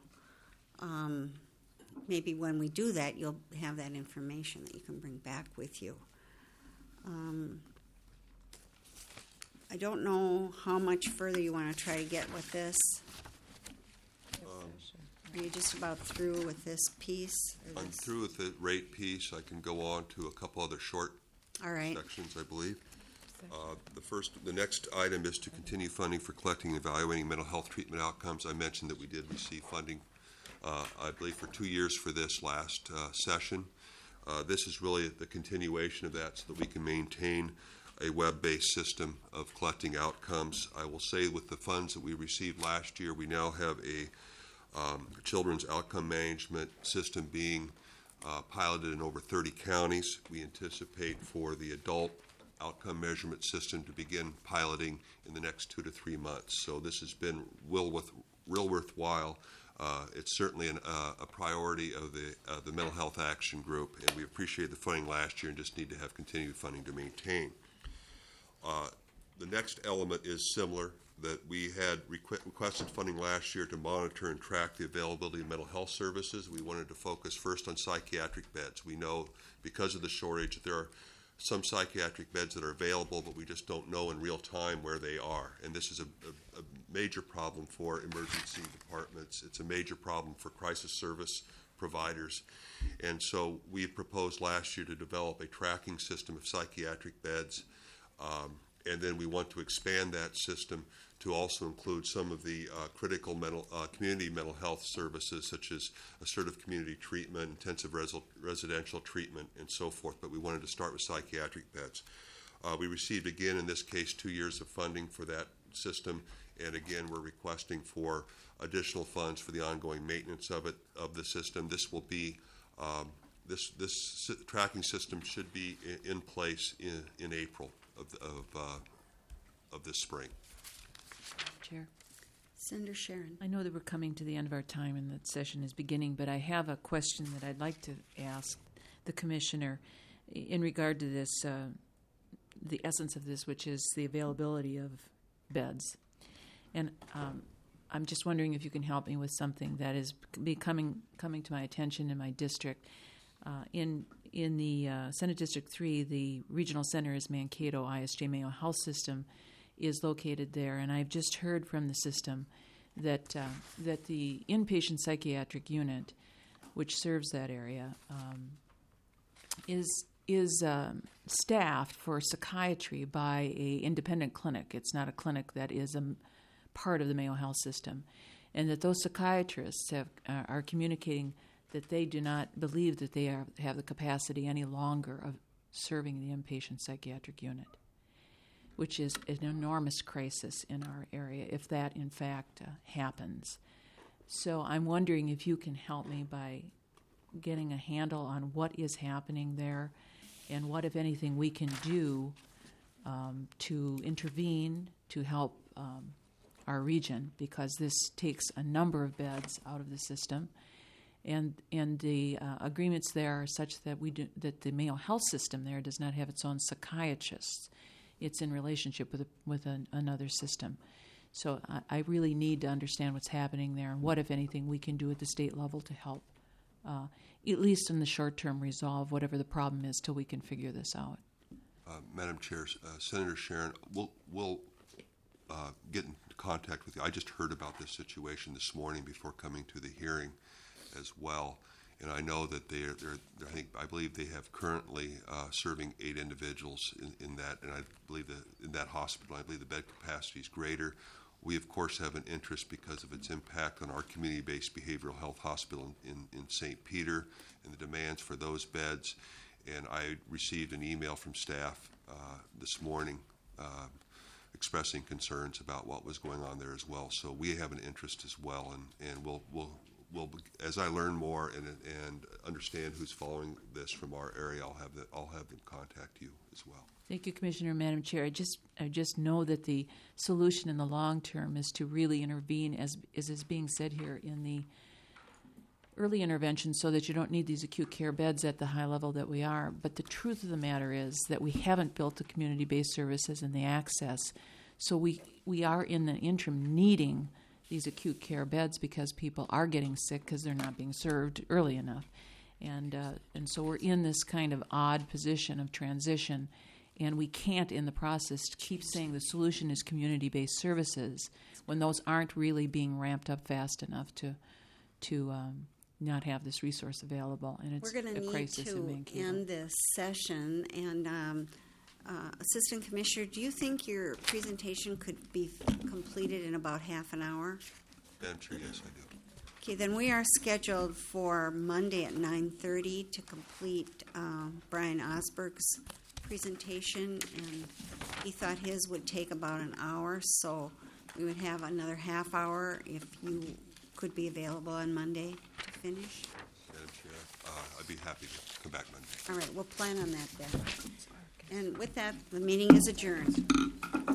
maybe when we do that, you'll have that information that you can bring back with you. I don't know how much further you want to try to get with this. Are you just about through with this piece? I'm through with the rate piece. I can go on to a couple other short All right. sections, I believe. The next item is to continue funding for collecting and evaluating mental health treatment outcomes. I mentioned that we did receive funding, I believe, for 2 years for this last session. This is really the continuation of that so that we can maintain a web-based system of collecting outcomes. I will say with the funds that we received last year, we now have a children's outcome management system being piloted in over 30 counties. We anticipate for the adult outcome measurement system to begin piloting in the next 2 to 3 months. So this has been real worthwhile. It's certainly a priority of the Mental Health Action Group, and we appreciate the funding last year and just need to have continued funding to maintain. The next element is similar, that we had requested funding last year to monitor and track the availability of mental health services. We wanted to focus first on psychiatric beds. We know because of the shortage that there are some psychiatric beds that are available, but we just don't know in real time where they are. And this is a major problem for emergency departments. It's a major problem for crisis service providers. And so we proposed last year to develop a tracking system of psychiatric beds. And then we want to expand that system to also include some of the critical community mental health services, such as assertive community treatment, intensive residential treatment, and so forth. But we wanted to start with psychiatric beds. We received, again, in this case, 2 years of funding for that system. And again, we're requesting for additional funds for the ongoing maintenance of the system. This will be this tracking system should be in place in April of this spring. Chair. Senator Sharon. I know that we're coming to the end of our time and that session is beginning, but I have a question that I'd like to ask the Commissioner in regard to this, the essence of this, which is the availability of beds. And I'm just wondering if you can help me with something that is coming to my attention in my district. In the Senate District 3, the regional center is Mankato. ISJ Mayo Health System is located there, and I've just heard from the system that the inpatient psychiatric unit, which serves that area, is staffed for psychiatry by a independent clinic. It's not a clinic that is a part of the Mayo Health System, and that those psychiatrists are communicating that they do not believe that they have the capacity any longer of serving the inpatient psychiatric unit, which is an enormous crisis in our area if that in fact happens. So I'm wondering if you can help me by getting a handle on what is happening there and what, if anything, we can do to intervene to help our region, because this takes a number of beds out of the system, and the agreements there are such that that the Mayo Health System there does not have its own psychiatrists. It's in relationship with another system. So I really need to understand what's happening there and what, if anything, we can do at the state level to help, at least in the short term, resolve whatever the problem is till we can figure this out. Madam Chair, Senator Sharon, we'll get in contact with you. I just heard about this situation this morning before coming to the hearing as well, and I know that I believe they have currently serving 8 individuals in that, and I believe that in that hospital, I believe the bed capacity is greater. We, of course, have an interest because of its impact on our community-based behavioral health hospital in St. Peter and the demands for those beds. And I received an email from staff this morning expressing concerns about what was going on there as well. So we have an interest as well, and we'll as I learn more and understand who's following this from our area, I'll have them contact you as well. Thank you, Commissioner. Madam Chair, I just know that the solution in the long term is to really intervene, as is being said here, in the early intervention, so that you don't need these acute care beds at the high level that we are. But the truth of the matter is that we haven't built the community-based services and the access. So we are in the interim needing these acute care beds because people are getting sick because they're not being served early enough. And so we're in this kind of odd position of transition, and we can't in the process keep saying the solution is community-based services when those aren't really being ramped up fast enough to not have this resource available. And it's We're going a to need crisis in to Mankato. end this session, and Assistant Commissioner, do you think your presentation could be completed in about half an hour? Madam Chair, yes, I do. Okay, then we are scheduled for Monday at 9:30 to complete Brian Osberg's presentation, and he thought his would take about an hour, so we would have another half hour if you could be available on Monday to finish. Madam Chair, I'd be happy to come back Monday. All right, we'll plan on that then. And with that, the meeting is adjourned.